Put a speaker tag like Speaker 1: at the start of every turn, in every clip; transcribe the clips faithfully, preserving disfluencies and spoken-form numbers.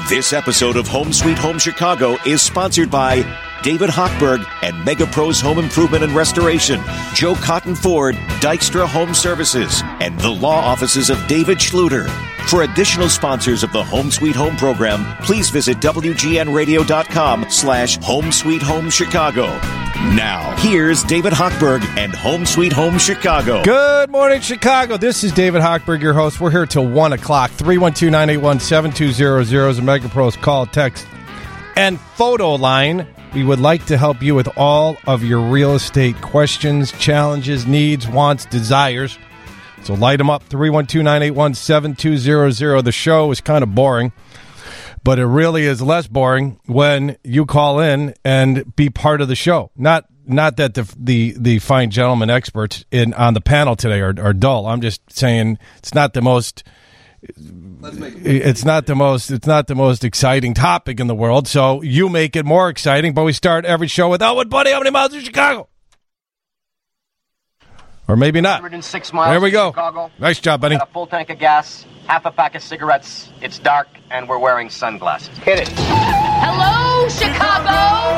Speaker 1: This episode of Home Sweet Home Chicago is sponsored by David Hochberg and MegaPros Home Improvement and Restoration, Joe Cotton Ford, Dykstra Home Services, and the law offices of David Schluter. For additional sponsors of the Home Sweet Home program, please visit W G N radio dot com slash Home Sweet Home Chicago. Now, here's David Hochberg and Home Sweet Home Chicago.
Speaker 2: Good morning, Chicago. This is David Hochberg, your host. We're here till one o'clock. three one two, nine eight one, seven two zero zero is a MegaPros call, text, and photo line. We would like to help you with all of your real estate questions, challenges, needs, wants, desires. So light them up, three one two, nine eight one, seven two zero zero. The show is kind of boring, but it really is less boring when you call in and be part of the show. Not not that the the, the fine gentlemen experts in on the panel today are, are dull. I'm just saying it's not the most Let's make it it's not the most it's not the most exciting topic in the world. So you make it more exciting, but we start every show with Elwood Buddy, how many miles in Chicago? Or maybe not.
Speaker 3: one hundred six miles
Speaker 2: there we go.
Speaker 3: Chicago.
Speaker 2: Nice job, Benny.
Speaker 3: Got a full tank of gas, half a pack of cigarettes. It's dark, and we're wearing sunglasses. Hit it.
Speaker 4: Hello, Chicago!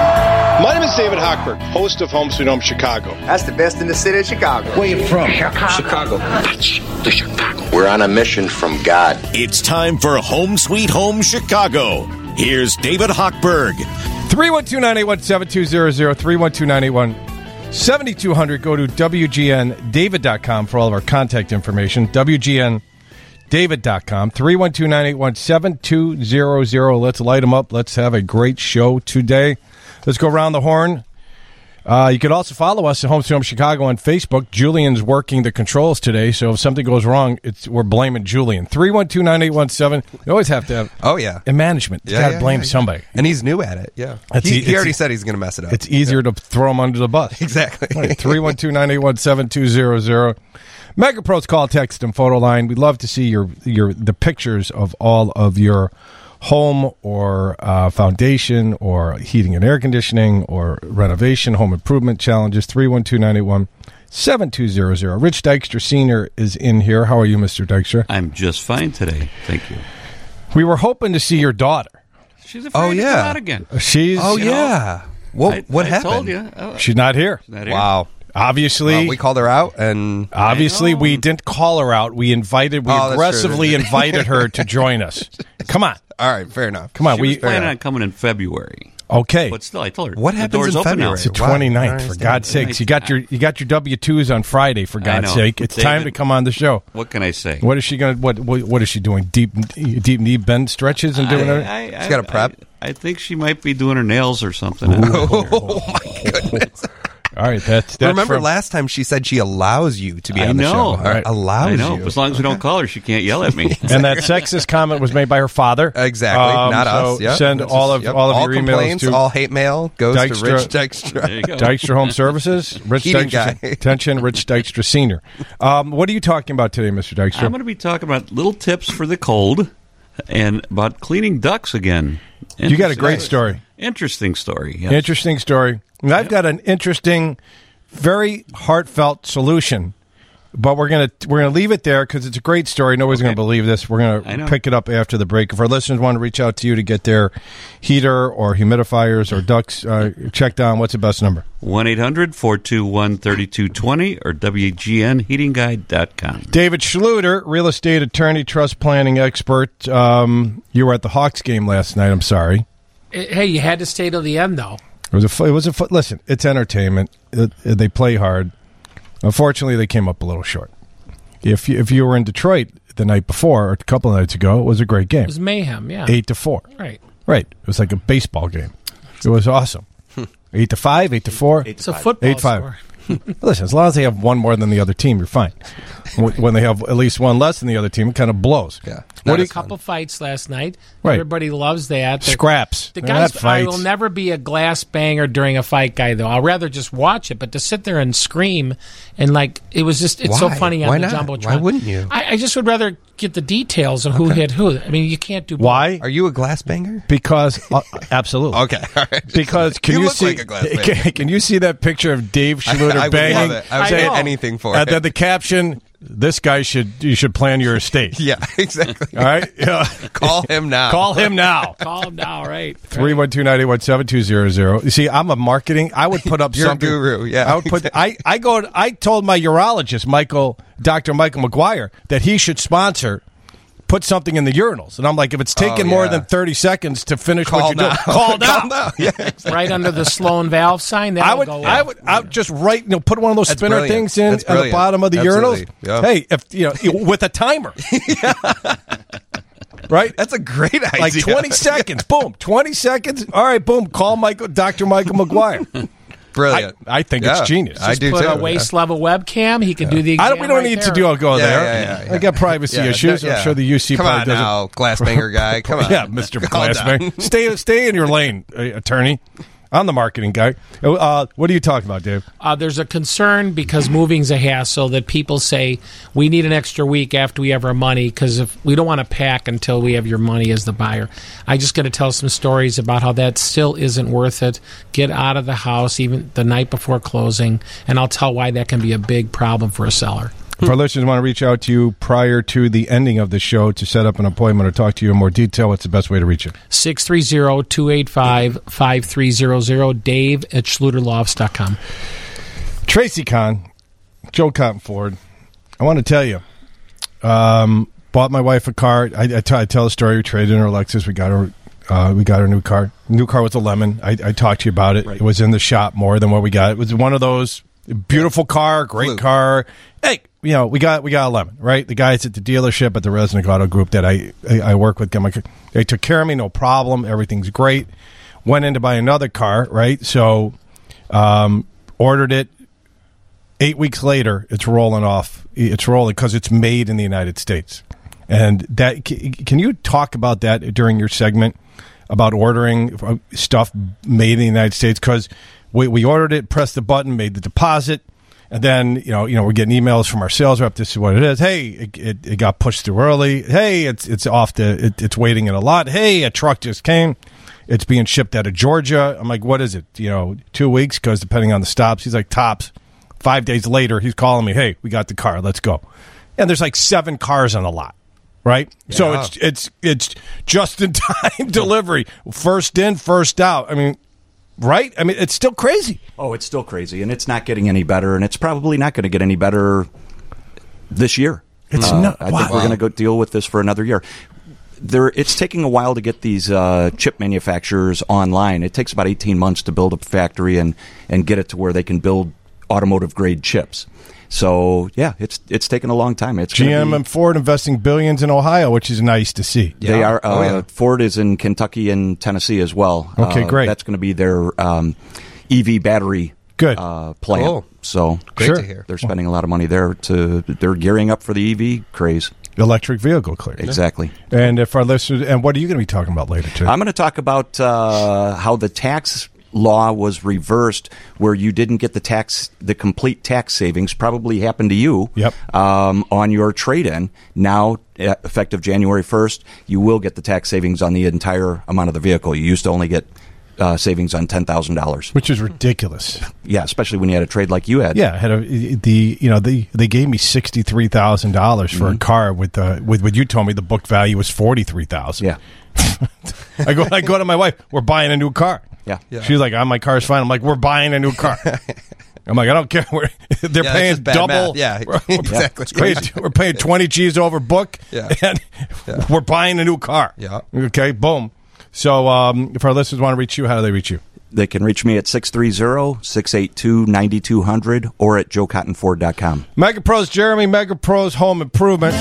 Speaker 5: My name is David Hochberg, host of Home Sweet Home Chicago.
Speaker 6: That's the best in the city of Chicago.
Speaker 7: Where you from?
Speaker 6: Chicago.
Speaker 7: Chicago. That's the Chicago.
Speaker 8: We're on a mission from God.
Speaker 1: It's time for Home Sweet Home Chicago. Here's David Hochberg.
Speaker 2: three one two, nine eight one, seven two zero zero, three one two, nine eight one, seven two zero zero. Go to W G N David dot com for all of our contact information. W G N David dot com, three one two, nine eight one, seven two zero zero. Let's light them up. Let's have a great show today. Let's go around the horn. Uh, you can also follow us at Home Sweet Home Chicago on Facebook. Julian's working the controls today, so if something goes wrong, it's we're blaming Julian. three one two, nine eight one, seven. You always have to have
Speaker 9: oh, yeah.
Speaker 2: in management. You
Speaker 9: yeah,
Speaker 2: got to
Speaker 9: yeah,
Speaker 2: blame
Speaker 9: yeah,
Speaker 2: somebody.
Speaker 9: And he's new at it, yeah.
Speaker 2: That's
Speaker 9: he
Speaker 2: e-
Speaker 9: he already
Speaker 2: e-
Speaker 9: said he's going to mess it up.
Speaker 2: It's easier
Speaker 9: yeah.
Speaker 2: to throw him under the bus.
Speaker 9: Exactly.
Speaker 2: Right, three one two, nine eight one, seven two zero zero. MegaPros call, text, and photo line. We'd love to see your your the pictures of all of your home or uh, foundation or heating and air conditioning or renovation, home improvement challenges. three one two, nine eight one, seven two zero zero. Rich Dykstra Senior is in here. How are you, Mister Dykstra?
Speaker 10: I'm just fine today. Thank you.
Speaker 2: We were hoping to see your daughter.
Speaker 10: She's afraid
Speaker 9: oh,
Speaker 10: to
Speaker 9: yeah.
Speaker 10: come out again.
Speaker 2: She's
Speaker 9: Oh,
Speaker 10: you
Speaker 9: yeah.
Speaker 10: know,
Speaker 9: What,
Speaker 10: I,
Speaker 9: what
Speaker 10: I
Speaker 9: happened?
Speaker 10: told you. Oh,
Speaker 2: She's not here.
Speaker 10: not here.
Speaker 9: Wow.
Speaker 2: Obviously,
Speaker 9: Well, we called her out, and
Speaker 2: Obviously,
Speaker 10: know.
Speaker 2: we didn't call her out. We invited, we
Speaker 9: Oh, that's
Speaker 2: aggressively
Speaker 9: true.
Speaker 2: invited her to join us. Come on.
Speaker 9: all right, fair enough.
Speaker 2: Come on.
Speaker 10: She
Speaker 2: we
Speaker 10: was planning on coming in February.
Speaker 2: Okay.
Speaker 10: But still, I told her.
Speaker 9: What
Speaker 10: the
Speaker 9: happens
Speaker 10: door's
Speaker 9: in
Speaker 10: open
Speaker 9: February?
Speaker 10: now.
Speaker 2: It's the
Speaker 9: Wow. I
Speaker 2: twenty-ninth,
Speaker 9: don't
Speaker 2: for
Speaker 9: understand.
Speaker 2: God's sakes. You got your you got your W two's on Friday, for God's
Speaker 10: know.
Speaker 2: sake. It's time to
Speaker 10: David,
Speaker 2: come on the show.
Speaker 10: What can I say?
Speaker 2: What is she going to, what, what What is she doing? Deep deep knee bend stretches and doing it?
Speaker 10: I, I,
Speaker 9: She's got a prep?
Speaker 10: I, I think she might be doing her nails or something.
Speaker 9: Oh, my goodness.
Speaker 2: All right, that's, that's
Speaker 9: Remember
Speaker 2: from,
Speaker 9: last time she said she allows you to be
Speaker 10: I
Speaker 9: on the
Speaker 10: know.
Speaker 9: show.
Speaker 10: All
Speaker 2: right.
Speaker 9: Allows
Speaker 10: I know.
Speaker 9: you.
Speaker 10: As long as we don't call her, she can't yell at me.
Speaker 2: and that sexist comment was made by her father.
Speaker 9: Exactly,
Speaker 2: Um,
Speaker 9: not
Speaker 2: so
Speaker 9: us. Yep.
Speaker 2: Send
Speaker 9: This
Speaker 2: all
Speaker 9: is-
Speaker 2: of
Speaker 9: yep.
Speaker 2: all of
Speaker 9: all
Speaker 2: your emails
Speaker 9: complaints,
Speaker 2: to
Speaker 9: all hate mail goes
Speaker 2: Dykstra-
Speaker 9: to Rich Dykstra.
Speaker 10: There you go.
Speaker 2: Dykstra Home Services, Rich
Speaker 9: Heating
Speaker 2: Dykstra,
Speaker 9: guy.
Speaker 2: attention, Rich Dykstra Senior. Um, what are you talking about today, Mister Dykstra?
Speaker 10: I'm going to be talking about little tips for the cold and about cleaning ducts again.
Speaker 2: You got a great story.
Speaker 10: Interesting story. Yes.
Speaker 2: Interesting story. And I've got an interesting, very heartfelt solution, but we're gonna we're gonna leave it there because it's a great story. Nobody's
Speaker 10: Okay.
Speaker 2: gonna believe this. We're
Speaker 10: I
Speaker 2: gonna
Speaker 10: know.
Speaker 2: pick it up after the break. If our listeners want to reach out to you to get their heater or humidifiers or ducts uh, checked on, what's the best number?
Speaker 10: one eight hundred, four two one, three two two zero or W G N heating guide dot com.
Speaker 2: David Schluter, real estate attorney, trust planning expert. Um, you were at the Hawks game last night. I'm sorry.
Speaker 11: Hey, you had to stay till the end, though.
Speaker 2: It was a. fu- It was a. fu- Listen, it's entertainment. It, it- they play hard. Unfortunately, they came up a little short. If you, if you were in Detroit the night before or a couple of nights ago, it was a great game.
Speaker 11: It was mayhem, yeah.
Speaker 2: Eight to four.
Speaker 11: Right.
Speaker 2: Right. It was like a baseball game. It was awesome. Eight to five. Eight to four.
Speaker 11: It's a football
Speaker 2: Eight five.
Speaker 11: score.
Speaker 2: Listen, as long as they have one more than the other team, you're fine. Wh- When they have at least one less than the other team, it kind of blows.
Speaker 9: Yeah.
Speaker 2: What
Speaker 9: Not
Speaker 2: do you,
Speaker 9: as fun.
Speaker 11: Couple fights last night.
Speaker 2: Right.
Speaker 11: Everybody loves that. The-
Speaker 2: scraps.
Speaker 11: The
Speaker 2: They're
Speaker 11: guys,
Speaker 2: not
Speaker 11: I
Speaker 2: fights.
Speaker 11: will never be a glass banger during a fight guy, though. I'll rather just watch it, but to sit there and scream and like it was just it's so
Speaker 9: Why?
Speaker 11: funny on
Speaker 9: Why
Speaker 11: the
Speaker 9: not?
Speaker 11: jumbotron.
Speaker 9: Why wouldn't you?
Speaker 11: I, I just would rather get the details of who hit who. I mean, you can't do both.
Speaker 2: Why?
Speaker 9: Are you a glass banger?
Speaker 2: Because uh, absolutely.
Speaker 9: Okay, all right.
Speaker 2: Because can
Speaker 9: You
Speaker 2: you,
Speaker 9: look
Speaker 2: see?
Speaker 9: like a glass
Speaker 2: can,
Speaker 9: banger.
Speaker 2: can you see that picture of Dave
Speaker 9: I,
Speaker 2: Schluter
Speaker 9: I would
Speaker 2: banging?
Speaker 9: love it. I would
Speaker 11: I
Speaker 9: say
Speaker 11: know.
Speaker 9: anything for
Speaker 2: And
Speaker 9: it.
Speaker 2: then the caption: this guy should you should plan your estate.
Speaker 9: Yeah, exactly.
Speaker 2: All right? Yeah.
Speaker 9: Call him now.
Speaker 2: Call him now.
Speaker 11: Call him now, right?
Speaker 2: three one two, nine eight one, seven two zero zero. You see, I'm a marketing. I would put up
Speaker 9: You're
Speaker 2: something.
Speaker 9: a guru, yeah.
Speaker 2: I would put. I, I go. I told my urologist, Michael, Doctor Michael McGuire, that he should sponsor. Put something in the urinals, and I'm like, if it's taking
Speaker 9: Oh,
Speaker 2: more
Speaker 9: yeah.
Speaker 2: than thirty seconds to finish
Speaker 9: Call
Speaker 2: what you're
Speaker 9: now.
Speaker 2: doing, call now.
Speaker 9: Call now. Yeah, exactly.
Speaker 11: Right under the Sloan valve sign. That'll
Speaker 2: I would,
Speaker 11: go
Speaker 2: I
Speaker 11: up.
Speaker 2: would, I would just write, you know, put one of those
Speaker 9: That's
Speaker 2: spinner
Speaker 9: brilliant.
Speaker 2: things in
Speaker 9: That's
Speaker 2: at the
Speaker 9: brilliant.
Speaker 2: bottom of the
Speaker 9: Absolutely.
Speaker 2: urinals.
Speaker 9: Yeah.
Speaker 2: Hey, if you know, with a timer, right?
Speaker 9: That's a great idea.
Speaker 2: Like twenty seconds. Boom, twenty seconds. All right, boom. Call Michael, Doctor Michael McGuire.
Speaker 9: Brilliant.
Speaker 2: I, I think
Speaker 9: Yeah.
Speaker 2: it's genius.
Speaker 9: I
Speaker 11: Just
Speaker 9: do
Speaker 11: put
Speaker 9: too.
Speaker 11: a waist level webcam. He can do the. Exam
Speaker 2: I don't, we don't
Speaker 11: right
Speaker 2: need
Speaker 11: there.
Speaker 2: to do go
Speaker 9: Yeah,
Speaker 2: there.
Speaker 9: yeah, yeah, yeah.
Speaker 2: I got privacy
Speaker 9: Yeah,
Speaker 2: issues.
Speaker 9: yeah.
Speaker 2: I'm sure the U C
Speaker 9: Come
Speaker 2: probably
Speaker 9: on
Speaker 2: doesn't.
Speaker 9: now, glassbanger guy. Come on.
Speaker 2: Yeah, Mister
Speaker 9: Calm
Speaker 2: Glassbanger.
Speaker 9: down.
Speaker 2: Stay, stay in your lane, uh, attorney. I'm the marketing guy. Uh, what are you talking about, Dave?
Speaker 11: Uh, there's a concern because moving's a hassle that people say we need an extra week after we have our money because if we don't want to pack until we have your money as the buyer. I just got to tell some stories about how that still isn't worth it. Get out of the house even the night before closing, and I'll tell why that can be a big problem for a seller.
Speaker 2: If our listeners want to reach out to you prior to the ending of the show to set up an appointment or talk to you in more detail, what's the best way to reach you?
Speaker 11: six three zero, two eight five, five three zero zero, Dave at schluter lofts dot com.
Speaker 2: Tracy Kahn, Joe Cotton Ford. I want to tell you, um, bought my wife a car. I, I, t- I tell a story. We traded in her Lexus. We got her. Uh, we got her new car. New car was a lemon. I, I talked to you about it. Right. It was in the shop more than what we got. It was one of those beautiful car, great
Speaker 9: Blue.
Speaker 2: car. Hey, you know, we got we got a lemon, right? The guys at the dealership at the Resnick Auto Group that I I, I work with, they took care of me, no problem. Everything's great. Went in to buy another car, right? So, um, ordered it. Eight weeks later, it's rolling off. It's rolling because it's made in the United States. And that can you talk about that during your segment about ordering stuff made in the United States? Because we we ordered it, pressed the button, made the deposit. And then, you know, you know, we're getting emails from our sales rep. This is what it is. Hey, it, it, it got pushed through early. Hey, it's it's off the it, it's waiting in a lot. Hey, a truck just came. It's being shipped out of Georgia. I'm like, what is it? You know, two weeks because depending on the stops. He's like, tops. Five days later, he's calling me. Hey, we got the car. Let's go. And there's like seven cars on the lot, right? Yeah. So it's it's it's just in time delivery. First in, first out. I mean. Right? I mean, it's still crazy.
Speaker 12: Oh, it's still crazy, and it's not getting any better, and it's probably not going to get any better this year.
Speaker 2: It's
Speaker 12: uh,
Speaker 2: not.
Speaker 12: I
Speaker 2: Wow.
Speaker 12: think we're going to go deal with this for another year. There, it's taking a while to get these uh, chip manufacturers online. It takes about eighteen months to build a factory and, and get it to where they can build automotive-grade chips. So, yeah, it's it's taken a long time. It's
Speaker 2: G M
Speaker 12: be,
Speaker 2: and Ford investing billions in Ohio, which is nice to see.
Speaker 12: They
Speaker 9: Yeah.
Speaker 12: are. Uh,
Speaker 9: Oh, yeah.
Speaker 12: Ford is in Kentucky and Tennessee as well.
Speaker 2: Okay,
Speaker 12: uh,
Speaker 2: great.
Speaker 12: That's going to be their um, E V battery
Speaker 2: Good.
Speaker 12: uh, plant.
Speaker 9: Cool.
Speaker 12: So
Speaker 9: Great
Speaker 2: Sure.
Speaker 9: to hear.
Speaker 12: they're spending a lot of money there. To they're gearing up for the E V craze.
Speaker 2: Electric vehicle clear.
Speaker 12: Exactly.
Speaker 2: And if our listeners, and what are you going to be talking about later, too?
Speaker 12: I'm going to talk about uh, how the tax law was reversed, where you didn't get the tax, the complete tax savings. Probably happened to you.
Speaker 2: Yep.
Speaker 12: Um, on your trade-in. Now, uh, effective January first, you will get the tax savings on the entire amount of the vehicle. You used to only get uh, savings on ten thousand dollars.
Speaker 2: Which is ridiculous.
Speaker 12: Yeah, especially when you had a trade like you had.
Speaker 2: Yeah, I had a, the you know the they gave me sixty three thousand dollars for
Speaker 12: Mm-hmm.
Speaker 2: a car with uh, with what you told me the book value was forty three thousand.
Speaker 12: Yeah.
Speaker 2: I go I go to my wife. We're buying a new car.
Speaker 12: Yeah.
Speaker 9: Yeah.
Speaker 2: She's like, oh, my car's fine. I'm like, we're buying a new car. I'm like, I don't care. We're, they're
Speaker 9: Yeah,
Speaker 2: paying
Speaker 9: that's just bad
Speaker 2: double.
Speaker 9: math. Yeah,
Speaker 2: We're-
Speaker 9: exactly.
Speaker 2: We're paying, we're paying twenty G's over book,
Speaker 9: Yeah.
Speaker 2: and
Speaker 9: Yeah.
Speaker 2: we're buying a new car.
Speaker 9: Yeah.
Speaker 2: Okay, boom. So um, if our listeners want to reach you, how do they reach you?
Speaker 12: They can reach me at six three zero, six eight two, nine two zero zero or at joe cotton ford dot com.
Speaker 2: Mega Pros Jeremy, Mega Pros Home Improvement.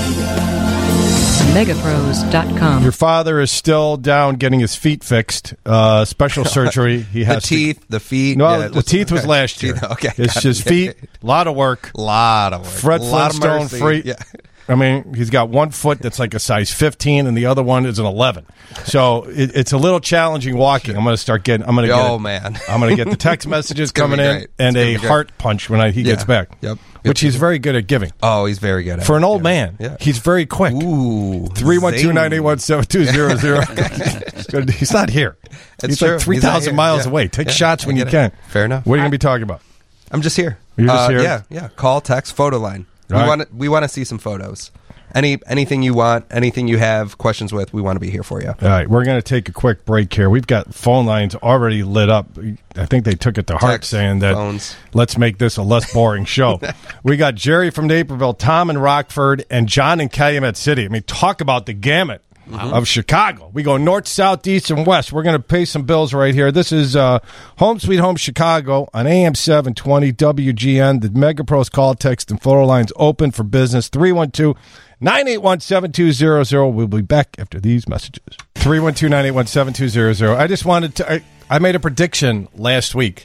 Speaker 13: mega pros dot com.
Speaker 2: Your father is still down getting his feet fixed. Uh, special surgery. He
Speaker 9: The
Speaker 2: has
Speaker 9: teeth, the feet.
Speaker 2: To, no,
Speaker 9: yeah,
Speaker 2: the
Speaker 9: just-
Speaker 2: teeth was
Speaker 9: okay.
Speaker 2: last year.
Speaker 9: Teeth, okay.
Speaker 2: It's
Speaker 9: got
Speaker 2: just
Speaker 9: it.
Speaker 2: feet. A lot of work.
Speaker 9: lot of work.
Speaker 2: Fred
Speaker 9: lot of
Speaker 2: Flintstone
Speaker 9: mercy.
Speaker 2: free.
Speaker 9: Yeah.
Speaker 2: I mean, he's got one foot that's like a size fifteen, and the other one is an eleven. So it, it's a little challenging walking. I'm going to start getting. I'm going to.
Speaker 9: Oh,
Speaker 2: get,
Speaker 9: man.
Speaker 2: I'm going to get the text messages
Speaker 9: gonna
Speaker 2: coming
Speaker 9: be
Speaker 2: in
Speaker 9: great.
Speaker 2: and
Speaker 9: It's gonna
Speaker 2: a
Speaker 9: be great.
Speaker 2: heart punch when I, he
Speaker 9: Yeah.
Speaker 2: gets back.
Speaker 9: Yep.
Speaker 2: Which he's very good at giving.
Speaker 9: Oh, he's very good at
Speaker 2: For
Speaker 9: it.
Speaker 2: an old
Speaker 9: Yeah.
Speaker 2: man,
Speaker 9: Yeah.
Speaker 2: he's very quick.
Speaker 9: Ooh.
Speaker 2: three one two, nine eight one, seven two zero zero. He's not here.
Speaker 9: It's
Speaker 2: he's
Speaker 9: true.
Speaker 2: like three
Speaker 9: He's not
Speaker 2: thousand
Speaker 9: here.
Speaker 2: miles
Speaker 9: Yeah.
Speaker 2: away. Take
Speaker 9: Yeah.
Speaker 2: shots
Speaker 9: I
Speaker 2: when you
Speaker 9: get
Speaker 2: can.
Speaker 9: it. Fair enough.
Speaker 2: What are you going to be talking about?
Speaker 9: I'm just here.
Speaker 2: You're just
Speaker 9: Uh,
Speaker 2: here?
Speaker 9: Yeah, yeah. Call, text, photo line. We
Speaker 2: Right.
Speaker 9: want we want to see some photos. Any anything you want, anything you have questions with, we want to be here for you.
Speaker 2: All right, we're going to take a quick break here. We've got phone lines already lit up. I think they took it to heart
Speaker 9: Text,
Speaker 2: saying that
Speaker 9: phones.
Speaker 2: let's make this a less boring show. We got Jerry from Naperville, Tom in Rockford, and John in Calumet City. I mean, talk about the gamut of Chicago. We go north, south, east, and west. We're going to pay some bills right here. This is uh, Home Sweet Home Chicago on A M seven twenty W G N. The Mega Pros call, text, and photo lines open for business. three one two, nine eight one, seven two zero zero. We'll be back after these messages. three one two, nine eight one, seven two zero zero. I just wanted to, I, I made a prediction last week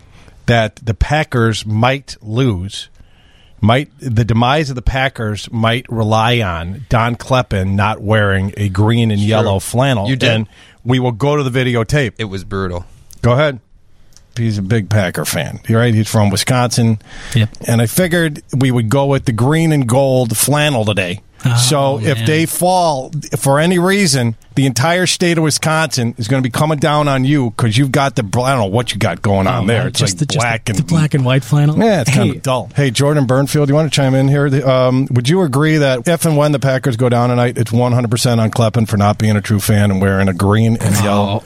Speaker 2: that the Packers might lose. Might the demise of the Packers might rely on Don Kleppen not wearing a green and
Speaker 9: Sure.
Speaker 2: yellow flannel.
Speaker 9: You did.
Speaker 2: And we will go to the videotape.
Speaker 9: It was brutal.
Speaker 2: Go ahead. He's a big Packer fan. You're right. He's from Wisconsin.
Speaker 14: Yep.
Speaker 2: And I figured we would go with the green and gold flannel today.
Speaker 14: Oh,
Speaker 2: so if
Speaker 14: man.
Speaker 2: they fall for any reason, the entire state of Wisconsin is going to be coming down on you because you've got the, I don't know what you got going on
Speaker 14: Oh,
Speaker 2: there.
Speaker 14: man,
Speaker 2: It's
Speaker 14: just
Speaker 2: like
Speaker 14: the, just
Speaker 2: black
Speaker 14: the,
Speaker 2: and
Speaker 14: the black and white flannel.
Speaker 2: Yeah, it's kind
Speaker 14: Hey,
Speaker 2: of dull. Hey, Jordan Burnfield, you want to chime in here? The, Um, would you agree that if and when the Packers go down tonight, it's one hundred percent on Kleppen for not being a true fan and wearing a green and yellow?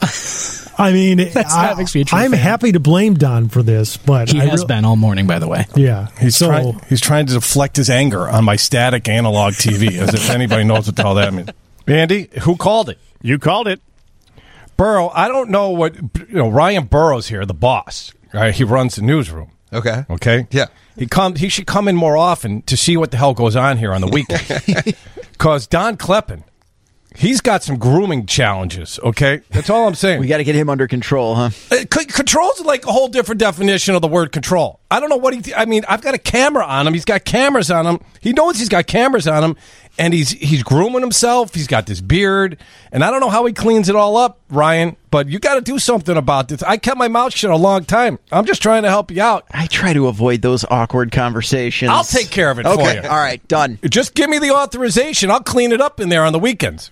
Speaker 15: I mean,
Speaker 14: That's-
Speaker 15: I,
Speaker 14: that makes me a true
Speaker 15: I'm
Speaker 14: fan.
Speaker 15: happy to blame Don for this, but
Speaker 14: He
Speaker 15: I
Speaker 14: has
Speaker 15: real-
Speaker 14: been all morning, by the way.
Speaker 15: Yeah,
Speaker 2: He's
Speaker 15: so
Speaker 2: trying. He's trying to deflect his anger on my static analog T V, as if anybody knows what the hell that means. Andy, who called it?
Speaker 16: You called it.
Speaker 2: Burrow. I don't know what you know. Ryan Burrow's here, the boss. Right? He runs the newsroom.
Speaker 9: Okay.
Speaker 2: Okay.
Speaker 9: Yeah.
Speaker 2: He come. He should come in more often to see what the hell goes on here on the weekend. Because Don Kleppen, he's got some grooming challenges. Okay, that's all I'm saying.
Speaker 17: We got to get him under control, huh?
Speaker 2: Uh, c- control's like a whole different definition of the word control. I don't know what he. Th- I mean, I've got a camera on him. He's got cameras on him. He knows he's got cameras on him, and he's he's grooming himself. He's got this beard, and I don't know how he cleans it all up, Ryan. But you got to do something about this. I kept my mouth shut a long time. I'm just trying to help you out.
Speaker 17: I try to avoid those awkward conversations.
Speaker 2: I'll take care of it for
Speaker 17: Okay,
Speaker 2: you.
Speaker 17: all right, done.
Speaker 2: Just give me the authorization. I'll clean it up in there on the weekends.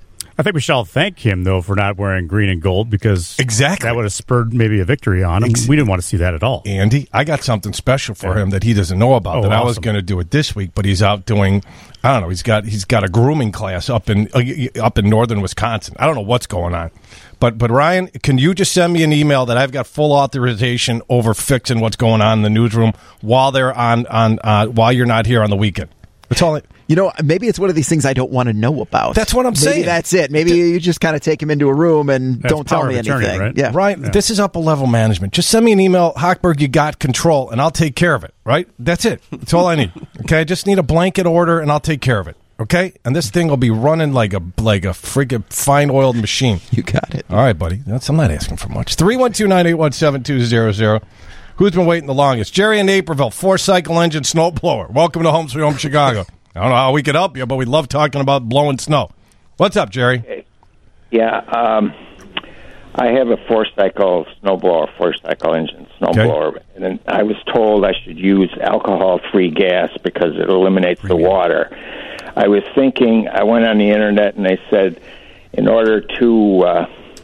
Speaker 16: I think we should all thank him, though, for not wearing green and gold because
Speaker 2: exactly
Speaker 16: that would have spurred maybe a victory on him. Ex- we didn't want to see that at all.
Speaker 2: Andy, I got something special for yeah. him that he doesn't know about.
Speaker 16: Oh,
Speaker 2: that
Speaker 16: awesome.
Speaker 2: I was going to do it this week, but he's out doing. I don't know. He's got he's got a grooming class up in uh, up in northern Wisconsin. I don't know what's going on, but but Ryan, can you just send me an email that I've got full authorization over fixing what's going on in the newsroom while they're on on uh, while you're not here on the weekend? That's all. I,
Speaker 17: You know, maybe it's one of these things I don't want to know about.
Speaker 2: That's what I'm
Speaker 17: maybe
Speaker 2: saying.
Speaker 17: That's it. Maybe you just kind of take him into a room and
Speaker 16: That's
Speaker 17: don't tell
Speaker 16: power
Speaker 17: me
Speaker 16: of attorney,
Speaker 17: anything.
Speaker 16: right?
Speaker 17: Yeah,
Speaker 2: Right.
Speaker 16: Yeah.
Speaker 2: This is upper level management. Just send me an email, Hochberg. You got control, and I'll take care of it. Right. That's it. That's all I need. Okay. I just need a blanket order, and I'll take care of it. Okay. And this thing will be running like a like a friggin' fine oiled machine.
Speaker 17: You got it.
Speaker 2: All right, buddy. That's I'm not asking for much. Three one two nine eight one seven two zero zero. Who's been waiting the longest? Jerry in Naperville, four cycle engine snowblower. Welcome to Home Sweet Home Chicago. I don't know how we could help you, but we love talking about blowing snow. What's up, Jerry?
Speaker 18: Okay. Yeah, um, I have a four-cycle snowblower, four-cycle engine snowblower, okay. and then I was told I should use alcohol-free gas because it eliminates Free the gas. water. I was thinking, I went on the internet and they said in order to uh,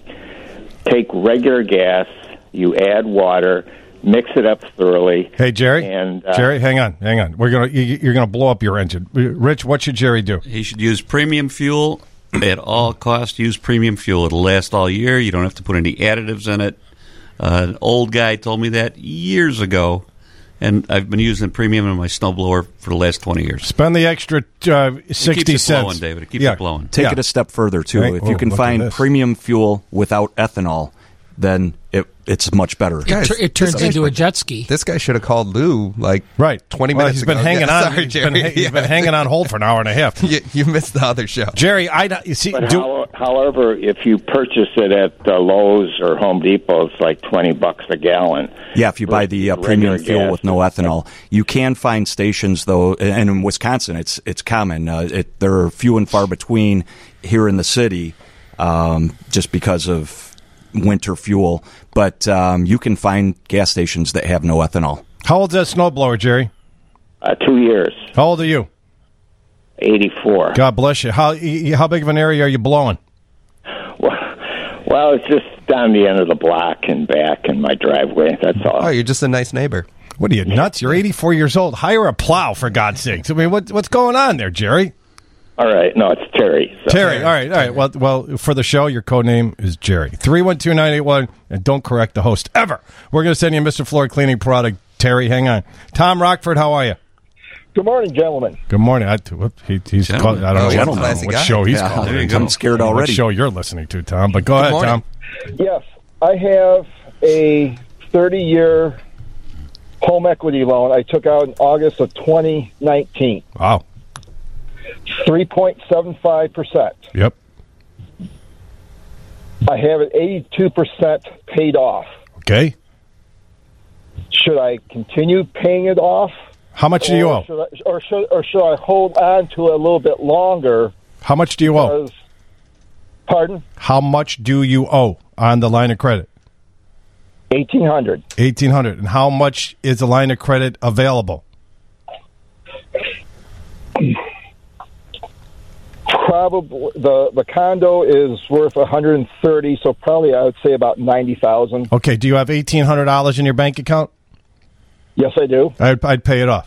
Speaker 18: take regular gas, you add water, mix it up thoroughly.
Speaker 2: Hey, Jerry.
Speaker 18: And uh,
Speaker 2: Jerry, hang on, hang on. We're gonna you, you're gonna blow up your engine. Rich, what should Jerry do?
Speaker 10: He should use premium fuel at all costs. Use premium fuel; it'll last all year. You don't have to put any additives in it. Uh, an old guy told me that years ago, and I've been using premium in my snowblower for the last twenty years.
Speaker 2: Spend the extra uh, sixty
Speaker 10: it keeps
Speaker 2: cents,
Speaker 10: it blowing, David. It keeps
Speaker 2: yeah.
Speaker 10: it blowing.
Speaker 12: Take
Speaker 2: yeah.
Speaker 12: it a step further too.
Speaker 2: Right.
Speaker 12: If
Speaker 2: Whoa,
Speaker 12: you can
Speaker 2: look
Speaker 12: find
Speaker 2: at this.
Speaker 12: premium fuel without ethanol, then it it's much better.
Speaker 11: It, Guys, it turns into a jet ski.
Speaker 9: This guy should have called Lou like
Speaker 2: right
Speaker 9: twenty
Speaker 2: well,
Speaker 9: minutes
Speaker 2: he's
Speaker 9: ago.
Speaker 2: Been hanging
Speaker 9: yeah,
Speaker 2: on.
Speaker 9: Sorry,
Speaker 2: he's
Speaker 9: Jerry.
Speaker 2: been, he's
Speaker 9: yeah.
Speaker 2: been hanging on hold for an hour and a half.
Speaker 9: you, you missed the other show,
Speaker 2: Jerry. I you see.
Speaker 18: But
Speaker 2: Do,
Speaker 18: how, however, if you purchase it at uh, Lowe's or Home Depot, it's like twenty bucks a gallon.
Speaker 12: Yeah, if you buy the uh, premium fuel
Speaker 18: gas.
Speaker 12: with no ethanol, you can find stations though, and in Wisconsin, it's it's common. Uh, it, there are few and far between here in the city, um, just because of winter fuel. But um, you can find gas stations that have no ethanol.
Speaker 2: How old's that snowblower, Jerry?
Speaker 18: Uh, two years.
Speaker 2: How old are you?
Speaker 18: eighty-four.
Speaker 2: God bless you. How how big of an area are you blowing?
Speaker 18: Well, well, it's just down the end of the block and back in my driveway. That's all.
Speaker 9: Oh, you're just a nice neighbor.
Speaker 2: What are you, nuts? You're eighty-four years old. Hire a plow, for God's sakes. I mean, what, what's going on there, Jerry?
Speaker 18: All right. No, it's Terry. So.
Speaker 2: Terry. All right. All right. Well, well, for the show, your code name is Jerry. three one two, nine eight one, and don't correct the host ever. We're going to send you Mister Floor Cleaning product. Terry, hang on. Tom Rockford, how are you?
Speaker 19: Good morning, gentlemen.
Speaker 2: Good morning. I, whoop, he, he's called, I don't know,
Speaker 12: Gentlemen.
Speaker 2: what, I don't know what show he's
Speaker 12: Yeah,
Speaker 2: calling.
Speaker 12: I'm scared already.
Speaker 2: What show you're listening to, Tom? But go
Speaker 12: Good
Speaker 2: ahead,
Speaker 12: morning.
Speaker 2: Tom.
Speaker 19: Yes, I have a thirty-year home equity loan I took out in August of twenty nineteen.
Speaker 2: Wow.
Speaker 19: three point seven five percent.
Speaker 2: Yep.
Speaker 19: I have it eighty-two percent paid off.
Speaker 2: Okay.
Speaker 19: Should I continue paying it off?
Speaker 2: How much do you owe?
Speaker 19: Should I, or, should, or should I hold on to it a little bit longer?
Speaker 2: How much do you owe?
Speaker 19: Because, pardon?
Speaker 2: How much do you owe on the line of credit?
Speaker 19: eighteen hundred dollars.
Speaker 2: eighteen hundred dollars. And how much is the line of credit available?
Speaker 19: Probably the the condo is worth one hundred thirty, so probably I would say about ninety thousand.
Speaker 2: Okay. Do you have eighteen hundred dollars in your bank account?
Speaker 19: Yes, I do.
Speaker 2: I'd, I'd pay it off.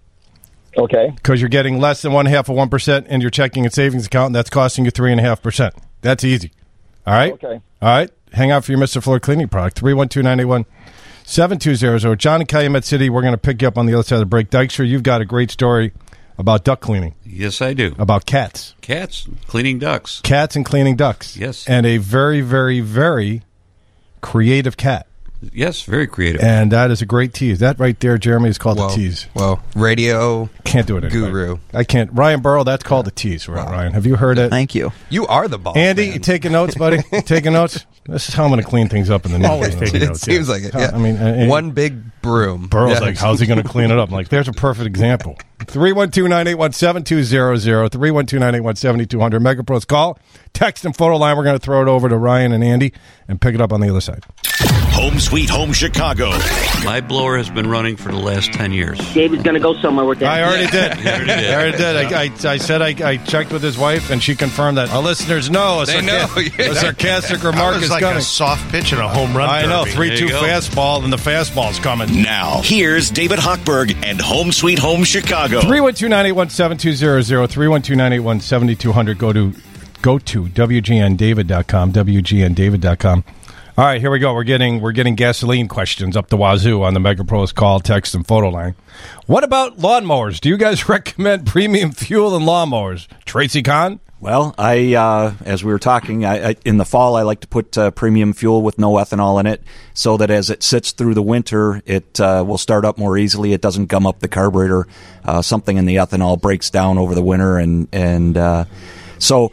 Speaker 19: Okay.
Speaker 2: Because you're getting less than one half of one percent in your checking and savings account, and that's costing you three and a half percent. That's easy. All right.
Speaker 19: Okay.
Speaker 2: All right. Hang out for your Mister Floor Cleaning product. three one two, nine eight one, seven two zero zero. John in Calumet City. We're going to pick you up on the other side of the break. Dykstra, you've got a great story about duck cleaning.
Speaker 10: Yes, I do.
Speaker 2: About cats.
Speaker 10: Cats cleaning ducks.
Speaker 2: Cats and cleaning ducks.
Speaker 10: Yes.
Speaker 2: And a very, very, very creative cat.
Speaker 10: Yes, very creative.
Speaker 2: And that is a great tease. That right there, Jeremy, is called
Speaker 9: Whoa.
Speaker 2: a tease.
Speaker 9: Well, radio
Speaker 2: Can't do it anyway.
Speaker 9: guru.
Speaker 2: I can't. Ryan Burrow, that's called a tease, right, Ryan? Have you heard it?
Speaker 17: Thank you.
Speaker 9: You are the boss.
Speaker 2: Andy,
Speaker 9: man.
Speaker 2: you taking notes, buddy? You taking notes? This is how I'm going to clean things up in the news.
Speaker 15: Always taking
Speaker 9: It
Speaker 15: notes,
Speaker 9: seems
Speaker 15: yeah.
Speaker 9: like it. Yeah.
Speaker 2: I mean, uh,
Speaker 9: one big broom.
Speaker 2: Burrow's
Speaker 9: Yeah.
Speaker 2: like, how's he going to clean it up? I'm like, there's a perfect example. three one two, nine eight one, seven two zero zero, three one two, nine eight one, seven two zero zero. MegaPros call, text, and photo line. We're going to throw it over to Ryan and Andy and pick it up on the other side.
Speaker 1: Home Sweet Home Chicago.
Speaker 10: My blower has been running for the last ten years.
Speaker 20: David's going to go somewhere with that.
Speaker 2: I already did.
Speaker 10: You already did.
Speaker 2: I already did. I, I, I said I, I checked with his wife, and she confirmed that. Our listeners know a,
Speaker 9: They
Speaker 2: sarca-
Speaker 9: know, yeah.
Speaker 2: a sarcastic
Speaker 21: That
Speaker 2: remark
Speaker 21: was
Speaker 2: is
Speaker 21: like
Speaker 2: coming.
Speaker 21: a soft pitch and a home run.
Speaker 2: I know,
Speaker 21: derby.
Speaker 2: three
Speaker 10: There
Speaker 2: two
Speaker 10: you go.
Speaker 2: fastball, and the fastball's coming.
Speaker 1: Now, here's David Hochberg and Home Sweet Home Chicago.
Speaker 2: three one two, nine eight one, seven two zero zero, three one two, nine eight one, seven two zero zero. Go to, go to W G N David dot com, W G N David dot com. All right, here we go. We're getting we're getting gasoline questions up the wazoo on the MegaPros call, text, and photo line. What about lawnmowers? Do you guys recommend premium fuel and lawnmowers? Tracy Kahn?
Speaker 12: Well, I uh, as we were talking, I, I, in the fall I like to put uh, premium fuel with no ethanol in it, so that as it sits through the winter, it uh, will start up more easily. It doesn't gum up the carburetor. Uh, something in the ethanol breaks down over the winter, and and uh, so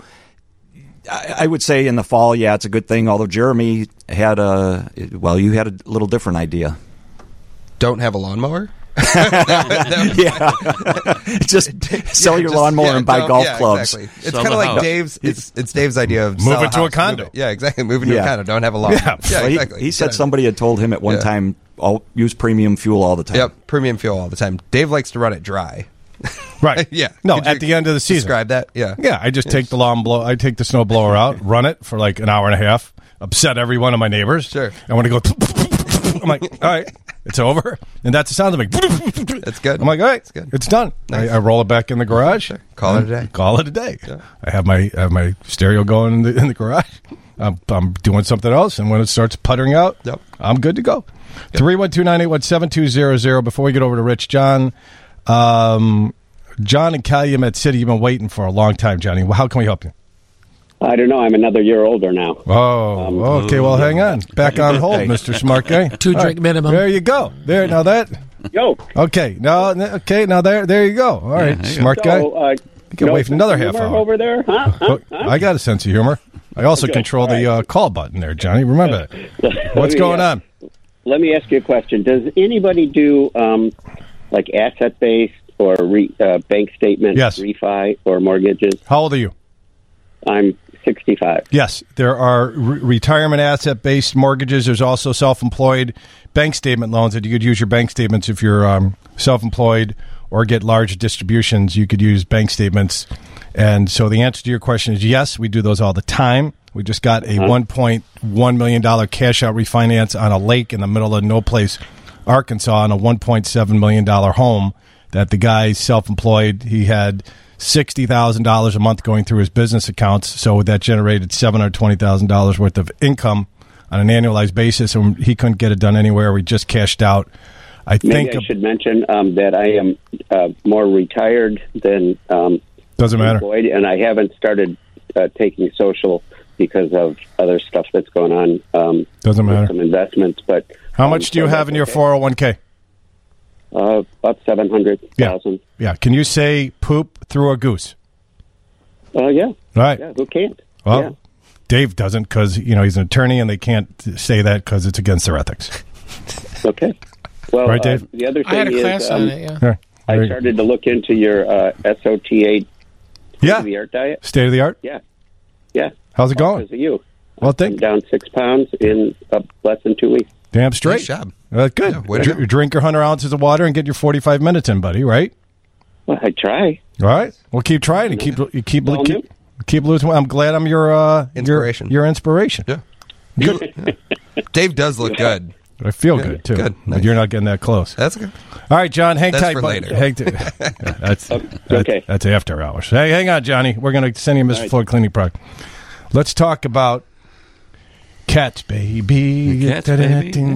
Speaker 12: I, I would say in the fall, yeah, it's a good thing. Although Jeremy had a well, you had a little different idea.
Speaker 9: Don't have a lawnmower?
Speaker 12: yeah, just sell
Speaker 9: Yeah,
Speaker 12: your
Speaker 9: just-
Speaker 12: lawnmower
Speaker 9: yeah,
Speaker 12: and buy
Speaker 9: don't-
Speaker 12: golf
Speaker 9: yeah,
Speaker 12: clubs.
Speaker 9: Exactly. It's kind of like Dave's. It's it's Dave's idea of
Speaker 2: Move
Speaker 9: sell
Speaker 2: it to a
Speaker 9: house,
Speaker 2: condo.
Speaker 9: move it. Yeah, exactly. Move it to
Speaker 12: Yeah.
Speaker 9: a condo. Don't have a lawn.
Speaker 2: Yeah.
Speaker 9: Yeah,
Speaker 12: Well, he,
Speaker 9: exactly.
Speaker 12: he said
Speaker 9: Yeah.
Speaker 12: somebody had told him at one
Speaker 9: Yeah.
Speaker 12: time, "I'll use premium fuel all the time."
Speaker 9: Yep, premium fuel all the time. Dave likes to run it dry.
Speaker 2: Right.
Speaker 9: Yeah.
Speaker 2: No,
Speaker 9: Could
Speaker 2: at
Speaker 9: you
Speaker 2: the end of the season.
Speaker 9: Describe that. Yeah.
Speaker 2: Yeah, I just take the lawn blow. I take the snow blower out, run it for like an hour and a half, upset every one of my neighbors.
Speaker 9: Sure.
Speaker 2: And when I go, I'm like, all right, it's over, and that's the sound of it.
Speaker 9: That's good.
Speaker 2: I'm like, all right, it's
Speaker 9: good.
Speaker 2: It's done.
Speaker 9: Nice.
Speaker 2: I, I roll it back in the garage.
Speaker 9: Call it
Speaker 2: and
Speaker 9: a day.
Speaker 2: Call it a day.
Speaker 9: Yeah.
Speaker 2: I have my I have my stereo going in the, in the garage. I'm, I'm doing something else, and when it starts puttering out,
Speaker 9: Yep.
Speaker 2: I'm good to go. Three one two nine eight one seven two zero zero. Before we get over to Rich, John. Um, John in Calumet City, you've been waiting for a long time, Johnny. Well, how can we help you?
Speaker 22: I don't know. I'm another year older now.
Speaker 2: Oh,
Speaker 22: Um,
Speaker 2: okay. Well, hang on. Back on hold,
Speaker 22: Hey.
Speaker 2: Mister Smart Guy.
Speaker 11: Two
Speaker 2: All
Speaker 11: drink minimum.
Speaker 2: There you go. There. Now that.
Speaker 22: Yo.
Speaker 2: Okay. No. n- Okay. Now there. There you go. All right,
Speaker 22: there you
Speaker 2: smart
Speaker 22: go.
Speaker 2: guy.
Speaker 22: So, uh,
Speaker 2: you can
Speaker 22: no
Speaker 2: wait for another half
Speaker 22: humor
Speaker 2: hour
Speaker 22: over there, huh? Huh?
Speaker 2: Oh, I got a sense of humor. I also
Speaker 22: Okay,
Speaker 2: control the uh, call button there, Johnny. Remember that.
Speaker 22: Let
Speaker 2: What's
Speaker 22: me,
Speaker 2: going
Speaker 22: uh,
Speaker 2: on?
Speaker 22: Let me ask you a question. Does anybody do um, like asset-based or re, uh, bank statement,
Speaker 2: Yes.
Speaker 22: refi, or mortgages?
Speaker 2: How old are you?
Speaker 22: I'm sixty-five.
Speaker 2: Yes, there are re- retirement asset-based mortgages. There's also self-employed bank statement loans that you could use your bank statements if you're um, self-employed or get large distributions. You could use bank statements. And so the answer to your question is yes, we do those all the time. We just got a
Speaker 22: Uh-huh.
Speaker 2: one point one million dollars cash-out refinance on a lake in the middle of no place Arkansas, in a one point seven million dollars home that the guy's self-employed. He had sixty thousand dollars a month going through his business accounts, so that generated seven hundred twenty thousand dollars worth of income on an annualized basis, and he couldn't get it done anywhere. We just cashed out. I
Speaker 22: Maybe
Speaker 2: think
Speaker 22: I should mention um, that I am uh, more retired than um,
Speaker 2: doesn't matter,
Speaker 22: employed, and I haven't started uh, taking social because of other stuff that's going on. Um,
Speaker 2: doesn't matter.
Speaker 22: Some investments, but
Speaker 2: how much um, do you so have in your four oh one k?
Speaker 22: Uh, about seven hundred thousand.
Speaker 2: Yeah. yeah. Can you say poop through a goose?
Speaker 22: Uh, yeah.
Speaker 2: Right.
Speaker 22: Yeah. Who can't?
Speaker 2: Well,
Speaker 22: yeah.
Speaker 2: Dave doesn't because you know he's an attorney and they can't say that because it's against their ethics.
Speaker 22: Okay. Well,
Speaker 2: right, Dave?
Speaker 22: Uh, the other thing
Speaker 11: I had a
Speaker 22: is,
Speaker 11: class
Speaker 22: um,
Speaker 11: on it. Yeah.
Speaker 2: Right.
Speaker 22: I started to look into your uh, S O T A
Speaker 2: yeah.
Speaker 22: the art diet.
Speaker 2: State of the art.
Speaker 22: Yeah. Yeah.
Speaker 2: How's it going?
Speaker 22: Because of you.
Speaker 2: Well, thank
Speaker 22: I'm down six pounds in uh, less than two weeks.
Speaker 2: Damn straight.
Speaker 9: Nice job.
Speaker 2: Uh, good.
Speaker 9: Yeah,
Speaker 2: Dr- drink your one hundred ounces of water and get your forty-five minutes in, buddy, right?
Speaker 22: Well, I try.
Speaker 2: All right. Well, keep trying and keep you keep
Speaker 22: Well,
Speaker 2: keep, keep losing. I'm glad I'm your uh,
Speaker 9: inspiration.
Speaker 2: Your, your inspiration.
Speaker 9: Yeah. You, Dave does look good.
Speaker 2: I feel
Speaker 9: yeah,
Speaker 2: good too.
Speaker 9: Good.
Speaker 2: But
Speaker 9: Nice.
Speaker 2: you're not getting that close.
Speaker 9: That's okay.
Speaker 2: All right, John. Hang
Speaker 9: That's
Speaker 2: tight.
Speaker 9: for
Speaker 2: bud.
Speaker 9: later.
Speaker 2: Hang t- yeah, that's
Speaker 22: okay.
Speaker 2: That's, that's after hours. Hey, hang on, Johnny. We're going to send you a Mister
Speaker 22: Right.
Speaker 2: Floyd cleaning product. Let's talk about cats, baby.
Speaker 10: Cats, baby.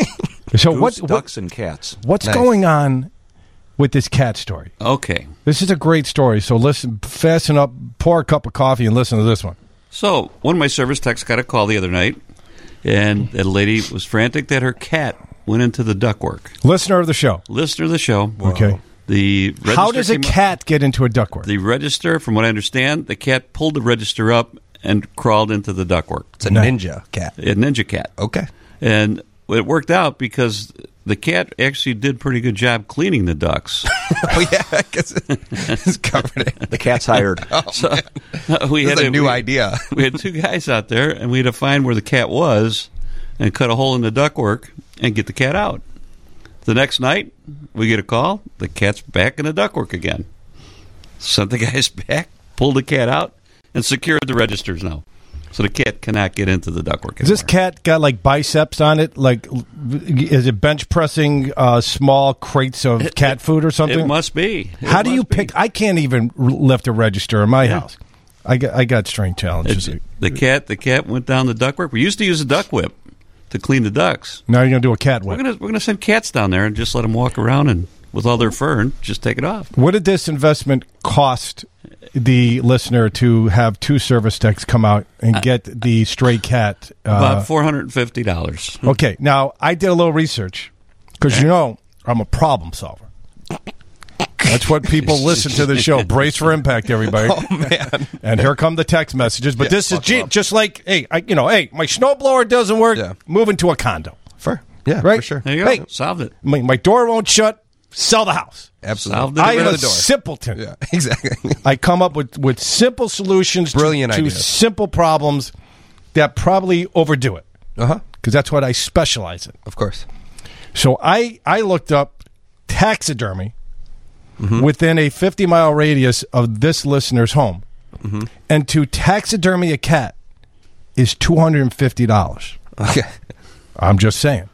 Speaker 2: So
Speaker 12: Goose,
Speaker 2: what?
Speaker 12: ducks,
Speaker 2: what
Speaker 12: and cats.
Speaker 2: what's
Speaker 9: Nice.
Speaker 2: going on with this cat story?
Speaker 10: Okay.
Speaker 2: This is a great story. So listen, fasten up, pour a cup of coffee, and listen to this one.
Speaker 10: So, one of my service techs got a call the other night, and that lady was frantic that her cat went into the ductwork.
Speaker 2: Listener of the show.
Speaker 10: Listener of the show.
Speaker 2: Okay.
Speaker 10: The register
Speaker 2: How does a
Speaker 10: came up-
Speaker 2: cat get into a ductwork?
Speaker 10: The register, from what I understand, the cat pulled the register up and crawled into the ductwork.
Speaker 9: It's a ninja cat.
Speaker 10: A ninja cat.
Speaker 9: Okay.
Speaker 10: And it worked out because the cat actually did a pretty good job cleaning the ducts.
Speaker 9: Oh, yeah, because it's covered it.
Speaker 12: The cat's hired.
Speaker 9: Oh,
Speaker 10: So,
Speaker 9: man.
Speaker 10: uh, we
Speaker 9: This
Speaker 10: had
Speaker 9: is a new
Speaker 10: we,
Speaker 9: idea.
Speaker 10: We had two guys out there, and we had to find where the cat was and cut a hole in the ductwork and get the cat out. The next night, we get a call. The cat's back in the ductwork again. Sent the guys back, pulled the cat out, and secured the registers now. So the cat cannot get into the ductwork anymore.
Speaker 2: Has this cat got like biceps on it? Like, is it bench pressing uh, small crates of
Speaker 10: It-
Speaker 2: cat food or something?
Speaker 10: It must be. It
Speaker 2: How do
Speaker 10: must
Speaker 2: you
Speaker 10: be.
Speaker 2: pick? I can't even r- lift a register in my
Speaker 10: Yeah.
Speaker 2: house. I got I got strength challenges.
Speaker 10: It- the cat the cat went down the ductwork. We used to use a duck whip to clean the ducts.
Speaker 2: Now you're gonna do a cat
Speaker 10: We're
Speaker 2: whip.
Speaker 10: gonna we're gonna send cats down there and just let them walk around and with all their fur and just take it off.
Speaker 2: What did this investment cost the listener to have two service techs come out and get the stray cat? Uh,
Speaker 10: About four hundred and fifty dollars.
Speaker 2: okay, now I did a little research because you know I'm a problem solver. That's what people listen to the show. Brace for impact, everybody.
Speaker 9: Oh, man.
Speaker 2: And here come the text messages. But
Speaker 9: Yeah,
Speaker 2: this is
Speaker 9: buckle
Speaker 2: ge-
Speaker 9: up.
Speaker 2: just like, hey, I, you know, hey, my snowblower doesn't work.
Speaker 9: Yeah.
Speaker 2: Move into a condo.
Speaker 9: For, yeah,
Speaker 2: Right?
Speaker 9: for sure.
Speaker 10: There you go.
Speaker 2: Hey.
Speaker 10: Solved it.
Speaker 2: My, my door won't shut. Sell the house.
Speaker 9: Absolutely.
Speaker 10: Solved it.
Speaker 2: I
Speaker 10: Get
Speaker 2: am
Speaker 10: rid
Speaker 2: a
Speaker 10: of the door.
Speaker 2: simpleton.
Speaker 9: Yeah, exactly.
Speaker 2: I come up with, with simple solutions to-
Speaker 9: Brilliant
Speaker 2: to,
Speaker 9: ideas.
Speaker 2: simple problems that probably overdo it.
Speaker 9: Uh-huh.
Speaker 2: Because that's what I specialize in.
Speaker 9: Of course.
Speaker 2: So I, I looked up taxidermy
Speaker 9: Mm-hmm.
Speaker 2: within a fifty-mile radius of this listener's home.
Speaker 9: Mm-hmm.
Speaker 2: And to taxidermy a cat is two hundred fifty dollars.
Speaker 9: Okay.
Speaker 2: I'm just saying.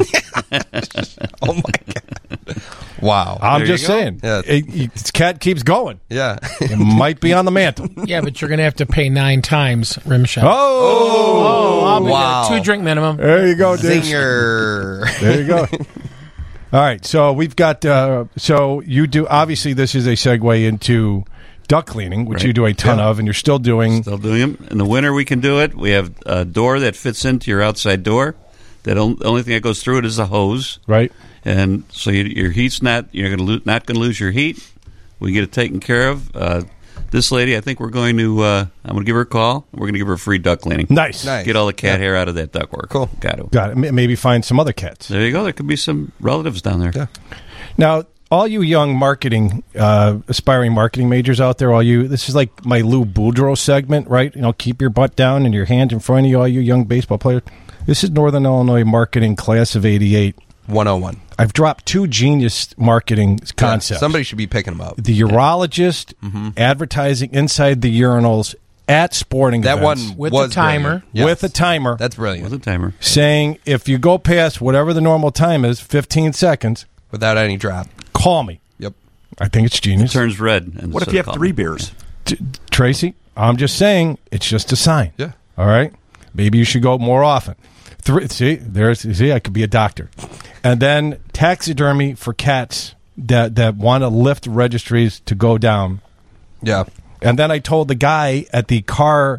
Speaker 9: Oh, my God. Wow.
Speaker 2: I'm
Speaker 10: There you
Speaker 2: just
Speaker 10: go.
Speaker 2: saying.
Speaker 9: Yeah.
Speaker 2: It, it- this cat keeps going.
Speaker 9: Yeah.
Speaker 2: It might be on the mantle.
Speaker 11: Yeah, but you're going to have to pay nine times rim shot.
Speaker 2: Oh!
Speaker 11: I'll be
Speaker 9: wow.
Speaker 11: there. Two drink minimum.
Speaker 2: There you go, dude.
Speaker 9: Zinger.
Speaker 2: There you go. All right, so we've got. Uh, so you do. Obviously, this is a segue into duct cleaning, which
Speaker 10: Right.
Speaker 2: you do a ton
Speaker 9: Yeah.
Speaker 2: of, and you're still doing.
Speaker 10: Still doing them. In the winter, we can do it. We have a door that fits into your outside door. That on- the only thing that goes through it is a hose,
Speaker 2: Right.
Speaker 10: and so you, your heat's not. You're going to lo- not going to lose your heat. We get it taken care of. Uh, this lady, I think we're going to. Uh, I'm going to give her a call. We're going to give her a free duct cleaning.
Speaker 2: Nice.
Speaker 9: Nice.
Speaker 10: Get all the cat
Speaker 9: Yeah.
Speaker 10: hair out of that ductwork.
Speaker 9: Cool.
Speaker 10: Got to.
Speaker 2: Got it. M- Maybe find some other cats.
Speaker 10: There you go. There could be some relatives down there.
Speaker 9: Yeah.
Speaker 2: Now, all you young marketing, uh, aspiring marketing majors out there, all you, this is like my Lou Boudreau segment, right? You know, keep your butt down and your hands in front of you, all you young baseball players. This is Northern Illinois marketing class of eighty-eight.
Speaker 9: one oh one.
Speaker 2: I've dropped two genius marketing concepts.
Speaker 9: Yeah, somebody should be picking them up.
Speaker 2: The urologist
Speaker 9: Mm-hmm.
Speaker 2: advertising inside the urinals at sporting
Speaker 9: That
Speaker 2: events.
Speaker 9: one
Speaker 11: With
Speaker 9: was
Speaker 11: the timer.
Speaker 9: brilliant. Yes.
Speaker 2: With a timer.
Speaker 9: That's brilliant.
Speaker 10: With a timer.
Speaker 2: Saying if you go past whatever the normal time is, fifteen seconds,
Speaker 9: Without any drop.
Speaker 2: call me.
Speaker 9: Yep.
Speaker 2: I think it's genius.
Speaker 10: It turns red. And
Speaker 12: What if you have three beers?
Speaker 2: T- Tracy, I'm just saying it's just a sign.
Speaker 9: Yeah.
Speaker 2: All right? Maybe you should go more often. Three, see, there's see, I could be a doctor. And then taxidermy for cats that, that want to lift registries to go down.
Speaker 9: Yeah.
Speaker 2: And then I told the guy at the car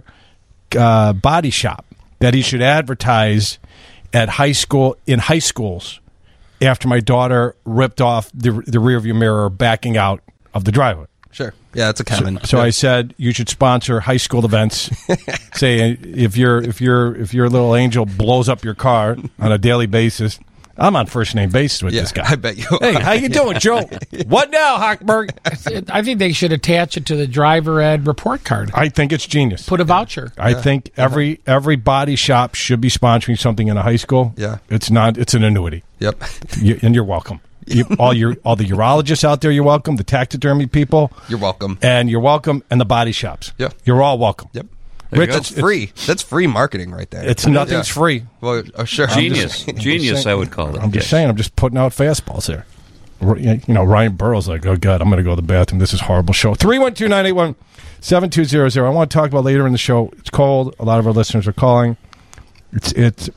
Speaker 2: uh, body shop that he should advertise at high school in high schools after my daughter ripped off the, the rearview mirror backing out of the driveway.
Speaker 9: Sure. Yeah, it's a common.
Speaker 2: So, so
Speaker 9: yeah.
Speaker 2: I said you should sponsor high school events. Say if your if your if your little angel blows up your car on a daily basis, I'm on first name basis with
Speaker 9: Yeah,
Speaker 2: this guy.
Speaker 9: I bet you
Speaker 2: Hey,
Speaker 9: are.
Speaker 2: how you doing, Joe? What now, Hochberg?
Speaker 11: I think they should attach it to the driver ed report card.
Speaker 2: I think it's genius.
Speaker 11: Put a voucher.
Speaker 2: I think every every body shop should be sponsoring something in a high school.
Speaker 9: Yeah.
Speaker 2: It's not. It's an annuity.
Speaker 9: Yep.
Speaker 2: You, and you're welcome. You, all your all the urologists out there, you're welcome. The taxidermy people,
Speaker 9: You're welcome.
Speaker 2: and you're welcome. And the body shops,
Speaker 9: Yeah.
Speaker 2: you're all welcome.
Speaker 9: Yep.
Speaker 10: There you
Speaker 2: Rich,
Speaker 10: go.
Speaker 9: That's free. That's free marketing right there.
Speaker 2: It's nothing's
Speaker 9: Yeah.
Speaker 2: free.
Speaker 9: Well, oh, sure.
Speaker 10: Genius.
Speaker 2: I'm just
Speaker 10: Genius,
Speaker 2: saying-
Speaker 10: I would call it.
Speaker 2: I'm just
Speaker 10: Yes.
Speaker 2: saying. I'm just putting out fastballs there. R- You know, Ryan Burrow's like, oh God, I'm going to go to the bathroom. This is a horrible show. three one two, nine eight one, seven two zero zero. I want to talk about later in the show. It's cold. A lot of our listeners are calling. It's it's.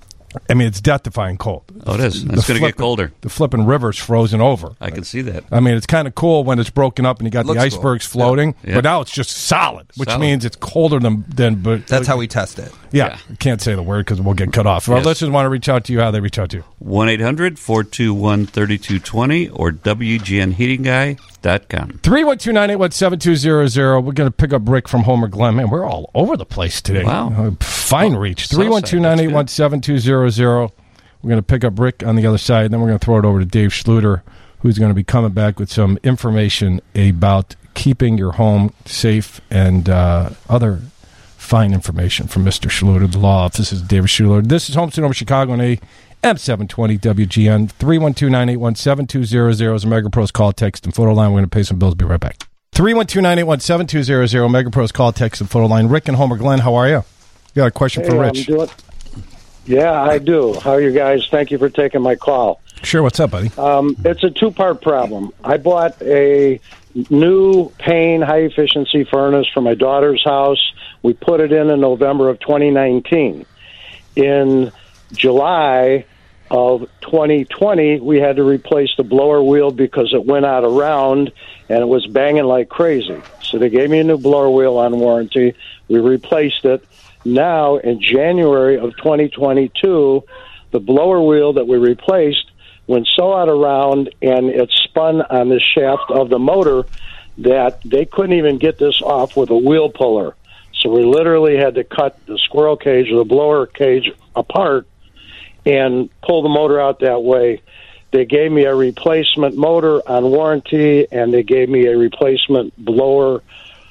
Speaker 2: I mean, it's death-defying cold.
Speaker 10: Oh, it is.
Speaker 2: The
Speaker 10: It's going to get
Speaker 2: flippin-
Speaker 10: colder.
Speaker 2: The flipping river's frozen over.
Speaker 10: I can see that.
Speaker 2: I mean, it's kind of cool when it's broken up and you got the
Speaker 9: Looks
Speaker 2: icebergs
Speaker 9: cool.
Speaker 2: floating,
Speaker 10: Yeah.
Speaker 2: but now it's just solid, which
Speaker 10: Solid.
Speaker 2: means it's colder than than. But
Speaker 9: That's how we test it.
Speaker 2: Yeah,
Speaker 10: Yeah.
Speaker 2: I can't say the word because we'll get cut off. If our
Speaker 10: Yes.
Speaker 2: listeners want to reach out to you, how they reach out to you?
Speaker 10: one eight hundred four two one three two two zero or W G N heating guy dot com.
Speaker 2: three one two, nine eight one, seven two zero zero. We're going to pick up Rick from Homer Glen. Man, we're all over the place today.
Speaker 10: Wow.
Speaker 2: Uh, fine reach.
Speaker 10: Southside,
Speaker 2: three one two, nine eight one, seven two zero zero. We're going to pick up Rick on the other side, and then we're going to throw it over to Dave Schluter, who's going to be coming back with some information about keeping your home safe and uh, other fine information from Mister Schluter, the law office. This is David Schluter. This is Home Sweet Home Chicago on A M seven twenty W G N. three one two, nine eight one, seven two zero zero is a MegaPros call, text, and photo line. We're going to pay some bills. Be right back. three one two, nine eight one, seven two zero zero, MegaPros call, text, and photo line. Rick and Homer Glen, how are you? You got a question
Speaker 3: Hey,
Speaker 2: for
Speaker 3: I'm
Speaker 2: Rich?
Speaker 3: doing- Yeah, I do. How are you guys? Thank you for taking my call.
Speaker 2: Sure, what's up, buddy?
Speaker 3: Um, it's a two-part problem. I bought a new Payne high-efficiency furnace for my daughter's house. We put it in in November of twenty nineteen. In July of twenty twenty, we had to replace the blower wheel because it went out of round and it was banging like crazy. So they gave me a new blower wheel on warranty. We replaced it. Now, in January of twenty twenty-two, the blower wheel that we replaced went so out of round and it spun on the shaft of the motor that they couldn't even get this off with a wheel puller. So we literally had to cut the squirrel cage or the blower cage apart and pull the motor out that way. They gave me a replacement motor on warranty, and they gave me a replacement blower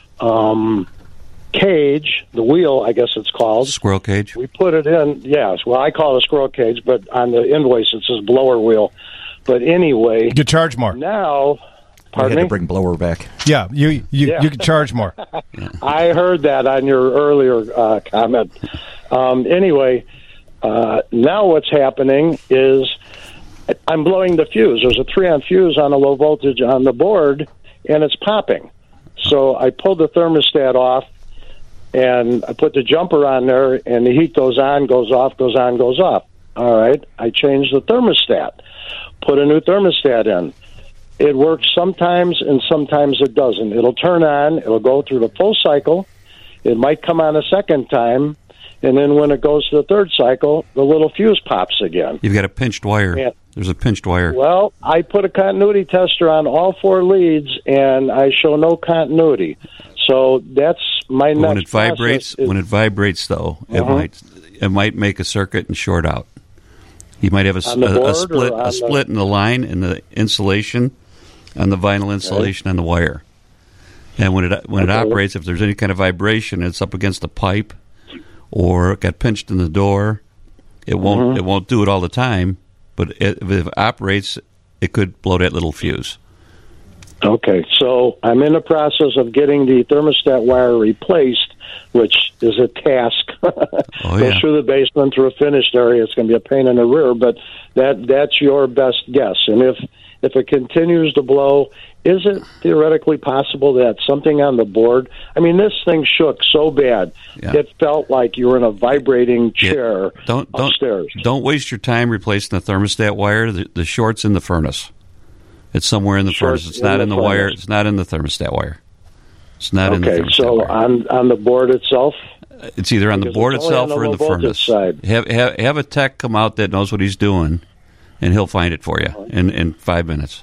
Speaker 3: um, cage, the wheel, I guess it's called.
Speaker 10: Squirrel cage?
Speaker 3: We put it in, yes. Well, I call it a squirrel cage, but on the invoice it says blower wheel. But anyway.
Speaker 2: You could charge more.
Speaker 3: Now,
Speaker 12: We
Speaker 3: pardon
Speaker 12: had
Speaker 3: me?
Speaker 12: to bring blower back.
Speaker 2: Yeah, you you,
Speaker 3: Yeah.
Speaker 2: you could charge more.
Speaker 3: I heard that on your earlier uh, comment. Um, anyway, uh, now what's happening is I'm blowing the fuse. There's a three-amp fuse on a low voltage on the board, and it's popping. So I pulled the thermostat off, and I put the jumper on there, and the heat goes on, goes off, goes on, goes off. All right, I changed the thermostat, put a new thermostat in. It works sometimes, and sometimes it doesn't. It'll turn on, it'll go through the full cycle. It might come on a second time, and then when it goes to the third cycle, the little fuse pops again.
Speaker 10: You've got a pinched wire.
Speaker 3: Yeah.
Speaker 10: There's a pinched wire.
Speaker 3: Well, I put a continuity tester on all four leads, and I show no continuity. So that's my
Speaker 10: But
Speaker 3: next
Speaker 10: when it vibrates,
Speaker 3: process is-
Speaker 10: when it vibrates, though, it
Speaker 3: Uh-huh.
Speaker 10: might it might make a circuit and short out. You might have a, s-
Speaker 3: On the
Speaker 10: a- a
Speaker 3: board or
Speaker 10: split
Speaker 3: on
Speaker 10: a
Speaker 3: the-
Speaker 10: split in the line in the insulation, on the vinyl insulation on the wire. And when it when it
Speaker 3: Okay.
Speaker 10: operates, if there's any kind of vibration, it's up against the pipe, or it got pinched in the door. It won't
Speaker 3: Mhm.
Speaker 10: it won't do it all the time, but it, if it operates, it could blow that little fuse.
Speaker 3: Okay, so I'm in the process of getting the thermostat wire replaced, which is a task.
Speaker 10: Oh,
Speaker 3: Go
Speaker 10: yeah.
Speaker 3: through the basement through a finished area. It's going to be a pain in the rear, but that that's your best guess. And if if it continues to blow, is it theoretically possible that something on the board? I mean, this thing shook so bad,
Speaker 10: Yeah.
Speaker 3: it felt like you were in a vibrating chair
Speaker 10: Yeah. Don't don't
Speaker 3: upstairs.
Speaker 10: don't waste your time replacing the thermostat wire. The, the short's in the furnace. It's somewhere in the
Speaker 3: Short
Speaker 10: furnace. It's
Speaker 3: in
Speaker 10: not
Speaker 3: the
Speaker 10: in the wire.
Speaker 3: furnace.
Speaker 10: It's not in the thermostat wire. It's not in the
Speaker 3: Okay,
Speaker 10: thermostat
Speaker 3: so
Speaker 10: wire.
Speaker 3: on on the board itself.
Speaker 10: It's either on the
Speaker 3: Because
Speaker 10: board
Speaker 3: it's only
Speaker 10: itself
Speaker 3: on the
Speaker 10: or in
Speaker 3: low
Speaker 10: the
Speaker 3: voltage
Speaker 10: furnace.
Speaker 3: side.
Speaker 10: Have, have have a tech come out that knows what he's doing, and he'll find it for you in, in five minutes.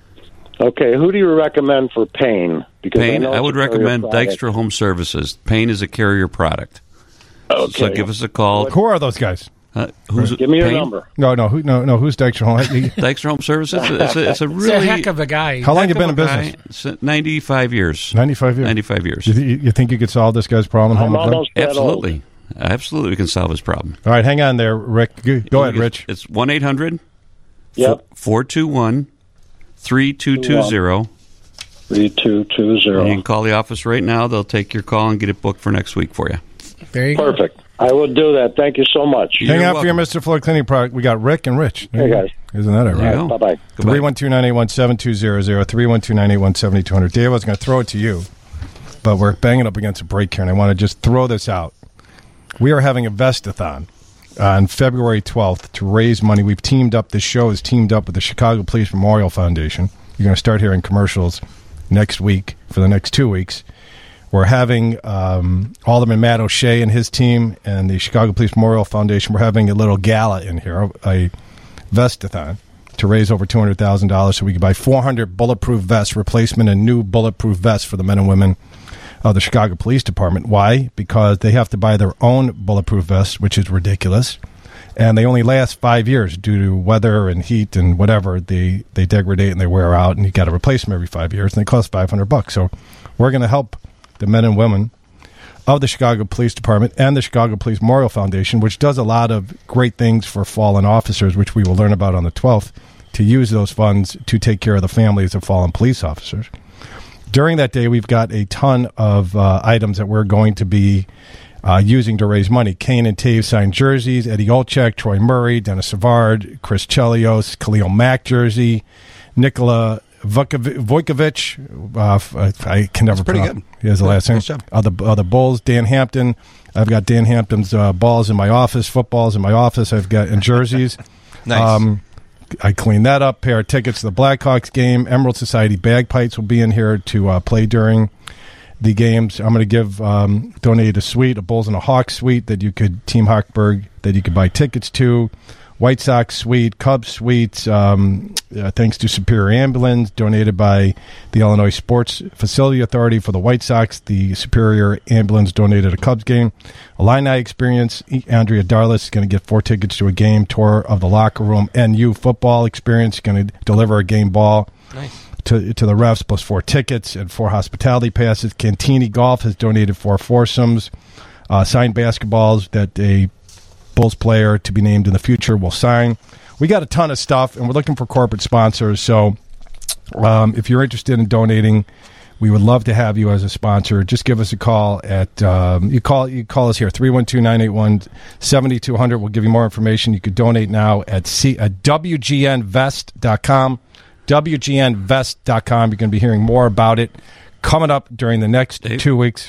Speaker 3: Okay, who do you recommend for Payne? Because
Speaker 10: Payne,
Speaker 3: know
Speaker 10: I
Speaker 3: it's
Speaker 10: would
Speaker 3: a carrier
Speaker 10: recommend
Speaker 3: product.
Speaker 10: Dykstra Home Services. Payne is a carrier product.
Speaker 3: Okay.
Speaker 10: So give us a call.
Speaker 2: Who are those guys?
Speaker 10: Uh, who's
Speaker 3: Give me your
Speaker 10: Payne?
Speaker 3: number.
Speaker 2: No, no, who, no, no. Who's Dykstra Home?
Speaker 10: Dykstra Home Services. It's a, it's a
Speaker 11: It's
Speaker 10: really
Speaker 11: a heck of a guy.
Speaker 2: How long
Speaker 10: heck
Speaker 2: you been
Speaker 10: of
Speaker 2: in
Speaker 10: a guy.
Speaker 2: business?
Speaker 10: It's ninety-five years.
Speaker 2: Ninety-five years.
Speaker 10: Ninety-five years.
Speaker 2: You, th- you think you could solve this guy's problem? at
Speaker 3: I'm
Speaker 2: home with
Speaker 3: almost that old.
Speaker 10: Absolutely, absolutely, we can solve his problem.
Speaker 2: All right, hang on there, Rick. Go, go ahead, Rich.
Speaker 10: It's one eight hundred.
Speaker 3: Yep.
Speaker 10: Four two one three two two zero.
Speaker 3: Three two two zero.
Speaker 10: You can call the office right now. They'll take your call and get it booked for next week for you.
Speaker 11: There you go.
Speaker 3: Perfect. I will do that. Thank you so much.
Speaker 2: Hang out for your Mister Floyd Cleaning product. We got Rick and Rich.
Speaker 3: Hey, guys.
Speaker 2: Isn't that it,
Speaker 10: There you
Speaker 2: right?
Speaker 10: go.
Speaker 3: Bye bye.
Speaker 2: three one two, nine eight one, seven two zero zero, three one two, nine eight one, seven two zero zero. Dave, I was going to throw it to you, but we're banging up against a break here, and I want to just throw this out. We are having a Vestathon on February twelfth to raise money. We've teamed up, this show is teamed up with the Chicago Police Memorial Foundation. You're going to start hearing commercials next week for the next two weeks. We're having um, Alderman Matt O'Shea and his team and the Chicago Police Memorial Foundation. We're having a little gala in here, a Vestathon, to raise over two hundred thousand dollars so we can buy four hundred bulletproof vests, replacement and new bulletproof vests for the men and women of the Chicago Police Department. Why? Because they have to buy their own bulletproof vests, which is ridiculous. And they only last five years due to weather and heat and whatever. They, they degrade and they wear out, and you got to replace them every five years, and they cost five hundred bucks. So we're going to help the men and women of the Chicago Police Department and the Chicago Police Memorial Foundation, which does a lot of great things for fallen officers, which we will learn about on the twelfth, to use those funds to take care of the families of fallen police officers. During that day, we've got a ton of uh, items that we're going to be uh, using to raise money. Kane and Taves signed jerseys, Eddie Olczyk, Troy Murray, Dennis Savard, Chris Chelios, Khalil Mack jersey, Nikola Vojkovic, uh, I can never
Speaker 9: pretty
Speaker 2: pronounce.
Speaker 9: good.
Speaker 2: He has the last name.
Speaker 9: Nice job.
Speaker 2: Uh, the, uh, the Bulls, Dan Hampton. I've got Dan Hampton's uh, balls in my office, footballs in my office. I've got and jerseys.
Speaker 9: Nice.
Speaker 2: Um, I cleaned that up. Pair of tickets to the Blackhawks game. Emerald Society bagpipes will be in here to uh, play during the games. I'm going to give um, donate a suite, a Bulls and a Hawks suite that you could Team Hochberg that you could buy tickets to. White Sox suite, Cubs suite, um, uh, thanks to Superior Ambulance, donated by the Illinois Sports Facility Authority for the White Sox. The Superior Ambulance donated a Cubs game. Illini Experience, Andrea Darlis is going to get four tickets to a game, tour of the locker room. N U Football Experience, going to deliver a game ball.
Speaker 9: Nice.
Speaker 2: To, to the refs, plus four tickets and four hospitality passes. Cantini Golf has donated four foursomes, uh, signed basketballs that a Bulls player to be named in the future will sign. We got a ton of stuff, and we're looking for corporate sponsors. So um, if you're interested in donating, we would love to have you as a sponsor. Just give us a call at um, you call you call us here three one two, nine eight one, seven two zero zero. We'll give you more information. You could donate now at C at W G N vest dot com. W G N vest dot com. You're going to be hearing more about it coming up during the next
Speaker 10: Dave?
Speaker 2: two weeks.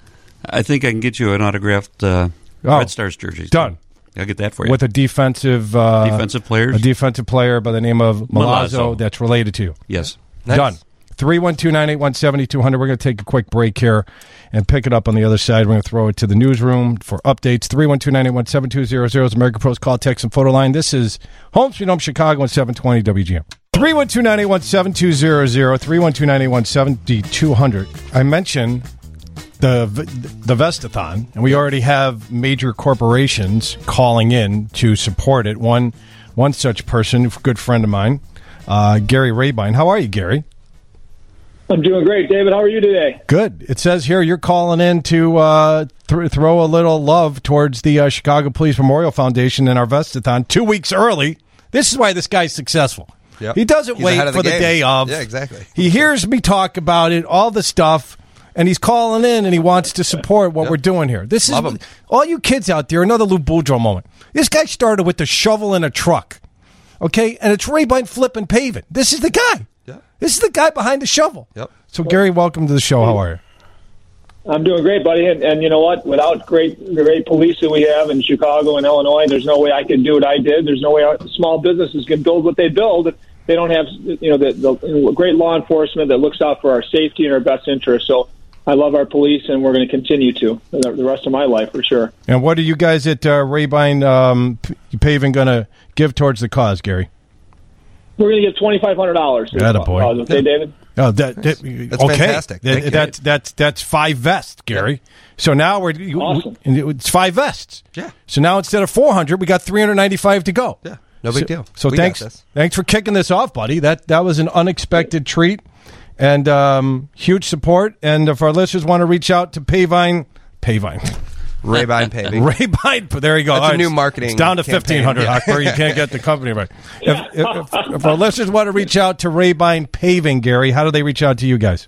Speaker 10: I think I can get you an autographed uh,
Speaker 2: Oh,
Speaker 10: Red Stars jersey.
Speaker 2: done.
Speaker 10: I'll get that for you.
Speaker 2: With a defensive uh,
Speaker 10: Defensive players?
Speaker 2: a defensive player by the name of Milazzo,
Speaker 10: Milazzo.
Speaker 2: that's related to you.
Speaker 10: Yes.
Speaker 9: Nice.
Speaker 2: Done. three one two, nine eight one, seven two zero zero. We're going to take a quick break here and pick it up on the other side. We're going to throw it to the newsroom for updates. three one two, nine eight one, seven two zero zero is American Pro's call, text, and photo line. This is Home Sweet Home Chicago and seven twenty W G M. three one two, nine eight one, seven two zero zero, three one two, nine eight one, seven two zero zero. I mentioned the the Vestathon, and we already have major corporations calling in to support it. One one such person, a good friend of mine, uh, Gary Rabine. How are you, Gary?
Speaker 4: I'm doing great, David. How are you today?
Speaker 2: Good. It says here you're calling in to uh, th- throw a little love towards the uh, Chicago Police Memorial Foundation and our Vestathon two weeks early. This is why this guy's successful.
Speaker 9: Yep.
Speaker 2: He doesn't
Speaker 9: He's
Speaker 2: wait
Speaker 9: ahead of
Speaker 2: for
Speaker 9: the
Speaker 2: the
Speaker 9: game.
Speaker 2: day of.
Speaker 9: Yeah, exactly.
Speaker 2: He hears me talk about it, all the stuff. and he's calling in and he wants to support what
Speaker 9: Yep.
Speaker 2: we're doing here. This
Speaker 9: Love
Speaker 2: is
Speaker 9: him.
Speaker 2: all you kids out there. Another Lou Boudreaux moment. This guy started with the shovel in a truck, okay, and it's Ray-Bine flipping paving. This is the guy.
Speaker 9: Yeah.
Speaker 2: This is the guy behind the shovel.
Speaker 9: Yep.
Speaker 2: So Gary, welcome to the show. How are you?
Speaker 4: I'm doing great, buddy. And, and you know what? Without great great police that we have in Chicago and Illinois, there's no way I could do what I did. There's no way our small businesses can build what they build if they don't have you know the, the great law enforcement that looks out for our safety and our best interests. So I love our police, and we're going to continue to the the rest of my life for sure.
Speaker 2: And what are you guys at uh, Ray-Bine um, P- Paving going to give towards the cause, Gary?
Speaker 4: We're going to give twenty-five hundred dollars.
Speaker 2: Attaboy.
Speaker 4: Okay, David?
Speaker 2: Oh, that, that,
Speaker 9: That's
Speaker 2: okay.
Speaker 9: fantastic.
Speaker 2: That-
Speaker 9: Thank you.
Speaker 2: that's that's that's five vests, Gary. So now we're you-
Speaker 4: Awesome.
Speaker 2: we- it's five vests.
Speaker 9: Yeah.
Speaker 2: So now instead of four hundred, we got three hundred ninety-five to go.
Speaker 9: Yeah. No big
Speaker 2: So-
Speaker 9: deal.
Speaker 2: So
Speaker 9: We got
Speaker 2: thanks,
Speaker 9: this.
Speaker 2: thanks for kicking this off, buddy. That that was an unexpected treat and um, huge support. And if our listeners want to reach out to Pavine, Pavine.
Speaker 9: Ray-Bine Paving.
Speaker 2: Ray-Bine, there you go.
Speaker 9: That's
Speaker 2: All
Speaker 9: a
Speaker 2: right,
Speaker 9: new
Speaker 2: it's-
Speaker 9: marketing
Speaker 2: It's down to
Speaker 9: campaign.
Speaker 2: fifteen hundred.
Speaker 9: Yeah.
Speaker 2: Hockberg. You can't get the company right. If, if, if, if our listeners want to reach out to Ray-Bine Paving, Gary, how do they reach out to you guys?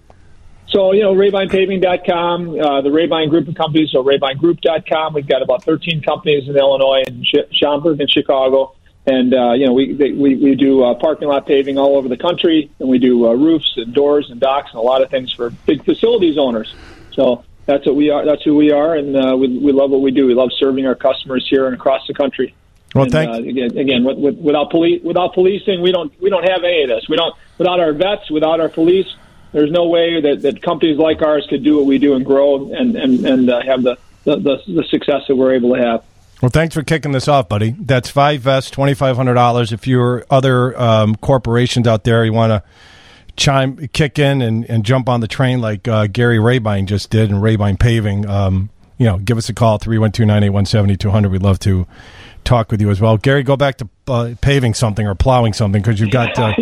Speaker 4: So, you know, Raybine Paving dot com, uh, the Raybine Group of Companies, so Raybine Group dot com. We've got about thirteen companies in Illinois and Sch- Schaumburg and Chicago. And, uh, you know, we they, we, we do uh, parking lot paving all over the country, and we do uh, roofs and doors and docks and a lot of things for big facilities owners. So that's what we are. That's who we are, and uh, we, we love what we do. We love serving our customers here and across the country.
Speaker 2: Well,
Speaker 4: and,
Speaker 2: thanks.
Speaker 4: Uh, again, again with, with, without, poli- without policing, we don't we don't have any of this. We don't without our vets, without our police. There's no way that, that companies like ours could do what we do and grow and and, and uh, have the, the, the, the success that we're able to have.
Speaker 2: Well, thanks for kicking this off, buddy. That's five vests, twenty-five hundred dollars. If you're other um, corporations out there, you want to chime, kick in and, and jump on the train like uh, Gary Raybine just did and Raybine Paving, um, you know, give us a call, three one two, nine eight one, seven two zero zero. We'd love to talk with you as well. Gary, go back to uh, paving something or plowing something because you've got... Uh,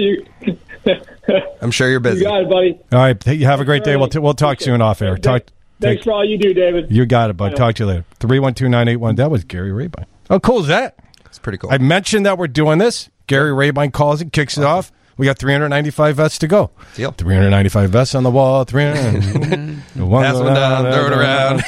Speaker 9: I'm sure you're busy.
Speaker 4: You got it, buddy.
Speaker 2: all right, you have a great day. We'll, t- we'll talk soon off air. Talk.
Speaker 4: Thanks
Speaker 2: Take,
Speaker 4: for all you do, David.
Speaker 2: you got it, bud. Talk to you later. three one two, nine eight one. That was Gary Raybine. How cool is that?
Speaker 9: It's pretty cool.
Speaker 2: I mentioned that we're doing this. Gary Raybine calls it, kicks it off. We got three hundred ninety-five vests to go.
Speaker 9: Deal.
Speaker 2: three hundred ninety-five vests on the wall. three hundred one
Speaker 9: Pass one down, throw it around.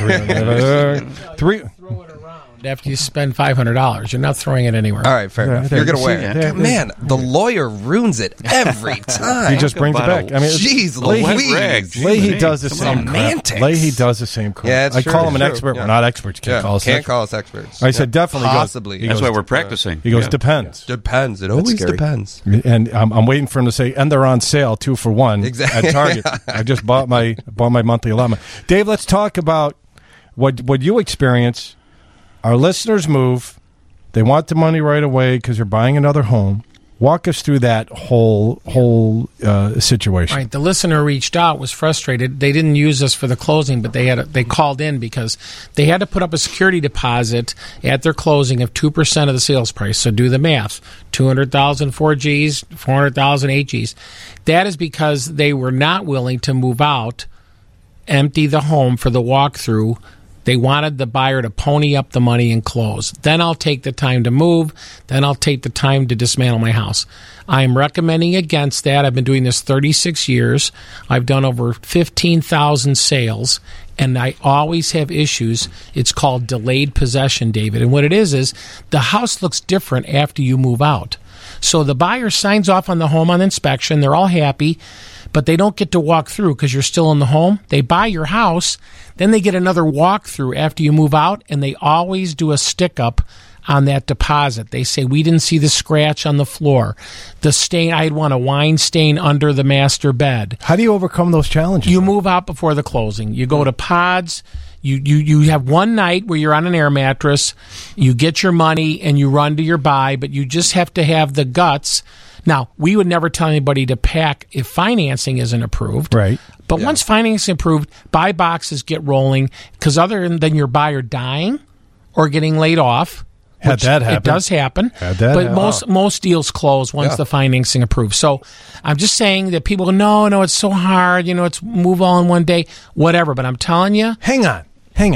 Speaker 2: Three.
Speaker 11: After you spend five hundred dollars, you're not throwing it anywhere.
Speaker 9: All right, fair
Speaker 2: Yeah,
Speaker 9: enough.
Speaker 2: there
Speaker 9: You're going to
Speaker 2: you
Speaker 9: wear
Speaker 2: see
Speaker 9: it.
Speaker 2: it.
Speaker 9: Man, the lawyer ruins it every time.
Speaker 2: He just brings it back. I mean,
Speaker 9: Jeez,
Speaker 2: Leahy,
Speaker 9: Louise.
Speaker 2: Leahy does the
Speaker 9: Some
Speaker 2: same crap.
Speaker 9: romantics.
Speaker 2: Leahy does the same crap.
Speaker 9: Yeah, it's
Speaker 2: I
Speaker 9: true,
Speaker 2: call him an
Speaker 9: it's
Speaker 2: expert.
Speaker 9: true.
Speaker 2: We're
Speaker 9: Yeah.
Speaker 2: not experts. Can't
Speaker 9: Yeah,
Speaker 2: call us
Speaker 9: can't
Speaker 2: experts.
Speaker 9: call us experts.
Speaker 2: I said
Speaker 9: Yeah.
Speaker 2: definitely. He goes-
Speaker 9: Possibly.
Speaker 2: he
Speaker 10: That's
Speaker 2: goes,
Speaker 10: why we're practicing.
Speaker 2: He goes,
Speaker 10: Yeah.
Speaker 2: depends.
Speaker 9: Depends. It always
Speaker 12: scary.
Speaker 9: depends.
Speaker 2: And I'm, I'm waiting for him to say, and they're on sale, two for one
Speaker 9: Exactly.
Speaker 2: at Target. I just bought my bought my monthly allotment. Dave, let's talk about what what you experience. Our listeners move. They want the money right away because they're buying another home. Walk us through that whole whole uh, situation.
Speaker 11: Right. The listener reached out, was frustrated. They didn't use us for the closing, but they had a, they called in because they had to put up a security deposit at their closing of two percent of the sales price. So do the math: two hundred thousand four Gs, four hundred thousand eight Gs. That is because they were not willing to move out, empty the home for the walkthrough. They wanted the buyer to pony up the money and close. Then I'll take the time to move. Then I'll take the time to dismantle my house. I'm recommending against that. I've been doing this thirty-six years. I've done over fifteen thousand sales, and I always have issues. It's called delayed possession, David. And what it is is the house looks different after you move out. So the buyer signs off on the home on inspection. They're all happy, but they don't get to walk through because you're still in the home. They buy your house. Then they get another walkthrough after you move out, and they always do a stick-up on that deposit. They say, we didn't see the scratch on the floor. The stain, I had one, a wine stain under the master bed.
Speaker 2: How do you overcome those challenges?
Speaker 11: You move out before the closing. You go to pods. You, you, you have one night where you're on an air mattress. You get your money, and you run to your buy, but you just have to have the guts. Now, we would never tell anybody to pack if financing isn't approved.
Speaker 2: Right.
Speaker 11: But yeah. Once financing approved, buy boxes, get rolling, because other than your buyer dying or getting laid off,
Speaker 2: Had that happen.
Speaker 11: It does happen.
Speaker 2: Had that
Speaker 11: but
Speaker 2: happen.
Speaker 11: most most deals close once
Speaker 2: Yeah.
Speaker 11: the financing approved. So I'm just saying that people go, no, no, it's so hard. You know, it's move all in one day, whatever. But I'm telling you.
Speaker 2: Hang on. Hang on.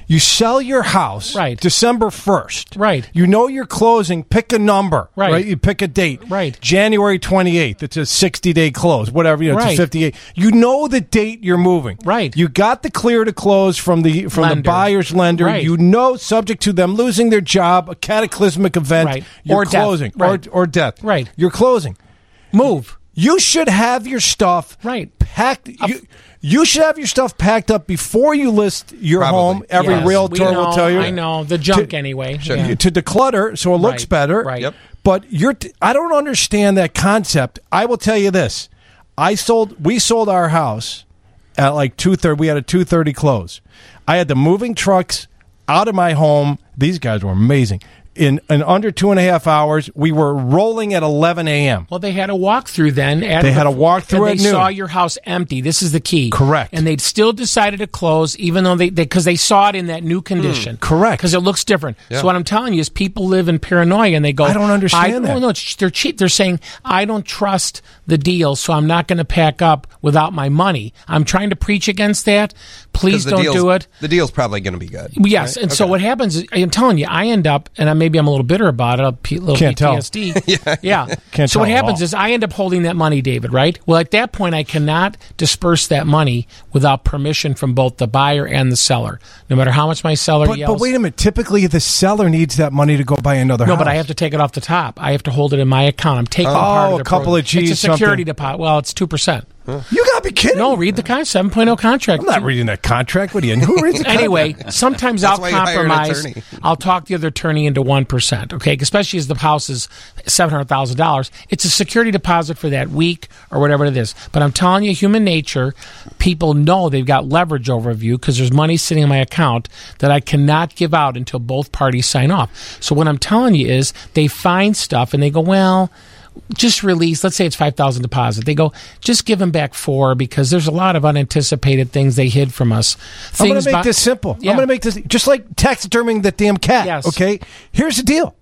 Speaker 2: You sell your house
Speaker 11: Right.
Speaker 2: December first.
Speaker 11: Right.
Speaker 2: You know you're closing. Pick a number.
Speaker 11: Right.
Speaker 2: You pick a date.
Speaker 11: Right.
Speaker 2: January twenty-eighth. It's a sixty-day close. Whatever. You know, it's
Speaker 11: Right.
Speaker 2: a fifty-eight. You know the date you're moving.
Speaker 11: Right.
Speaker 2: You got the clear to close from the from
Speaker 11: Lender.
Speaker 2: the buyer's lender.
Speaker 11: Right.
Speaker 2: You know, subject to them losing their job, a cataclysmic event,
Speaker 11: Right.
Speaker 2: you're
Speaker 11: Or death.
Speaker 2: closing.
Speaker 11: Right.
Speaker 2: Or, or death.
Speaker 11: Right.
Speaker 2: You're closing.
Speaker 11: Move.
Speaker 2: You should have your stuff
Speaker 11: Right.
Speaker 2: packed. You, you should have your stuff packed up before you list your
Speaker 9: Probably.
Speaker 2: home. Every
Speaker 11: Yes,
Speaker 2: realtor
Speaker 11: we know,
Speaker 2: will tell you.
Speaker 11: I know. The junk anyway.
Speaker 2: To,
Speaker 11: Yeah.
Speaker 2: to declutter so it looks
Speaker 11: Right,
Speaker 2: better.
Speaker 11: right. Yep.
Speaker 2: But you're. T- I don't understand that concept. I will tell you this. I sold. We sold our house at like two thirty. We had a two thirty close. I had the moving trucks out of my home. These guys were amazing. In, in under two and a half hours, we were rolling at eleven a.m.
Speaker 11: Well, they had a walkthrough then. At
Speaker 2: They had a walkthrough
Speaker 11: and
Speaker 2: at
Speaker 11: they
Speaker 2: noon.
Speaker 11: saw your house empty. This is the key.
Speaker 2: Correct.
Speaker 11: And they still decided to close, even though they because they, they saw it in that new condition.
Speaker 2: Correct.
Speaker 11: Because it looks different.
Speaker 2: Yeah.
Speaker 11: So what I'm telling you is, people live in paranoia and they go,
Speaker 2: I don't understand
Speaker 11: I,
Speaker 2: that.
Speaker 11: No, no, it's, they're cheap. They're saying I don't trust the deal, so I'm not going to pack up without my money. I'm trying to preach against that. Please
Speaker 9: 'Cause the
Speaker 11: don't
Speaker 9: deal's-
Speaker 11: do it.
Speaker 9: The deal's probably going to be good.
Speaker 11: Yes,
Speaker 9: right?
Speaker 11: and so
Speaker 9: Okay.
Speaker 11: what happens is, I'm telling you, I end up, and I, maybe I'm a little bitter about it, a P- little
Speaker 2: Can't
Speaker 11: P T S D.
Speaker 9: yeah.
Speaker 11: Yeah.
Speaker 2: Can't
Speaker 11: so what
Speaker 2: tell at
Speaker 11: happens
Speaker 2: all.
Speaker 11: is I end up holding that money, David, right? Well, at that point, I cannot disperse that money without permission from both the buyer and the seller, no matter how much my seller
Speaker 2: But,
Speaker 11: yells.
Speaker 2: but wait a minute. Typically, the seller needs that money to go buy another
Speaker 11: no,
Speaker 2: house.
Speaker 11: but I have to take it off the top. I have to hold it in my account. I'm taking
Speaker 2: Oh,
Speaker 11: part of
Speaker 2: a
Speaker 11: the
Speaker 2: couple
Speaker 11: program.
Speaker 2: of G's,
Speaker 11: It's a security
Speaker 2: something.
Speaker 11: deposit. Well, it's two percent.
Speaker 2: You got to be kidding.
Speaker 11: No, read the con- seven point oh contract.
Speaker 2: I'm not reading that contract. What are you? Who reads the
Speaker 11: Anyway,
Speaker 2: contract?
Speaker 11: sometimes
Speaker 9: That's
Speaker 11: I'll
Speaker 9: why you hire an
Speaker 11: compromise.
Speaker 9: attorney.
Speaker 11: I'll talk the other attorney into one percent. Okay, especially as the house is seven hundred thousand dollars. It's a security deposit for that week or whatever it is. But I'm telling you, human nature. People know they've got leverage over you because there's money sitting in my account that I cannot give out until both parties sign off. So what I'm telling you is, they find stuff and they go, well, just release, let's say it's five thousand deposit. They go, just give them back four because there's a lot of unanticipated things they hid from us.
Speaker 2: I'm going
Speaker 11: Things
Speaker 2: to make
Speaker 11: by-
Speaker 2: this simple.
Speaker 11: Yeah.
Speaker 2: I'm going to make this just like taxiderming that damn cat.
Speaker 11: Yes.
Speaker 2: Okay. Here's the deal.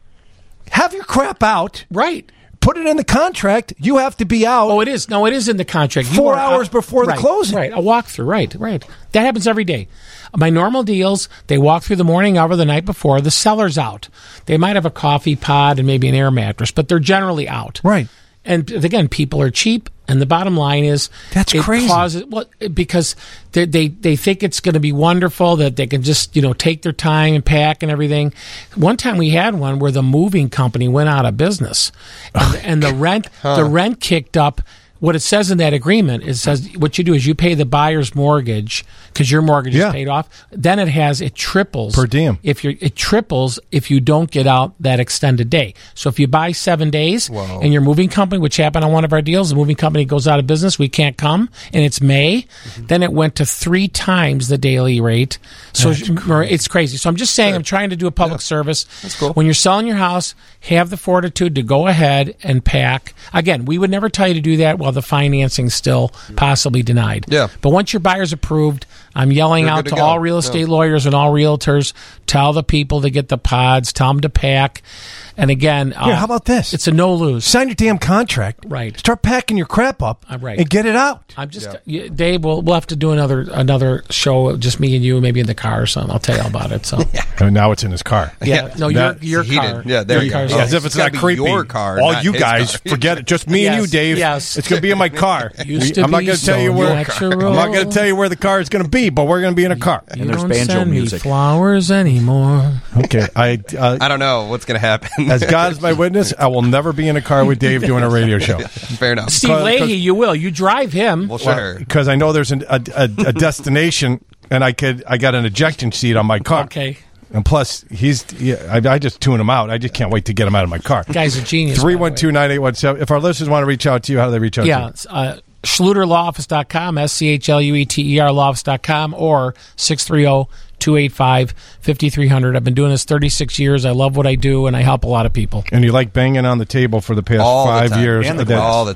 Speaker 2: Have your crap out.
Speaker 11: Right.
Speaker 2: Put it in the contract. You have to be out.
Speaker 11: Oh, it is. No, it is in the contract. You
Speaker 2: Four
Speaker 11: are
Speaker 2: hours
Speaker 11: out-
Speaker 2: before the
Speaker 11: right,
Speaker 2: closing.
Speaker 11: Right, a walkthrough. Right, right. That happens every day. My normal deals, they walk through the morning hour the night before. The seller's out. They might have a coffee pod and maybe an air mattress, but they're generally out.
Speaker 2: Right.
Speaker 11: And again, people are cheap. And the bottom line is,
Speaker 2: That's
Speaker 11: it
Speaker 2: crazy.
Speaker 11: Causes, well, because they, they they think it's going to be wonderful that they can just you know take their time and pack and everything. One time we had one where the moving company went out of business, and, and the rent
Speaker 9: Huh.
Speaker 11: the rent kicked up. What it says in that agreement, it says what you do is you pay the buyer's mortgage because your mortgage
Speaker 2: Yeah.
Speaker 11: is paid off. Then it has it triples
Speaker 2: Per diem.
Speaker 11: If you it triples if you don't get out that extended day. So if you buy seven days
Speaker 9: Whoa.
Speaker 11: and your moving company, which happened on one of our deals, the moving company goes out of business, we can't come, and it's May,
Speaker 2: Mm-hmm.
Speaker 11: then it went to three times the daily rate. So it's crazy. So I'm just saying, I'm trying to do a public service.
Speaker 9: That's cool.
Speaker 11: When you're selling your house, have the fortitude to go ahead and pack. Again, we would never tell you to do that while the financing's still possibly denied.
Speaker 9: Yeah.
Speaker 11: But once your buyer's approved, I'm yelling
Speaker 9: You're
Speaker 11: out
Speaker 9: good
Speaker 11: to
Speaker 9: to go.
Speaker 11: all real estate
Speaker 9: Yeah.
Speaker 11: lawyers and all realtors, tell the people to get the pods, tell them to pack. And again,
Speaker 2: Here,
Speaker 11: uh,
Speaker 2: how about this?
Speaker 11: it's a no lose.
Speaker 2: Sign your damn contract.
Speaker 11: Right.
Speaker 2: Start packing your crap up.
Speaker 11: Uh, right.
Speaker 2: And get it out.
Speaker 11: I'm just yeah, Dave. We'll we'll have to do another another show, just me and you, maybe in the car or something. I'll tell you all about it. So
Speaker 2: And now it's in his car.
Speaker 11: yeah, no, your
Speaker 2: That-
Speaker 11: your
Speaker 9: heated.
Speaker 11: car.
Speaker 9: Yeah, there
Speaker 11: your
Speaker 9: you go.
Speaker 11: car's-
Speaker 9: Oh,
Speaker 2: As if it's
Speaker 9: gotta
Speaker 2: not
Speaker 9: be
Speaker 2: creepy.
Speaker 9: your car,
Speaker 2: All
Speaker 9: not
Speaker 2: you
Speaker 9: his
Speaker 2: guys,
Speaker 9: car.
Speaker 2: forget it. Just me and you,
Speaker 11: Yes,
Speaker 2: Dave.
Speaker 11: yes.
Speaker 2: It's going to be in my car.
Speaker 11: Used to
Speaker 2: I'm not
Speaker 11: be
Speaker 2: going to tell you
Speaker 11: so
Speaker 2: where.
Speaker 11: natural.
Speaker 2: I'm not going to tell you where the car is going to be, but we're going to be in a car.
Speaker 11: You
Speaker 12: And there's
Speaker 11: don't
Speaker 12: banjo
Speaker 11: send
Speaker 12: music.
Speaker 11: me flowers anymore.
Speaker 2: Okay. I. Uh,
Speaker 9: I don't know what's going to happen.
Speaker 2: as God is my witness, I will never be in a car with Dave doing a radio show.
Speaker 9: Fair enough.
Speaker 11: Steve
Speaker 2: Cause-
Speaker 11: Leahy,
Speaker 2: cause-
Speaker 11: you will. You drive him.
Speaker 9: Well, sure.
Speaker 2: Because I know there's an, a, a, a destination, and I could. I got an ejection seat on my car.
Speaker 11: Okay.
Speaker 2: And plus, he's. Yeah, I, I just tune him out. I just can't wait to get him out of my car.
Speaker 11: Guy's a genius.
Speaker 2: Three one two nine eight one seven. If our listeners want to reach out to you, how do they reach out
Speaker 11: Yeah,
Speaker 2: to you?
Speaker 11: it's, uh, schluter law office dot com, S C H L U E T E R law office dot com, or six three zero, two eight five, five three zero zero. I've been doing this thirty-six years. I love what I do, and I help a lot of people.
Speaker 2: And you like banging on the table for the past
Speaker 9: All the
Speaker 2: five
Speaker 9: time.
Speaker 2: years.
Speaker 9: And the
Speaker 2: That-
Speaker 9: all the time.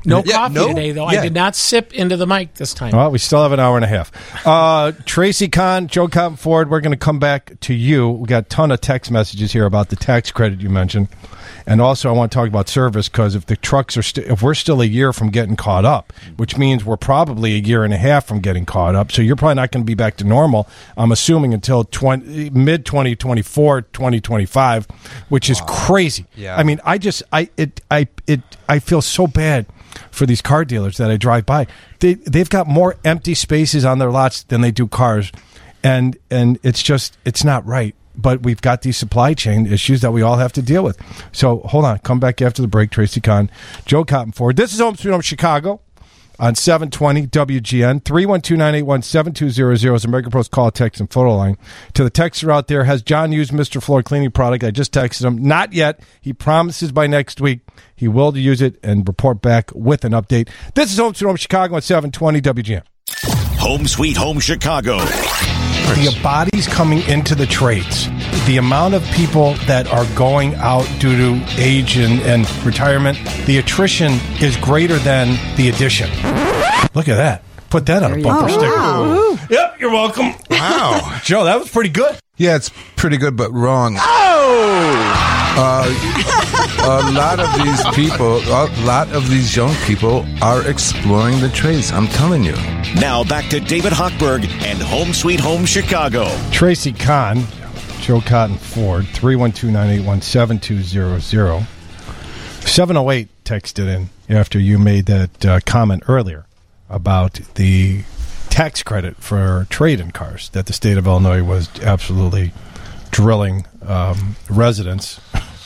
Speaker 11: No
Speaker 2: Yeah,
Speaker 11: coffee
Speaker 2: no?
Speaker 11: today, though.
Speaker 2: Yeah.
Speaker 11: I did not sip into the mic this time.
Speaker 2: Well, we still have an hour and a half. Uh, Tracy Kahn, Joe Cotton Ford, we're going to come back to you. We got a ton of text messages here about the tax credit you mentioned. And also, I want to talk about service because if the trucks are, st- if we're still a year from getting caught up, which means we're probably a year and a half from getting caught up, so you're probably not going to be back to normal. I'm assuming until twenty, mid twenty twenty-four, twenty twenty-five, which is crazy.
Speaker 9: Yeah.
Speaker 2: I mean, I just, I, it, I, it, I feel so bad for these car dealers that I drive by. They, they've got more empty spaces on their lots than they do cars, and and it's just, it's not right. But we've got these supply chain issues that we all have to deal with. So hold on. Come back after the break. Tracy Kahn, Joe Cotton Ford. This is Home Sweet Home Chicago on seven twenty W G N. three one two, nine eight one, seven two zero zero is American Pro's call, text, and photo line. To the texter out there, has John used Mister Floor cleaning product? I just texted him. Not yet. He promises by next week he will use it and report back with an update. This is Home Sweet Home Chicago on seven twenty W G N.
Speaker 1: Home Sweet Home Chicago.
Speaker 2: The bodies coming into the trades, the amount of people that are going out due to age and, and retirement, the attrition is greater than the addition. Look at that. Put that on a bumper sticker.
Speaker 5: Wow.
Speaker 2: Yep, you're welcome.
Speaker 5: Wow.
Speaker 2: Joe, that was pretty good.
Speaker 5: Yeah, it's pretty good, but wrong.
Speaker 2: Oh!
Speaker 5: Uh, a lot of these people, a lot of these young people are exploring the trades. I'm telling you.
Speaker 1: Now back to David Hochberg and Home Sweet Home Chicago.
Speaker 2: Tracy Kahn, Joe Cotton Ford, three one two, nine eight one, seven two zero zero. seven oh eight texted in after you made that uh, comment earlier about the tax credit for trade-in cars that the state of Illinois was absolutely drilling um, residents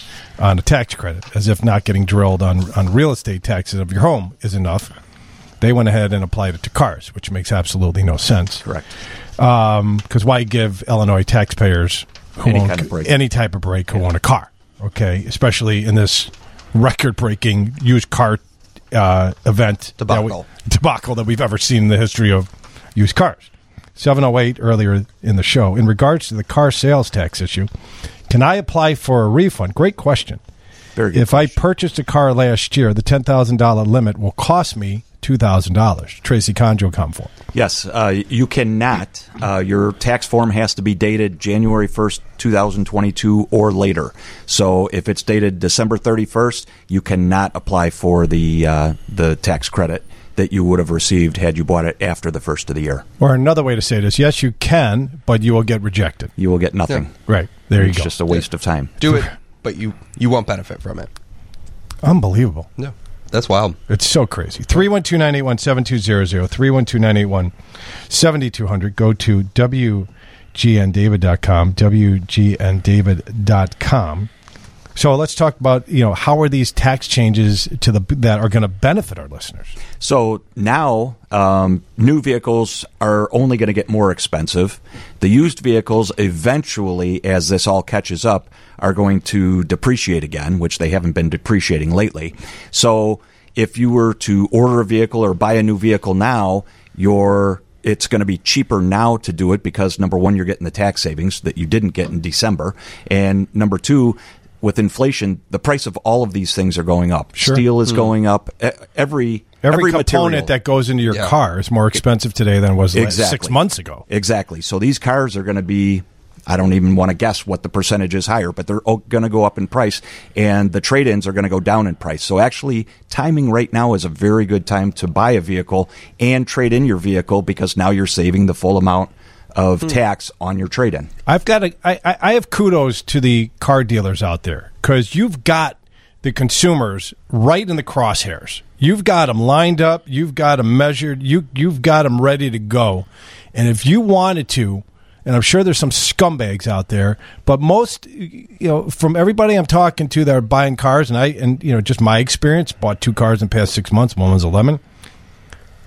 Speaker 2: on a tax credit, as if not getting drilled on, on real estate taxes of your home is enough. They went ahead and applied it to cars, which makes absolutely no sense.
Speaker 12: Correct.
Speaker 2: Because um, why give Illinois taxpayers who
Speaker 12: Any
Speaker 2: own,
Speaker 12: kind of break.
Speaker 2: any type of break who own a car? Okay, especially in this record-breaking used car uh, event
Speaker 9: Debacle.
Speaker 2: that we, debacle that we've ever seen in the history of used cars. seven oh eight earlier in the show. In regards to the car sales tax issue, can I apply for a refund? Great question.
Speaker 12: Very good
Speaker 2: if question. I purchased a car last year, the ten thousand dollars limit will cost me two thousand dollars. Tracy Conjo come for.
Speaker 12: Yes, uh, you cannot. Uh, your tax form has to be dated January first, twenty twenty-two or later. So if it's dated December thirty-first, you cannot apply for the uh, the tax credit that you would have received had you bought it after the first of the year.
Speaker 2: Or another way to say this, yes, you can, but you will get rejected.
Speaker 12: You will get nothing.
Speaker 2: Yeah. Right. There
Speaker 12: it's
Speaker 2: you go.
Speaker 12: It's just a waste of time.
Speaker 9: Do it, but you, you won't benefit from it.
Speaker 2: Unbelievable.
Speaker 9: No. That's wild.
Speaker 2: It's so crazy. three one two, nine eight one, seven two zero zero, three one two, nine eight one, seven two zero zero. Go to W G N David dot com, W G N David dot com. So let's talk about, you know, how are these tax changes to the that are going to benefit our listeners?
Speaker 12: So now um, new vehicles are only going to get more expensive. The used vehicles eventually, as this all catches up, are going to depreciate again, which they haven't been depreciating lately. So if you were to order a vehicle or buy a new vehicle now, your it's going to be cheaper now to do it because, number one, you're getting the tax savings that you didn't get in December. And number two, with inflation, the price of all of these things are going up.
Speaker 2: Sure.
Speaker 12: Steel is
Speaker 2: Mm.
Speaker 12: going up. E- Every
Speaker 2: Every,
Speaker 12: every
Speaker 2: component
Speaker 12: material.
Speaker 2: that goes into your
Speaker 12: Yeah.
Speaker 2: car is more expensive today than it was like
Speaker 12: Exactly.
Speaker 2: six months ago.
Speaker 12: Exactly. So these cars are going to be, I don't even want to guess what the percentage is higher, but they're going to go up in price, and the trade-ins are going to go down in price. So actually, timing right now is a very good time to buy a vehicle and trade in your vehicle because now you're saving the full amount of
Speaker 2: Hmm.
Speaker 12: tax on your trade-in.
Speaker 2: I've got a, I, I I have kudos to the car dealers out there because you've got the consumers right in the crosshairs. You've got them lined up. You've got them measured. You you've got them ready to go. And if you wanted to, and I'm sure there's some scumbags out there, but most, you know, from everybody I'm talking to that are buying cars, and I and you know just my experience, bought two cars in the past six months. One was a lemon.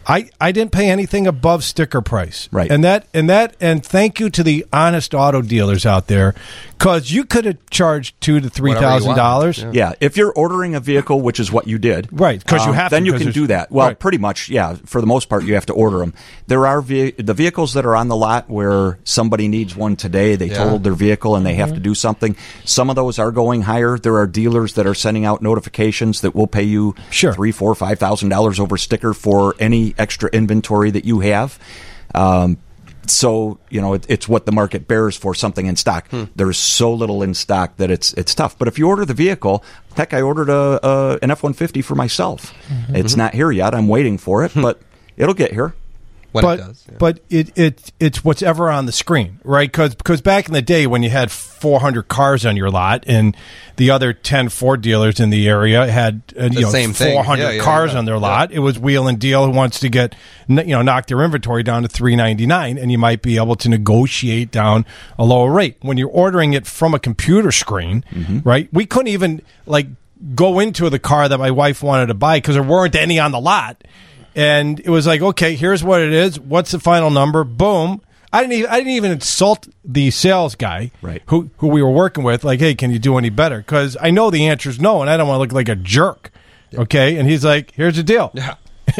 Speaker 2: I, I didn't pay anything above sticker price.
Speaker 12: Right.
Speaker 2: And that and that and thank you to the honest auto dealers out there, because you could have charged two to three thousand dollars.
Speaker 12: Yeah. yeah, if you're ordering a vehicle, which is what you did,
Speaker 2: right? Because um, you have
Speaker 12: then
Speaker 2: to,
Speaker 12: you can do that. Well, right. pretty much, yeah. For the most part, you have to order them. There are ve- the vehicles that are on the lot where somebody needs one today. They yeah. totaled their vehicle and they have mm-hmm. to do something. Some of those are going higher. There are dealers that are sending out notifications that will pay you
Speaker 2: sure.
Speaker 12: three, four, five thousand dollars over sticker for any extra inventory that you have. Um, so you know it, it's what the market bears for something in stock. Hmm. There's so little in stock that it's it's tough. But if you order the vehicle, heck, I ordered a, a an F one fifty for myself. Mm-hmm. It's not here yet. I'm waiting for it, but it'll get here.
Speaker 9: When
Speaker 2: but,
Speaker 9: it does, yeah.
Speaker 2: but it, it it's what's ever on the screen, right? Because because back in the day when you had four hundred cars on your lot and the other ten Ford dealers in the area had uh, you know
Speaker 9: same
Speaker 2: four hundred
Speaker 9: yeah, yeah,
Speaker 2: cars
Speaker 9: yeah.
Speaker 2: on their
Speaker 9: yeah.
Speaker 2: lot, it was wheel and deal who wants to get you know knock their inventory down to three ninety-nine, and you might be able to negotiate down a lower rate. When you're ordering it from a computer screen, mm-hmm. right? We couldn't even like go into the car that my wife wanted to buy because there weren't any on the lot. And it was like, okay, here's what it is. What's the final number? Boom. I didn't even, I didn't even insult the sales guy
Speaker 12: right.
Speaker 2: who, who we were working with. Like, hey, can you do any better? Because I know the answer is no, and I don't want to look like a jerk. Okay? And he's like, here's the deal.
Speaker 9: Yeah.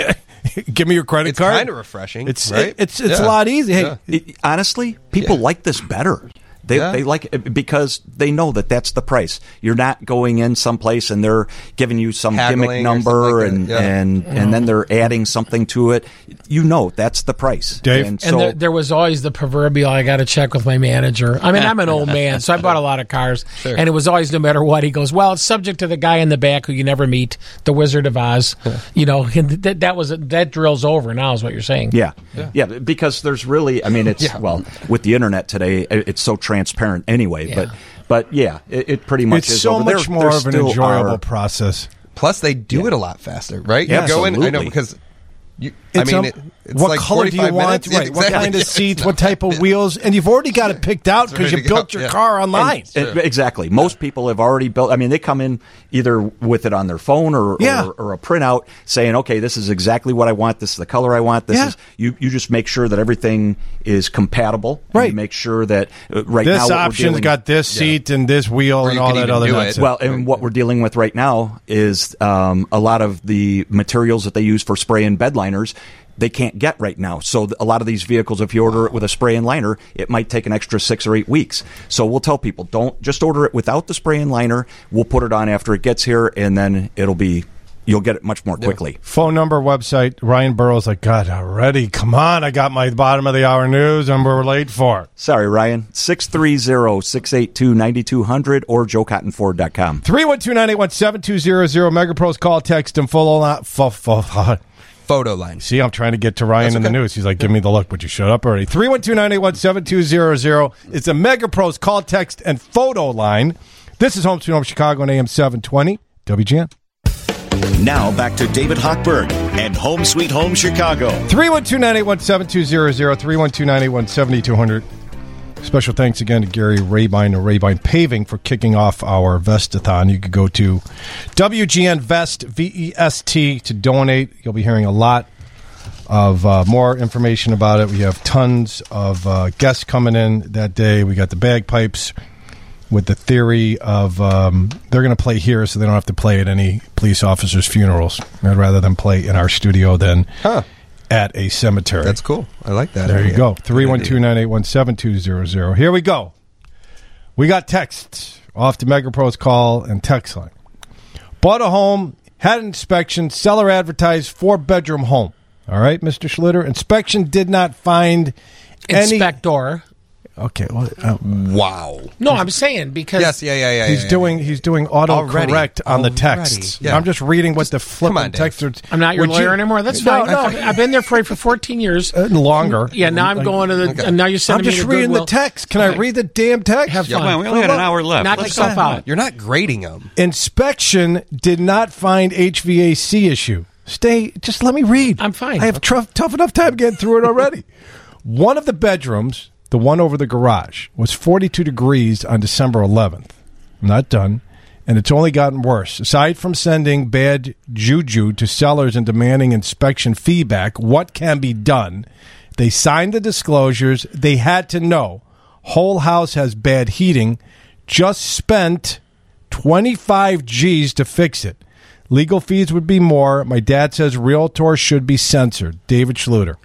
Speaker 2: Give me your credit
Speaker 9: it's
Speaker 2: card.
Speaker 9: It's kind of refreshing.
Speaker 2: It's
Speaker 9: right?
Speaker 2: it, it's it's
Speaker 9: yeah.
Speaker 2: a lot easier. Hey,
Speaker 12: yeah. it, honestly, people yeah. like this better. They
Speaker 9: yeah.
Speaker 12: they like it because they know that that's the price. You're not going in someplace and they're giving you some
Speaker 9: Haggling
Speaker 12: gimmick number
Speaker 9: like
Speaker 12: and
Speaker 9: yeah.
Speaker 12: and,
Speaker 11: Mm-hmm.
Speaker 12: and then they're adding something to it. You know that's the price.
Speaker 2: Dave?
Speaker 12: And,
Speaker 11: And
Speaker 12: so,
Speaker 11: there, there was always the proverbial, I got to check with my manager. I mean, I'm an old man, so I bought a lot of cars.
Speaker 9: Sure.
Speaker 11: And it was always, no matter what, he goes, well, it's subject to the guy in the back who you never meet, the Wizard of Oz. You know, and that, that was that drills over now is what you're saying.
Speaker 12: Yeah. yeah. Yeah, because there's really, I mean, it's,
Speaker 9: yeah.
Speaker 12: well, with the internet today, it's so transparent anyway.
Speaker 11: Yeah.
Speaker 12: But, but yeah, it, it pretty much
Speaker 2: it's
Speaker 12: is
Speaker 2: so
Speaker 12: over.
Speaker 2: much
Speaker 12: there,
Speaker 2: more
Speaker 12: there
Speaker 2: of an
Speaker 12: still
Speaker 2: enjoyable
Speaker 12: are,
Speaker 2: process.
Speaker 9: Plus, they do
Speaker 12: Yeah.
Speaker 9: it a lot faster, right?
Speaker 12: Yeah,
Speaker 9: you go in, I know,
Speaker 12: absolutely.
Speaker 9: because you,
Speaker 2: It's
Speaker 9: I mean,
Speaker 2: a-
Speaker 9: it, it's
Speaker 2: what
Speaker 9: like
Speaker 2: color do you
Speaker 9: forty-five
Speaker 2: want?
Speaker 9: minutes.
Speaker 2: Right.
Speaker 9: Yeah,
Speaker 2: What
Speaker 9: exactly.
Speaker 2: kind of
Speaker 9: Yeah,
Speaker 2: seats?
Speaker 9: it's
Speaker 2: What
Speaker 9: not-
Speaker 2: type of wheels? And you've already got it picked out because you
Speaker 9: ready to
Speaker 2: built
Speaker 9: go.
Speaker 2: your
Speaker 9: Yeah.
Speaker 2: car online.
Speaker 12: And, and exactly. Most people have already built. I mean, they come in either with it on their phone or,
Speaker 2: Yeah.
Speaker 12: or, or a printout saying, "Okay, this is exactly what I want. This is the color I want. This
Speaker 2: Yeah.
Speaker 12: is." You, you just make sure that everything is compatible.
Speaker 2: Right.
Speaker 12: You make sure that uh, right
Speaker 2: this
Speaker 12: now what we're
Speaker 2: option's
Speaker 12: dealing-
Speaker 2: got this seat and this wheel
Speaker 9: Or
Speaker 2: and
Speaker 9: you
Speaker 2: all
Speaker 9: can
Speaker 2: that
Speaker 9: even
Speaker 2: other
Speaker 9: do
Speaker 2: nonsense.
Speaker 9: it.
Speaker 12: Well, and what we're dealing with right now is um, a lot of the materials that they use for spray and bed liners. They can't get right now. So a lot of these vehicles, if you order it with a spray and liner, it might take an extra six or eight weeks. So we'll tell people, don't just order it without the spray and liner. We'll put it on after it gets here, and then it'll be, you'll get it much more quickly.
Speaker 2: Phone number, website. Ryan Burroughs like, God, already? Come on. I got my bottom of the hour news and we're late for it.
Speaker 12: Sorry, Ryan. six three zero, six eight two, nine two zero zero or joe cotton ford dot com.
Speaker 2: three one two, nine eight one, seven two zero zero. MegaPros, call, text, and full on.
Speaker 9: Photo line.
Speaker 2: See, I'm trying to get to Ryan
Speaker 9: That's
Speaker 2: in the
Speaker 9: okay.
Speaker 2: news. He's like, give me the look. Would you shut up already? three one two, nine eight one, seven two zero zero. It's a MegaPros call, text, and photo line. This is Home Sweet Home Chicago on A M seven twenty. W G N.
Speaker 1: Now back to David Hochberg and Home Sweet Home Chicago.
Speaker 2: three one two, nine eight one, seven two zero zero. three one two, nine eight one, seven two zero zero. Special thanks again to Gary Rabine of Rabine Paving for kicking off our Vestathon. You could go to W G N Vest, V E S T, to donate. You'll be hearing a lot of uh, more information about it. We have tons of uh, guests coming in that day. We got the bagpipes with the theory of um, they're going to play here so they don't have to play at any police officers' funerals. I'd rather them play in our studio than
Speaker 9: Huh.
Speaker 2: at a cemetery.
Speaker 9: That's cool. I like that.
Speaker 2: There you
Speaker 9: idea.
Speaker 2: go. three one two, nine eight one, seven two zero zero. Here we go. We got texts off the MegaPros call and text line. Bought a home, had an inspection, seller advertised four-bedroom home. All right, Mister Schlitter. Inspection did not find any...
Speaker 11: Inspector.
Speaker 2: Okay. Well, uh,
Speaker 9: Wow.
Speaker 11: No, I'm saying because
Speaker 9: Yes, yeah, yeah, yeah.
Speaker 2: he's
Speaker 9: yeah, yeah.
Speaker 2: doing he's doing auto
Speaker 9: Already.
Speaker 2: correct on the
Speaker 9: Already.
Speaker 2: texts.
Speaker 9: Yeah.
Speaker 2: I'm just reading what the flipping
Speaker 9: on, Dave.
Speaker 2: text are.
Speaker 11: I'm not your
Speaker 2: Would
Speaker 11: lawyer
Speaker 2: you-
Speaker 11: anymore. That's
Speaker 2: No,
Speaker 11: fine.
Speaker 2: no.
Speaker 11: I've, I've been there for for fourteen years.
Speaker 2: Uh, longer.
Speaker 11: Yeah, now I'm going to the.
Speaker 9: Okay.
Speaker 11: And now you're
Speaker 2: I'm
Speaker 11: sending
Speaker 2: just
Speaker 11: me to
Speaker 2: reading
Speaker 11: Goodwill.
Speaker 2: the text. Can I read the damn text?
Speaker 11: Have
Speaker 10: Yeah,
Speaker 11: fun.
Speaker 10: come on, we only got an hour left.
Speaker 11: Knock
Speaker 10: Let's
Speaker 11: yourself
Speaker 10: go.
Speaker 11: out.
Speaker 9: You're not grading them.
Speaker 2: Inspection did not find H V A C issue. Stay. Just let me read.
Speaker 11: I'm fine.
Speaker 2: I have tough, tough enough time getting through it already. One of the bedrooms, the one over the garage, was forty-two degrees on December eleventh. I'm not done. and it's only gotten worse. Aside from sending bad juju to sellers and demanding inspection feedback, what can be done? They signed the disclosures. They had to know. Whole house has bad heating. Just spent twenty-five G's to fix it. Legal fees would be more. My dad says realtors should be censored. David Schluter.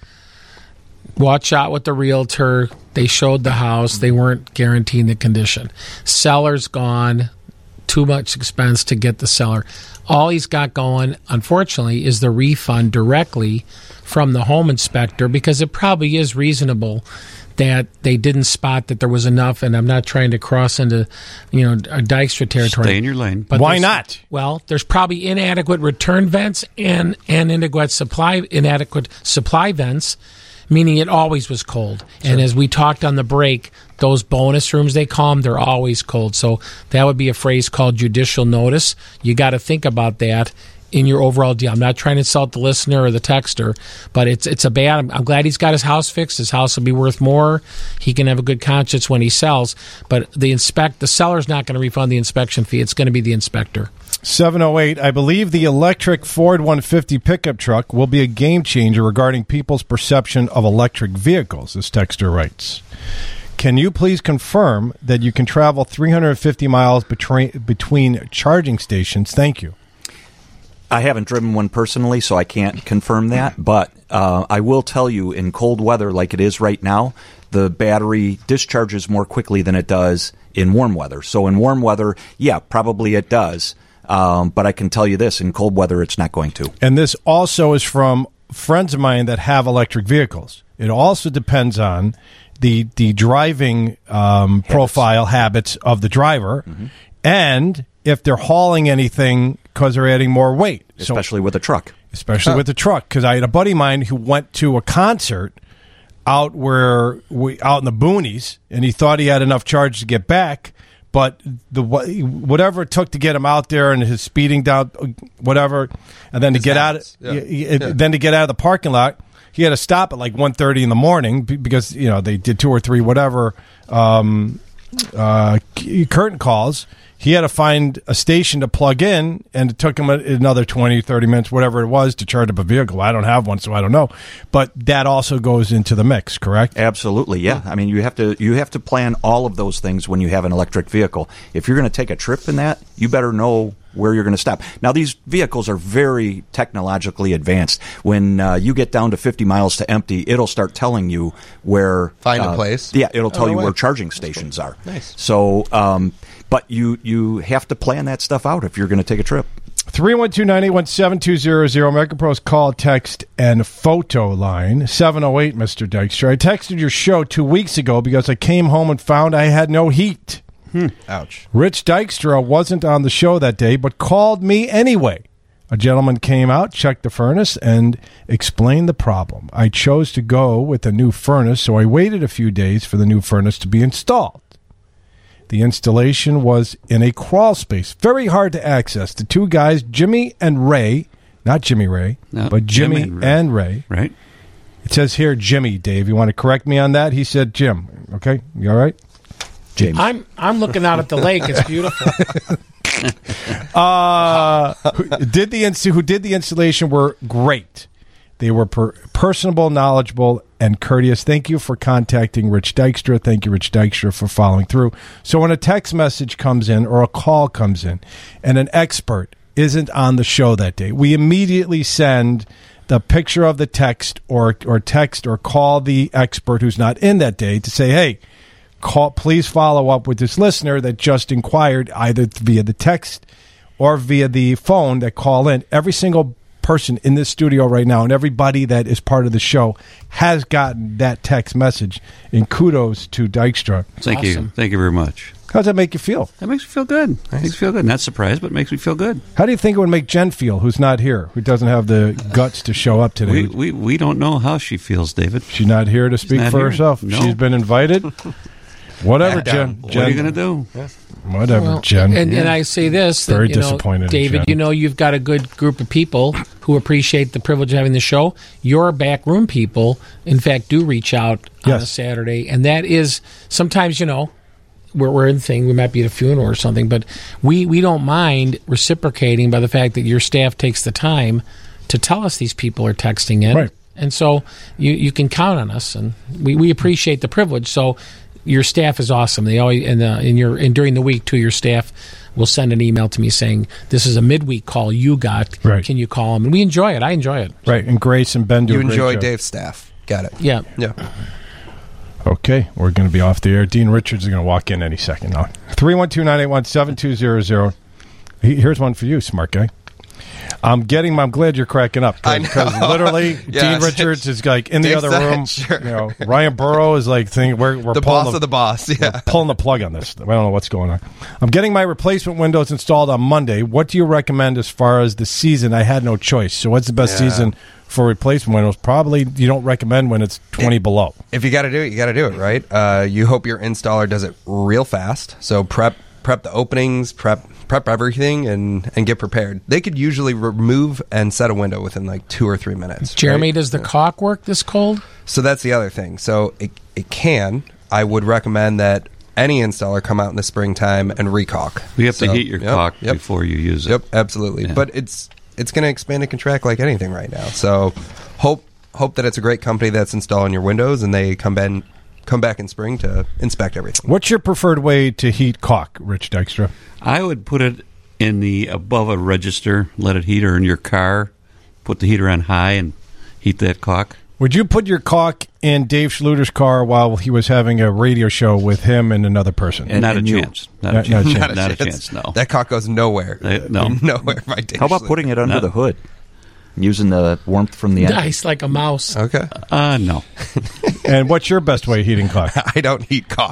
Speaker 11: Watch out with the realtor. They showed the house. They weren't guaranteeing the condition. Seller's gone. Too much expense to get the seller. All he's got going, unfortunately, is the refund directly from the home inspector, because it probably is reasonable that they didn't spot that there was enough, and I'm not trying to cross into, you know, a Dykstra territory.
Speaker 10: Stay in your lane.
Speaker 11: But
Speaker 2: why
Speaker 11: there's-
Speaker 2: not?
Speaker 11: Well, there's probably inadequate return vents and, and inadequate supply inadequate supply vents, meaning it always was cold. Sure. And as we talked on the break, those bonus rooms, they call them, they're always cold. So that would be a phrase called judicial notice. You got to think about that in your overall deal. I'm not trying to insult the listener or the texter, but it's it's a bad. I'm, I'm glad he's got his house fixed. His house will be worth more. He can have a good conscience when he sells. But the inspect the seller's not going to refund the inspection fee. It's going to be the inspector.
Speaker 2: seven oh eight, I believe the electric Ford one fifty pickup truck will be a game changer regarding people's perception of electric vehicles, this texter writes. Can you please confirm that you can travel three hundred fifty miles between, between charging stations? Thank you.
Speaker 12: I haven't driven one personally, so I can't confirm that. But uh, I will tell you, in cold weather like it is right now, the battery discharges more quickly than it does in warm weather. So in warm weather, yeah, probably it does. Um, but I can tell you this, in cold weather, it's not going to.
Speaker 2: And this also is from friends of mine that have electric vehicles. It also depends on the the driving um, profile habits of the driver, mm-hmm. and if they're hauling anything because they're adding more weight.
Speaker 12: Especially so, with a truck.
Speaker 2: Especially huh. with a truck. Because I had a buddy of mine who went to a concert out where we out in the boonies, and he thought he had enough charge to get back, but the whatever it took to get him out there and his speeding down, whatever, and then to get out, yeah. Yeah. then to get out of the parking lot, he had to stop at like one thirty in the morning because, you know, they did two or three whatever um, uh, curtain calls. He had to find a station to plug in, and it took him another twenty, thirty minutes, whatever it was, to charge up a vehicle. I don't have one, so I don't know. But that also goes into the mix, correct?
Speaker 12: Absolutely, yeah. I mean, you have to you have to plan all of those things when you have an electric vehicle. If you're going to take a trip in that, you better know where you're going to stop. Now, these vehicles are very technologically advanced. When uh, you get down to fifty miles to empty, it'll start telling you where...
Speaker 9: Find
Speaker 12: uh,
Speaker 9: a place?
Speaker 12: Yeah, it'll tell
Speaker 9: oh,
Speaker 12: you
Speaker 9: no
Speaker 12: where
Speaker 9: way.
Speaker 12: charging stations
Speaker 9: cool.
Speaker 12: are.
Speaker 9: Nice.
Speaker 12: So, um, but you, you have to plan that stuff out if you're going to take a trip.
Speaker 2: three one two, nine eight one, seven two zero zero, MegaPro's call, text, and photo line. seven oh eight, Mister Dykstra. I texted your show two weeks ago because I came home and found I had no heat.
Speaker 9: Hmm. Ouch.
Speaker 2: Rich Dykstra wasn't on the show that day, but called me anyway. A gentleman came out, checked the furnace, and explained the problem. I chose to go with a new furnace, so I waited a few days for the new furnace to be installed. The installation was in a crawl space, very hard to access. The two guys, Jimmy and Ray, not Jimmy Ray,
Speaker 10: no,
Speaker 2: but Jimmy,
Speaker 10: Jimmy and, Ray.
Speaker 2: and Ray.
Speaker 10: Right.
Speaker 2: It says here Jimmy, Dave. You want to correct me on that? He said Jim. Okay, you all right?
Speaker 12: James.
Speaker 11: I'm I'm looking out at the lake. It's beautiful.
Speaker 2: uh, who did the inst- who did the installation were great. They were per- personable, knowledgeable, and courteous. Thank you for contacting Rich Dykstra. Thank you, Rich Dykstra, for following through. So when a text message comes in or a call comes in and an expert isn't on the show that day, we immediately send the picture of the text or or text or call the expert who's not in that day to say, hey, call, please follow up with this listener that just inquired either via the text or via the phone that call in. Every single person in this studio right now and everybody that is part of the show has gotten that text message. And kudos to Dykstra.
Speaker 10: Thank
Speaker 11: Awesome.
Speaker 10: you. Thank you very much.
Speaker 2: How does that make you feel?
Speaker 10: That makes me feel good.
Speaker 9: Nice.
Speaker 10: Makes me feel good. Not surprised, but makes me feel good.
Speaker 2: How do you think it would make Jen feel, who's not here, who doesn't have the guts to show up today?
Speaker 10: We we, we don't know how she feels, David.
Speaker 2: She's not here to speak
Speaker 10: not
Speaker 2: for
Speaker 10: here.
Speaker 2: herself.
Speaker 10: No.
Speaker 2: She's been invited. Whatever,
Speaker 9: Back
Speaker 2: Jen.
Speaker 9: down.
Speaker 10: What
Speaker 2: Jen.
Speaker 10: are you going to do?
Speaker 2: Whatever,
Speaker 11: Well,
Speaker 2: Jen.
Speaker 11: And, and I say this, that,
Speaker 2: Very
Speaker 11: you know,
Speaker 2: disappointed in
Speaker 11: David,
Speaker 2: Jen.
Speaker 11: you know you've got a good group of people who appreciate the privilege of having the show. Your backroom people, in fact, do reach out on
Speaker 2: Yes.
Speaker 11: a Saturday, and that is sometimes, you know, we're, we're in the thing, we might be at a funeral or something, but we, we don't mind reciprocating by the fact that your staff takes the time to tell us these people are texting in.
Speaker 2: Right.
Speaker 11: And so you, you can count on us, and we, we appreciate the privilege. So your staff is awesome. They always and uh, in your and during the week too, your staff will send an email to me saying, "This is a midweek call you got.
Speaker 2: Right.
Speaker 11: Can you call them?" And we enjoy it. I enjoy it.
Speaker 2: Right. And Grace and Ben do
Speaker 9: You
Speaker 2: a great
Speaker 9: enjoy
Speaker 2: job.
Speaker 9: Dave's staff. Got it.
Speaker 11: Yeah.
Speaker 9: Yeah.
Speaker 2: Okay, we're going to be off the air. Dean Richards is going to walk in any second now. three one two, nine eight one, seven two zero zero. Here's one for you, smart guy. I'm getting. I'm glad you're cracking up because literally
Speaker 9: Yeah.
Speaker 2: Dean Richards is like in the
Speaker 9: Dave
Speaker 2: other
Speaker 9: said,
Speaker 2: room.
Speaker 9: sure.
Speaker 2: You know, Ryan Burrow is like thinking we're we're
Speaker 9: The
Speaker 2: pulling
Speaker 9: boss of the boss, yeah.
Speaker 2: we're pulling the plug on this. I don't know what's going on. I'm getting my replacement windows installed on Monday. What do you recommend as far as the season? I had no choice. So what's the best
Speaker 9: Yeah.
Speaker 2: season for replacement windows? Probably you don't recommend when it's twenty below.
Speaker 9: If you got to do it, you got to do it, right? Uh, you hope your installer does it real fast. So prep prep the openings, prep prep everything, and, and get prepared. They could usually remove and set a window within like two or three minutes.
Speaker 11: Jeremy,
Speaker 9: right?
Speaker 11: does the caulk work this cold?
Speaker 9: So that's the other thing. So it, it can. I would recommend that any installer come out in the springtime and recaulk.
Speaker 10: You have
Speaker 9: So,
Speaker 10: to heat your
Speaker 9: yep,
Speaker 10: caulk
Speaker 9: yep.
Speaker 10: before you use it.
Speaker 9: Yep, absolutely.
Speaker 10: Yeah.
Speaker 9: But it's it's going to expand and contract like anything right now. So hope hope that it's a great company that's installing your windows and they come back come back in spring to inspect everything.
Speaker 2: What's your preferred way to heat caulk, Rich Dykstra?
Speaker 10: I would put it in the above a register, let it heat, or in your car, put the heater on high and heat that caulk.
Speaker 2: Would you put your caulk in Dave Schluter's car while he was having a radio show with him and another person?
Speaker 10: And- Not a and you. chance. Not a chance. Not a chance, no.
Speaker 9: That caulk goes nowhere.
Speaker 10: Uh, no.
Speaker 9: Nowhere. My Dave
Speaker 12: How about
Speaker 9: Schluter.
Speaker 12: putting it under
Speaker 10: No.
Speaker 12: the hood? Using the warmth from the engine?
Speaker 11: Nice, like a mouse.
Speaker 9: Okay.
Speaker 10: Uh, no.
Speaker 2: And what's your best way of heating caulk?
Speaker 9: I don't heat caulk.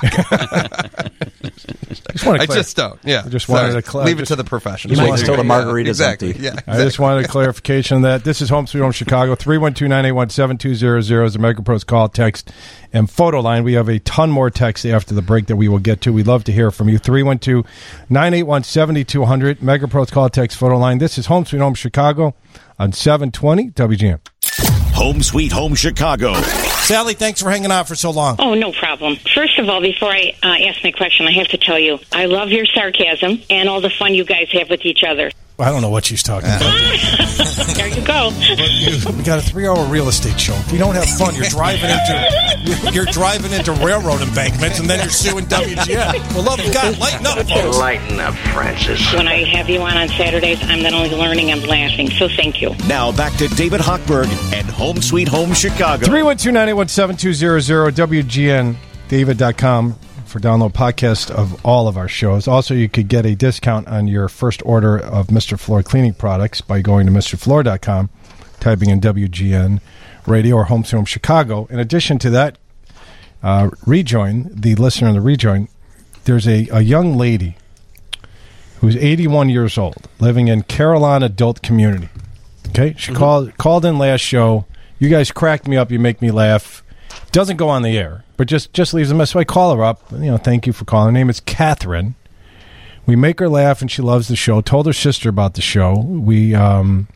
Speaker 2: just wanna
Speaker 9: I
Speaker 2: clar-
Speaker 9: just don't. Yeah.
Speaker 2: I just
Speaker 9: Sorry.
Speaker 2: wanted to cla-
Speaker 9: leave
Speaker 2: just-
Speaker 9: it to the professionals.
Speaker 12: You might until the
Speaker 9: Yeah,
Speaker 12: margarita's
Speaker 9: exactly.
Speaker 12: empty.
Speaker 9: Yeah,
Speaker 2: I
Speaker 9: exactly.
Speaker 2: just wanted a clarification on that. This is Home Sweet Home Chicago. three one two, nine eight one, seven two zero zero is the MegaPros call, text, and photo line. We have a ton more text after the break that we will get to. We'd love to hear from you. three one two, nine eight one, seven two zero zero, MegaPros call, text, photo line. This is Home Sweet Home Chicago on seven twenty W G M.
Speaker 1: Home Sweet Home Chicago.
Speaker 2: Sally, thanks for hanging out for so long.
Speaker 6: Oh, no problem. First of all, before I uh, ask my question, I have to tell you, I love your sarcasm and all the fun you guys have with each other.
Speaker 2: I don't know what she's talking about.
Speaker 6: There you go.
Speaker 2: We got a three-hour real estate show. If we don't have fun, you're driving into you're driving into railroad embankments, and then you're suing W G M. Well, love of God, lighten up, folks.
Speaker 7: Lighten up, Francis.
Speaker 6: When I have you on on Saturdays, I'm not only learning, I'm laughing. So thank you.
Speaker 1: Now back to David Hochberg and Home Sweet Home Chicago.
Speaker 2: three one two, nine eight one, seven two zero zero, W G N David dot com for download podcast of all of our shows. Also, you could get a discount on your first order of Mister Floor cleaning products by going to Mr Floor dot com, typing in W G N Radio or Home Sweet Home Chicago. In addition to that, uh, rejoin, the listener in the rejoin, there's a, a young lady who's eighty-one years old, living in Carolina Adult Community. Okay? She
Speaker 10: Mm-hmm.
Speaker 2: called called in last show. You guys cracked me up. You make me laugh. Doesn't go on the air, but just, just leaves a message. So I call her up. You know, thank you for calling. Her name is Catherine. We make her laugh, and she loves the show. Told her sister about the show. We, um,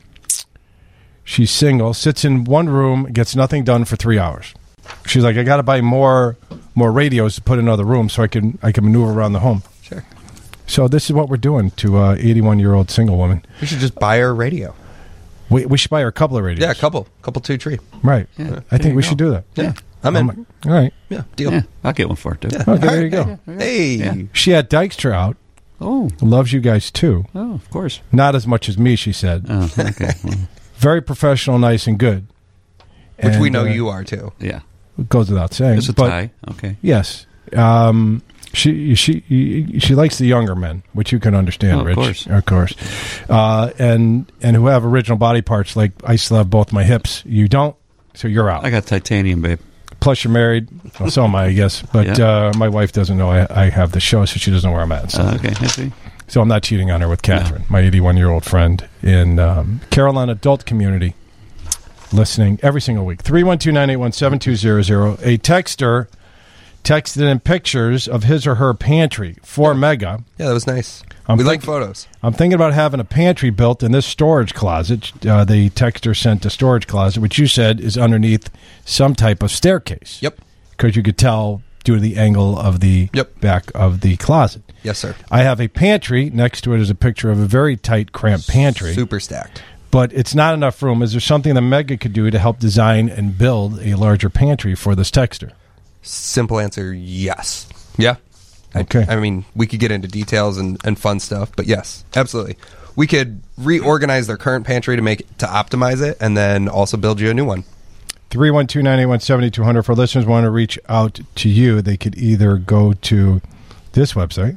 Speaker 2: she's single, sits in one room, gets nothing done for three hours. She's like, I got to buy more, more radios to put in other rooms so I can, I can maneuver around the home.
Speaker 9: Sure.
Speaker 2: So this is what we're doing to a eighty-one-year-old single woman.
Speaker 9: We should just buy her a radio.
Speaker 2: We, we should buy her a couple of radios.
Speaker 9: Yeah, a couple. Couple two tree.
Speaker 2: Right.
Speaker 9: Yeah.
Speaker 2: I think
Speaker 9: There
Speaker 2: we
Speaker 9: you
Speaker 2: should
Speaker 9: go.
Speaker 2: do that.
Speaker 9: Yeah. I'm in.
Speaker 2: Um, all right.
Speaker 9: Yeah, deal.
Speaker 10: Yeah, I'll get one for it, too.
Speaker 9: Yeah.
Speaker 2: Okay, there you go.
Speaker 9: Hey.
Speaker 10: Yeah.
Speaker 2: She had Dykstra out.
Speaker 10: Oh.
Speaker 2: Loves you guys, too.
Speaker 10: Oh, of course.
Speaker 2: Not as much as me, she said.
Speaker 10: Oh, okay. Well,
Speaker 2: Very professional, nice, and good.
Speaker 9: Which
Speaker 2: And,
Speaker 9: we know
Speaker 2: uh,
Speaker 9: you are, too.
Speaker 10: yeah.
Speaker 2: It goes without saying.
Speaker 10: It's a
Speaker 2: but
Speaker 10: tie. Okay.
Speaker 2: Yes. Um, she she she likes the younger men, which you can understand,
Speaker 10: Oh, of
Speaker 2: Rich.
Speaker 10: course.
Speaker 2: Of course. Uh, and and who have original body parts, like I still have both my hips. You don't, so you're out.
Speaker 10: I got titanium, babe.
Speaker 2: Plus, you're married. Well, so am I, I guess. But
Speaker 10: Yeah.
Speaker 2: uh, my wife doesn't know I, I have the show, so she doesn't know where I'm at. So.
Speaker 10: Uh, okay, I see.
Speaker 2: So I'm not cheating on her with Catherine, my eighty-one-year-old friend in um, Carolina Adult Community, listening every single week. three one two, nine eight one, seven two zero zero. A texter texted in pictures of his or her pantry for Mega.
Speaker 9: Yeah, that was nice.
Speaker 2: I'm
Speaker 9: we like
Speaker 2: think-
Speaker 9: photos.
Speaker 2: I'm thinking about having a pantry built in this storage closet. Uh, the texter sent a storage closet, which you said is underneath some type of staircase.
Speaker 9: Yep.
Speaker 2: Because you could tell due to the angle of the
Speaker 9: Yep.
Speaker 2: back of the closet.
Speaker 9: Yes, sir.
Speaker 2: I have a pantry. Next to it is a picture of a very tight, cramped pantry.
Speaker 9: Super stacked.
Speaker 2: But it's not enough room. Is there something that Mega could do to help design and build a larger pantry for this texter?
Speaker 9: Simple answer, yes. Yeah.
Speaker 2: Okay.
Speaker 9: I, I mean, we could get into details and, and fun stuff, but yes, absolutely. We could reorganize their current pantry to make it, to optimize it, and then also build you a new one.
Speaker 2: three one two, nine eight one, seven two zero zero. For listeners who want to reach out to you, they could either go to this website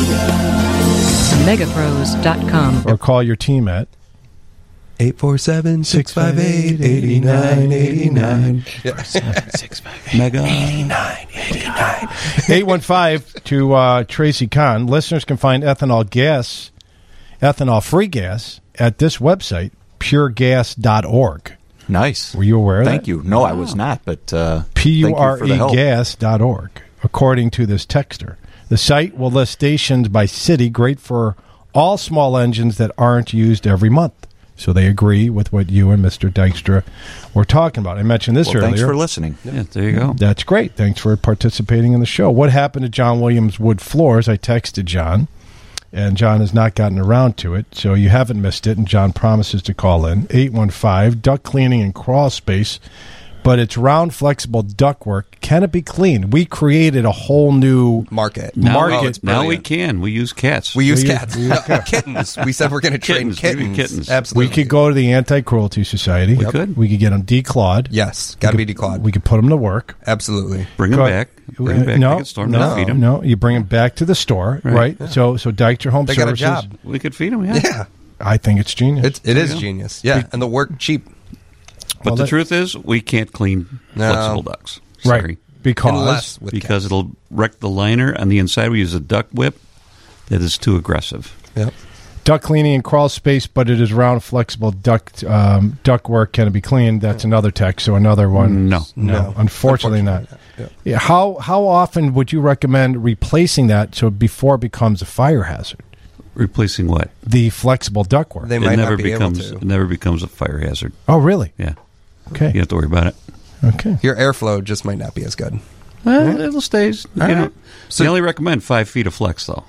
Speaker 13: Megapros dot com
Speaker 2: or call your team at
Speaker 9: eight four seven, six five eight, eight nine eight nine.
Speaker 10: six five eight, Mega.
Speaker 2: eighty-nine eighty-nine. eight one five to uh, Tracy Kahn. Listeners can find ethanol gas, ethanol-free gas, at this website, pure gas dot org.
Speaker 12: Nice.
Speaker 2: Were you aware of
Speaker 12: Thank
Speaker 2: that?
Speaker 12: you. No, I was not, but uh,
Speaker 2: P U R
Speaker 12: thank you
Speaker 2: E
Speaker 12: for the help.
Speaker 2: gas dot org, according to this texter. The site will list stations by city, great for all small engines that aren't used every month. So they agree with what you and Mister Dykstra were talking about. I mentioned this
Speaker 12: Well,
Speaker 2: earlier.
Speaker 12: thanks for listening.
Speaker 10: Yeah, there you go.
Speaker 2: That's great. Thanks for participating in the show. What happened to John Williams Wood Floors? I texted John, and John has not gotten around to it, so you haven't missed it, and John promises to call in. eight one five, duct cleaning and crawl space, but it's round, flexible ductwork. Can it be cleaned? We created a whole new
Speaker 9: market.
Speaker 10: Now,
Speaker 2: market.
Speaker 10: now we can. We use cats.
Speaker 9: We use
Speaker 2: We use-
Speaker 9: cats.
Speaker 2: we use cats.
Speaker 9: Kittens. We said we're going to train
Speaker 10: Kittens. We
Speaker 9: kittens.
Speaker 10: do kittens.
Speaker 9: Absolutely.
Speaker 2: We could go to the Anti-Cruelty Society.
Speaker 10: We could.
Speaker 2: We could get them declawed.
Speaker 9: Yes. Got to be declawed.
Speaker 2: We could put them to work.
Speaker 9: Absolutely.
Speaker 10: Bring them
Speaker 2: Go-
Speaker 10: back. Bring them back
Speaker 2: no,
Speaker 10: to the store.
Speaker 2: no,
Speaker 10: Feed them.
Speaker 2: no. You bring them back to the store, right?
Speaker 10: Right.
Speaker 2: right? So, so Dykstra Home
Speaker 9: They got a
Speaker 2: Services.
Speaker 9: job.
Speaker 10: We could feed them, yeah.
Speaker 9: Yeah.
Speaker 2: I think it's genius.
Speaker 9: It's, it
Speaker 10: There
Speaker 9: is
Speaker 10: you go.
Speaker 9: genius. Yeah. And the work cheap.
Speaker 10: But
Speaker 2: Well,
Speaker 10: the
Speaker 2: that-
Speaker 10: truth is, we can't clean
Speaker 9: No.
Speaker 10: flexible ducts.
Speaker 2: Right.
Speaker 10: Sorry.
Speaker 2: Because
Speaker 9: Unless with
Speaker 10: Because
Speaker 9: cats.
Speaker 10: it'll wreck the liner on the inside. We use a duct whip that is too aggressive.
Speaker 9: Yep.
Speaker 2: duct cleaning and crawl space, but it is round, flexible duct um, duct work. Can it be cleaned? That's another text. So another one.
Speaker 10: No.
Speaker 2: no,
Speaker 9: No.
Speaker 2: unfortunately,
Speaker 9: Unfortunately
Speaker 2: not.
Speaker 9: not. Yeah.
Speaker 2: Yeah, how how often would you recommend replacing that so before it becomes a fire hazard?
Speaker 10: Replacing what?
Speaker 2: The flexible ductwork.
Speaker 9: They
Speaker 10: It
Speaker 9: might
Speaker 10: never
Speaker 9: not be
Speaker 10: becomes.
Speaker 9: able
Speaker 10: It
Speaker 9: to.
Speaker 10: never becomes a fire hazard.
Speaker 2: Oh, really?
Speaker 10: Yeah.
Speaker 2: Okay.
Speaker 10: You have to worry about it.
Speaker 2: Okay.
Speaker 9: Your airflow just might not be as good.
Speaker 10: Well, it'll stays. You
Speaker 9: All
Speaker 10: know.
Speaker 9: right. So-
Speaker 10: they only recommend five feet of flex, though.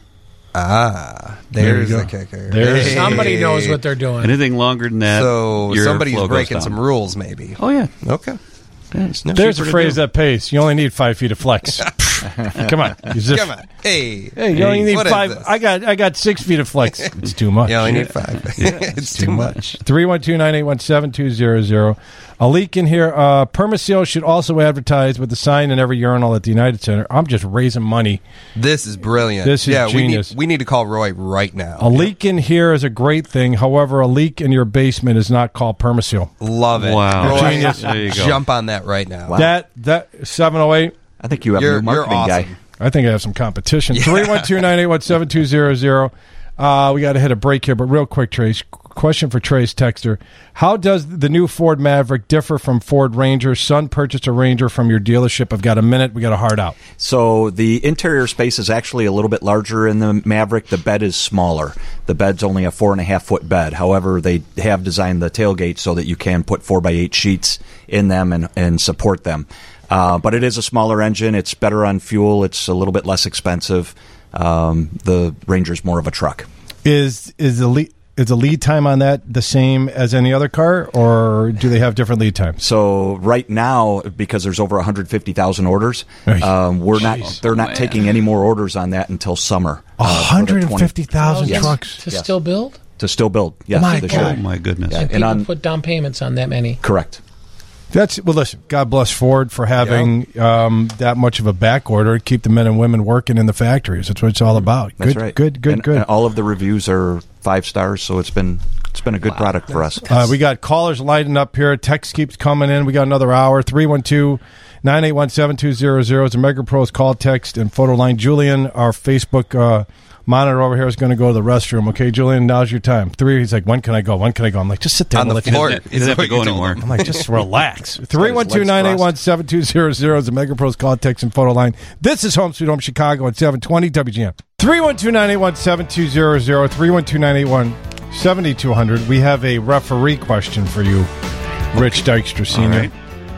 Speaker 9: Ah,
Speaker 2: There
Speaker 9: there's
Speaker 2: you
Speaker 9: the
Speaker 2: go.
Speaker 9: kicker.
Speaker 2: There's-
Speaker 9: Hey.
Speaker 11: Somebody knows what they're doing.
Speaker 10: Anything longer than that,
Speaker 9: So
Speaker 10: your
Speaker 9: somebody's
Speaker 10: airflow goes
Speaker 9: breaking
Speaker 10: down.
Speaker 9: some rules, maybe.
Speaker 10: Oh yeah.
Speaker 9: Okay.
Speaker 10: Yeah, it's no
Speaker 2: There's a
Speaker 10: cheaper to
Speaker 2: phrase
Speaker 10: do.
Speaker 2: that pays. You only need five feet of flex. Come on. Use this.
Speaker 9: Come on. Hey.
Speaker 2: Hey, you only need
Speaker 9: what is
Speaker 2: five.
Speaker 9: this?
Speaker 2: I got I got six feet of flex. It's too much.
Speaker 9: You only need five. it's too much.
Speaker 2: three one two, nine eight one, seven two zero zero. A leak in here. Uh, Permaseal should also advertise with the sign in every urinal at the United Center. I'm just raising money.
Speaker 9: This is brilliant.
Speaker 2: This is
Speaker 9: yeah,
Speaker 2: genius.
Speaker 9: We need, we need to call Roy right now.
Speaker 2: A leak in here is a great thing. However, a leak in your basement is not called Permaseal.
Speaker 9: Love it.
Speaker 10: Wow.
Speaker 9: Roy,
Speaker 2: Genius.
Speaker 10: There you go.
Speaker 9: Jump on that right now.
Speaker 2: That that seven oh eight.
Speaker 12: I think you have
Speaker 9: You're-
Speaker 12: a new
Speaker 9: you're
Speaker 12: marketing guy.
Speaker 9: awesome.
Speaker 2: I think I have some competition. three one two, nine eight one, seven two zero zero. Uh, we got to hit a break here, but real quick, Trace. Question for Trace Texter. How does the new Ford Maverick differ from Ford Ranger? Son purchased a Ranger from your dealership. I've got a minute. We got a hard out.
Speaker 12: So the interior space is actually a little bit larger in the Maverick. The bed is smaller. The bed's only a four and a half foot bed. However, they have designed the tailgate so that you can put four by eight sheets in them and, and support them. Uh, but it is a smaller engine. It's better on fuel. It's a little bit less expensive. Um, the Ranger's more of a truck.
Speaker 2: Is is the lead, is the lead time on that the same as any other car, or do they have different lead times?
Speaker 12: So right now, because there's over one hundred fifty thousand orders,
Speaker 2: Right.
Speaker 12: um, we're
Speaker 2: Jeez.
Speaker 12: not. They're not
Speaker 10: Man.
Speaker 12: taking any more orders on that until summer.
Speaker 2: one
Speaker 12: uh, for the
Speaker 2: hundred
Speaker 12: twenty
Speaker 2: fifty thousand
Speaker 12: Yes.
Speaker 2: trucks.
Speaker 11: To
Speaker 12: Yes.
Speaker 11: still build?
Speaker 12: to still build. Yes,
Speaker 2: My
Speaker 12: they
Speaker 2: God.
Speaker 10: Oh
Speaker 12: should.
Speaker 10: my goodness.
Speaker 12: Yeah.
Speaker 11: And
Speaker 12: And
Speaker 11: people
Speaker 12: on-
Speaker 11: put down payments on that many.
Speaker 12: Correct.
Speaker 2: That's well. Listen, God bless Ford for having um, that much of a back order. Keep the men and women working in the factories. That's what it's all about.
Speaker 12: That's
Speaker 2: good,
Speaker 12: right.
Speaker 2: good, good,
Speaker 12: And,
Speaker 2: good.
Speaker 12: uh, all of the reviews are five stars, so it's been it's been a good product for us.
Speaker 2: Uh, we got callers lighting up here. Text keeps coming in. We got another hour. three one two, nine eight one, seven two zero zero is a Mega Pros call, text, and photo line. Julian, our Facebook uh, monitor over here, is going to go to the restroom. Okay, Julian, now's your time. Three. He's like, when can I go? When can I go? I'm like, just sit down.
Speaker 9: On the
Speaker 2: We'll let you-
Speaker 9: floor.
Speaker 10: He doesn't have to go anymore.
Speaker 2: I'm like, just relax. three one two, nine eight one, seven two zero zero is a Mega Pros call, text, and photo line. This is Home Sweet Home Chicago at seven twenty W G M. three one two, nine eight one, seven two zero zero, three one two, nine eight one, seven two zero zero. We have a referee question for you, Rich Dykstra Senior.
Speaker 10: All right.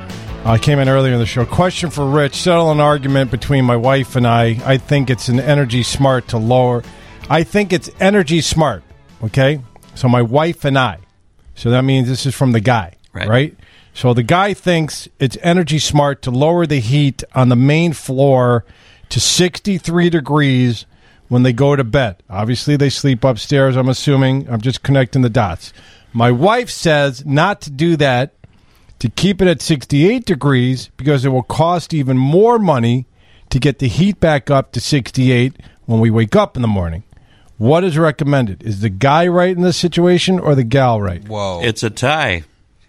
Speaker 2: I came in earlier in the show. Question for Rich. Settle an argument between my wife and I. I think it's an Energy Smart to lower. I think it's Energy Smart, okay? So my wife and I. So that means this is from the guy, right? right? So the guy thinks it's Energy Smart to lower the heat on the main floor to sixty-three degrees when they go to bed. Obviously, they sleep upstairs, I'm assuming. I'm just connecting the dots. My wife says not to do that, to keep it at sixty-eight degrees because it will cost even more money to get the heat back up to sixty-eight when we wake up in the morning. What is recommended? Is the guy right in this situation or the gal right?
Speaker 9: Whoa.
Speaker 10: It's a tie.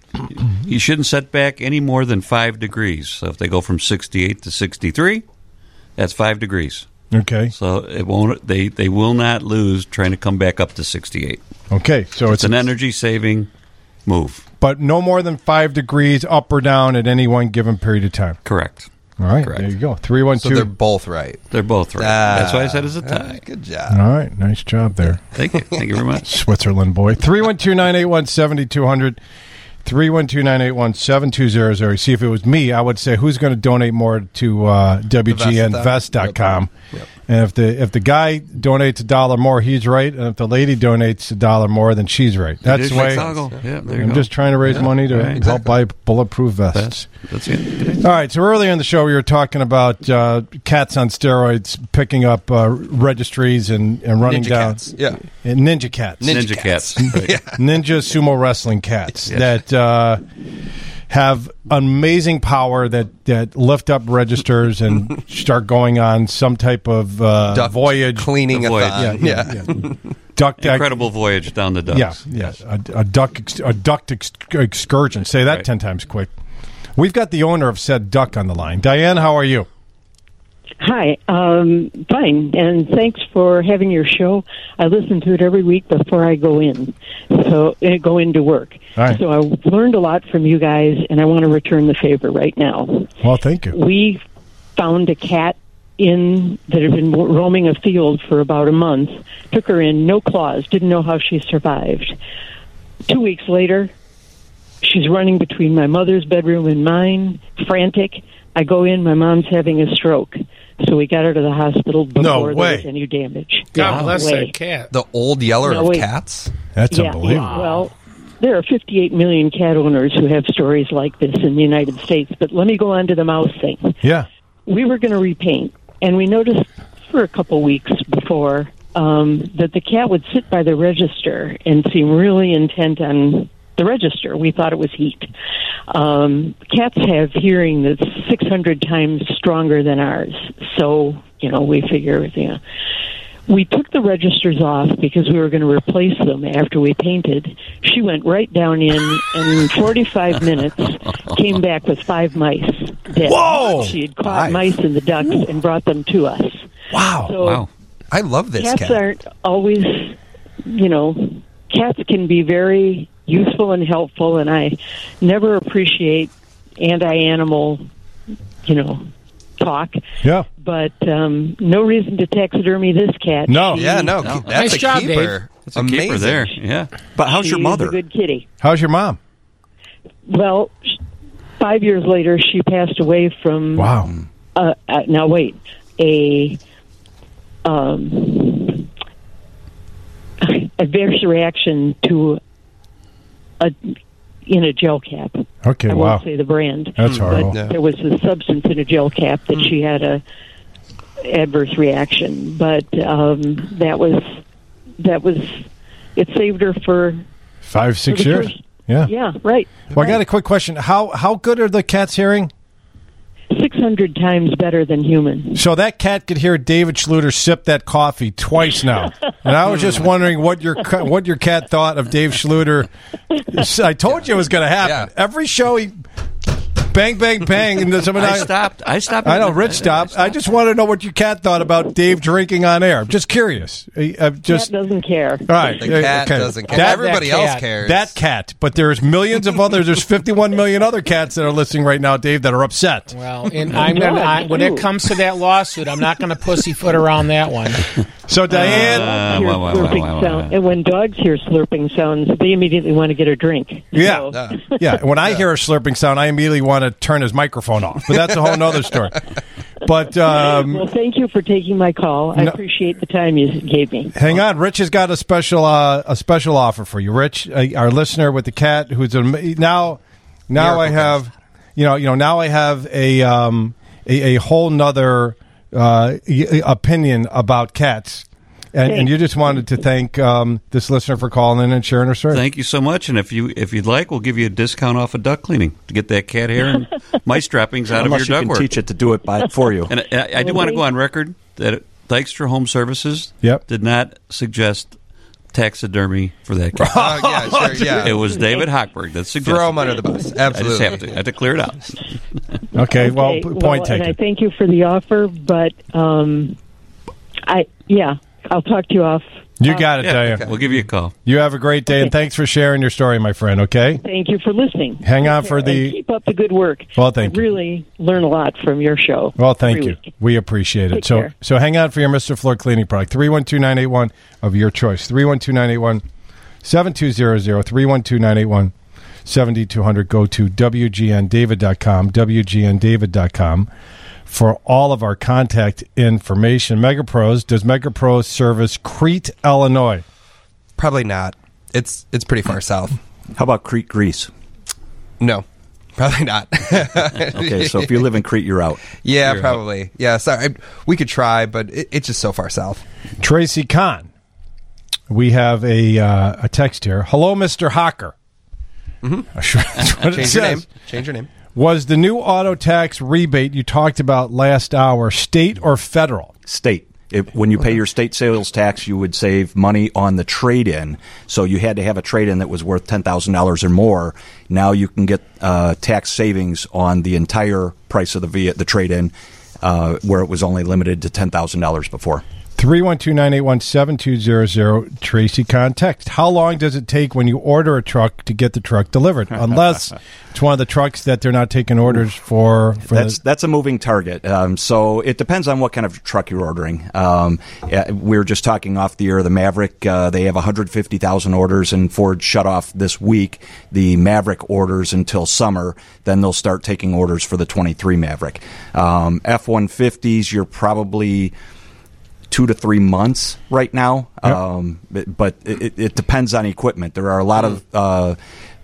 Speaker 10: You shouldn't set back any more than five degrees. So if they go from sixty-eight to sixty-three, that's five degrees.
Speaker 2: Okay.
Speaker 10: So it won't. They, they will not lose trying to come back up to sixty-eight.
Speaker 2: Okay. So
Speaker 10: it's, it's an energy saving move.
Speaker 2: But no more than five degrees up or down at any one given period of time.
Speaker 10: Correct.
Speaker 2: All right,
Speaker 10: Correct.
Speaker 2: there you go. three one two.
Speaker 9: So they're both right.
Speaker 10: They're both right.
Speaker 9: Ah,
Speaker 10: That's why I said it's a tie.
Speaker 9: Uh, good job.
Speaker 2: All right, nice job there.
Speaker 10: Thank you. Thank you very much.
Speaker 2: Switzerland boy. three one two, nine eight one, seven two zero zero. three one two, nine eight one, seven two zero zero. See, if it was me, I would say, who's going to donate more to uh, W G N Vest dot com? Yep. And if the if the guy donates a dollar more, he's right. And if the lady donates a dollar more, then she's right. That's the way.
Speaker 10: Yeah, there you
Speaker 2: I'm
Speaker 10: go.
Speaker 2: just trying to raise
Speaker 10: yeah,
Speaker 2: money to
Speaker 10: right,
Speaker 2: help
Speaker 10: exactly.
Speaker 2: buy bulletproof vests.
Speaker 10: That's it.
Speaker 2: All right, so earlier in the show, we were talking about uh, cats on steroids picking up uh, registries and, and running
Speaker 9: Ninja
Speaker 2: down.
Speaker 9: cats. Yeah.
Speaker 2: Uh, Ninja cats.
Speaker 10: Ninja, Ninja cats. cats. Right.
Speaker 2: yeah. Ninja sumo wrestling cats
Speaker 10: yes.
Speaker 2: that uh, have amazing power that, that lift up registers and start going on some type of uh,
Speaker 9: Duck
Speaker 2: voyage.
Speaker 9: Cleaning a
Speaker 10: voyage.
Speaker 9: thon.
Speaker 2: Yeah, yeah, yeah. Duck deck.
Speaker 10: Incredible voyage down the ducks.
Speaker 2: Yeah, yes. A, a duck, ex- a duck ex- excursion. Say that
Speaker 10: right.
Speaker 2: ten times quick. We've got the owner of said duck on the line. Diane, how are you?
Speaker 8: Hi, um, fine, and thanks for having your show. I listen to it every week before I go in, so uh, go into work.
Speaker 2: Right.
Speaker 8: So I learned a lot from you guys, and I want to return the favor right now.
Speaker 2: Well, thank you.
Speaker 8: We found a cat in that had been roaming a field for about a month. Took her in, no claws. Didn't know how she survived. Two weeks later, she's running between my mother's bedroom and mine, frantic. I go in, my mom's having a stroke. So we got her to the hospital before
Speaker 2: No
Speaker 8: there
Speaker 2: way.
Speaker 8: was any damage.
Speaker 11: God
Speaker 8: No
Speaker 11: bless
Speaker 8: way.
Speaker 11: that cat.
Speaker 9: The old yeller
Speaker 8: No,
Speaker 9: of
Speaker 8: wait.
Speaker 9: cats?
Speaker 2: That's
Speaker 8: Yeah,
Speaker 2: unbelievable.
Speaker 8: yeah, well, there are fifty-eight million cat owners who have stories like this in the United States. But let me go on to the mouse thing.
Speaker 2: Yeah.
Speaker 8: We were going to repaint, and we noticed for a couple weeks before um, that the cat would sit by the register and seem really intent on the register. We thought it was heat. Um, cats have hearing that's six hundred times stronger than ours. So, you know, we figure, you know. We took the registers off because we were going to replace them after we painted. She went right down in, and in forty-five minutes came back with five mice dead.
Speaker 2: Whoa!
Speaker 8: She had caught
Speaker 9: Nice.
Speaker 8: mice in the ducks and brought them to us.
Speaker 2: Wow.
Speaker 8: So
Speaker 10: Wow.
Speaker 9: I love this
Speaker 8: cats
Speaker 9: cat.
Speaker 8: aren't always, you know, cats can be very useful and helpful, and I never appreciate anti-animal, you know, talk.
Speaker 2: Yeah.
Speaker 8: But um, no reason to taxidermy this cat.
Speaker 2: No.
Speaker 8: She-
Speaker 9: Yeah, no,
Speaker 10: No.
Speaker 9: that's
Speaker 11: Nice
Speaker 9: a
Speaker 11: job,
Speaker 9: keeper.
Speaker 11: Dave.
Speaker 10: That's a
Speaker 9: Amazing.
Speaker 10: keeper there. Yeah.
Speaker 12: But how's your
Speaker 8: she's
Speaker 12: mother?
Speaker 8: a good kitty.
Speaker 2: How's your mom?
Speaker 8: Well, sh- five years later, she passed away from.
Speaker 2: Wow.
Speaker 8: Uh, uh, now wait, a um, adverse reaction to a in a gel cap.
Speaker 2: Okay,
Speaker 8: I
Speaker 2: wow.
Speaker 8: won't say the brand.
Speaker 2: That's
Speaker 8: but
Speaker 2: horrible.
Speaker 9: Yeah.
Speaker 8: there was a substance in a gel cap that she had a adverse reaction. But um, that was that was it saved her for
Speaker 2: Five, six
Speaker 8: for the
Speaker 2: years.
Speaker 8: first-
Speaker 2: Yeah.
Speaker 8: yeah, right.
Speaker 2: Well, I got a quick question. How how good are the cats hearing?
Speaker 8: Six hundred times better than human.
Speaker 2: So that cat could hear David Schluter sip that coffee twice now, and I was just wondering what your ca- what your cat thought of Dave Schluter. I told you it was going to happen.
Speaker 9: Yeah.
Speaker 2: Every show he bang bang bang, and then somebody
Speaker 10: I stopped. I stopped.
Speaker 2: I know Rich stopped. I just want to know what your cat thought about Dave drinking on air. I'm just curious. I'm just
Speaker 8: Cat doesn't care.
Speaker 2: all right.
Speaker 9: The cat
Speaker 2: okay.
Speaker 9: doesn't care.
Speaker 2: That-
Speaker 9: Everybody
Speaker 11: that
Speaker 9: else
Speaker 11: cat.
Speaker 9: cares.
Speaker 2: That cat, but there's millions of others. There's fifty-one million other cats that are listening right now, Dave, that are upset.
Speaker 11: Well, and I'm gonna, I, when it comes to that lawsuit, I'm not going to pussyfoot around that one.
Speaker 2: So, Diane.
Speaker 10: Uh,
Speaker 8: hear
Speaker 10: wow, wow,
Speaker 8: slurping
Speaker 10: wow, wow,
Speaker 8: sound,
Speaker 10: wow.
Speaker 8: and when dogs hear slurping sounds, they immediately want to get a drink.
Speaker 2: Yeah,
Speaker 8: So-
Speaker 2: yeah. When I hear a slurping sound, I immediately want to turn his microphone off. But that's a whole nother story. But um,
Speaker 8: well, thank you for taking my call. I
Speaker 2: No-
Speaker 8: appreciate the time you gave me.
Speaker 2: hang on, Rich has got a special uh, a special offer for you, Rich, uh, our listener with the cat, who's a, now now I have you know you know now I have a um, a, a whole nother uh, y- opinion about cats. And, and you just wanted to thank um, this listener for calling in and sharing her story.
Speaker 10: Thank you so much. And if you if you'd like, we'll give you a discount off of duck cleaning to get that cat hair and mice trappings out
Speaker 12: Unless
Speaker 10: of your
Speaker 12: you can
Speaker 10: ductwork.
Speaker 12: teach it to do it by for you.
Speaker 10: And I, I do want to go on record that Dykstra Home Services
Speaker 2: Yep.
Speaker 10: did not suggest taxidermy for that cat.
Speaker 9: Oh, yeah, sure, yeah.
Speaker 10: It was David Hochberg that suggested.
Speaker 9: Throw him under the bus.
Speaker 10: I
Speaker 9: Absolutely.
Speaker 10: just have to, I have to clear it out.
Speaker 2: Okay, well,
Speaker 8: Okay,
Speaker 2: p-
Speaker 8: well,
Speaker 2: point
Speaker 8: and I
Speaker 2: taken.
Speaker 8: thank you for the offer, but um, I yeah, I'll talk to you off.
Speaker 2: You
Speaker 8: off-
Speaker 2: got it,
Speaker 10: Yeah,
Speaker 2: Diane.
Speaker 10: okay. We'll give you a call.
Speaker 2: You have a great day, and thanks for sharing your story, my friend, okay?
Speaker 8: Thank you for listening.
Speaker 2: Hang on
Speaker 8: Take
Speaker 2: for
Speaker 8: care,
Speaker 2: the-
Speaker 8: and keep up the good work.
Speaker 2: Well, thank
Speaker 8: I
Speaker 2: you.
Speaker 8: really learn a lot from your show.
Speaker 2: Well, thank
Speaker 8: every
Speaker 2: you.
Speaker 8: week.
Speaker 2: We appreciate it.
Speaker 8: Take
Speaker 2: So,
Speaker 8: care.
Speaker 2: so hang on for your Mister Floor cleaning product. three one two, nine eight one of your choice. three one two, nine eight one, seven two zero zero. three one two, nine eight one, seven two zero zero. Go to W G N David dot com, W G N David dot com for all of our contact information. MegaPros, does MegaPros service Crete, Illinois?
Speaker 9: Probably not. It's it's pretty far south.
Speaker 12: How about Crete, Greece?
Speaker 9: No, probably not.
Speaker 12: Okay, so if you live in Crete, you're out.
Speaker 9: Yeah,
Speaker 10: You're
Speaker 9: probably. Yeah, sorry. I- We could try, but it, it's just so far south.
Speaker 2: Tracy Kahn. We have a uh, a text here. Hello, Mister Hocker.
Speaker 9: Mm-hmm.
Speaker 2: That's what it
Speaker 9: Change your name.
Speaker 2: says.
Speaker 9: Change your name.
Speaker 2: Was the new auto tax rebate you talked about last hour state or federal?
Speaker 12: State. If, when you pay your state sales tax, you would save money on the trade-in. So you had to have a trade-in that was worth ten thousand dollars or more. Now you can get uh, tax savings on the entire price of the v- the trade-in, uh, where it was only limited to ten thousand dollars before.
Speaker 2: three one two, nine eight one, seven two zero zero. Tracy Kahn text. How long does it take when you order a truck to get the truck delivered? Unless it's one of the trucks that they're not taking orders for. for
Speaker 12: That's
Speaker 2: the,
Speaker 12: that's a moving target. Um, so it depends on what kind of truck you're ordering. Um, yeah, we were just talking off the air. The Maverick, uh, they have one hundred fifty thousand orders, and Ford shut off this week the Maverick orders until summer. Then they'll start taking orders for the twenty-three Maverick. Um, F one fifties, you're probably two to three months right now.
Speaker 2: Yep.
Speaker 12: Um, but but it, it depends on equipment. There are a lot of uh,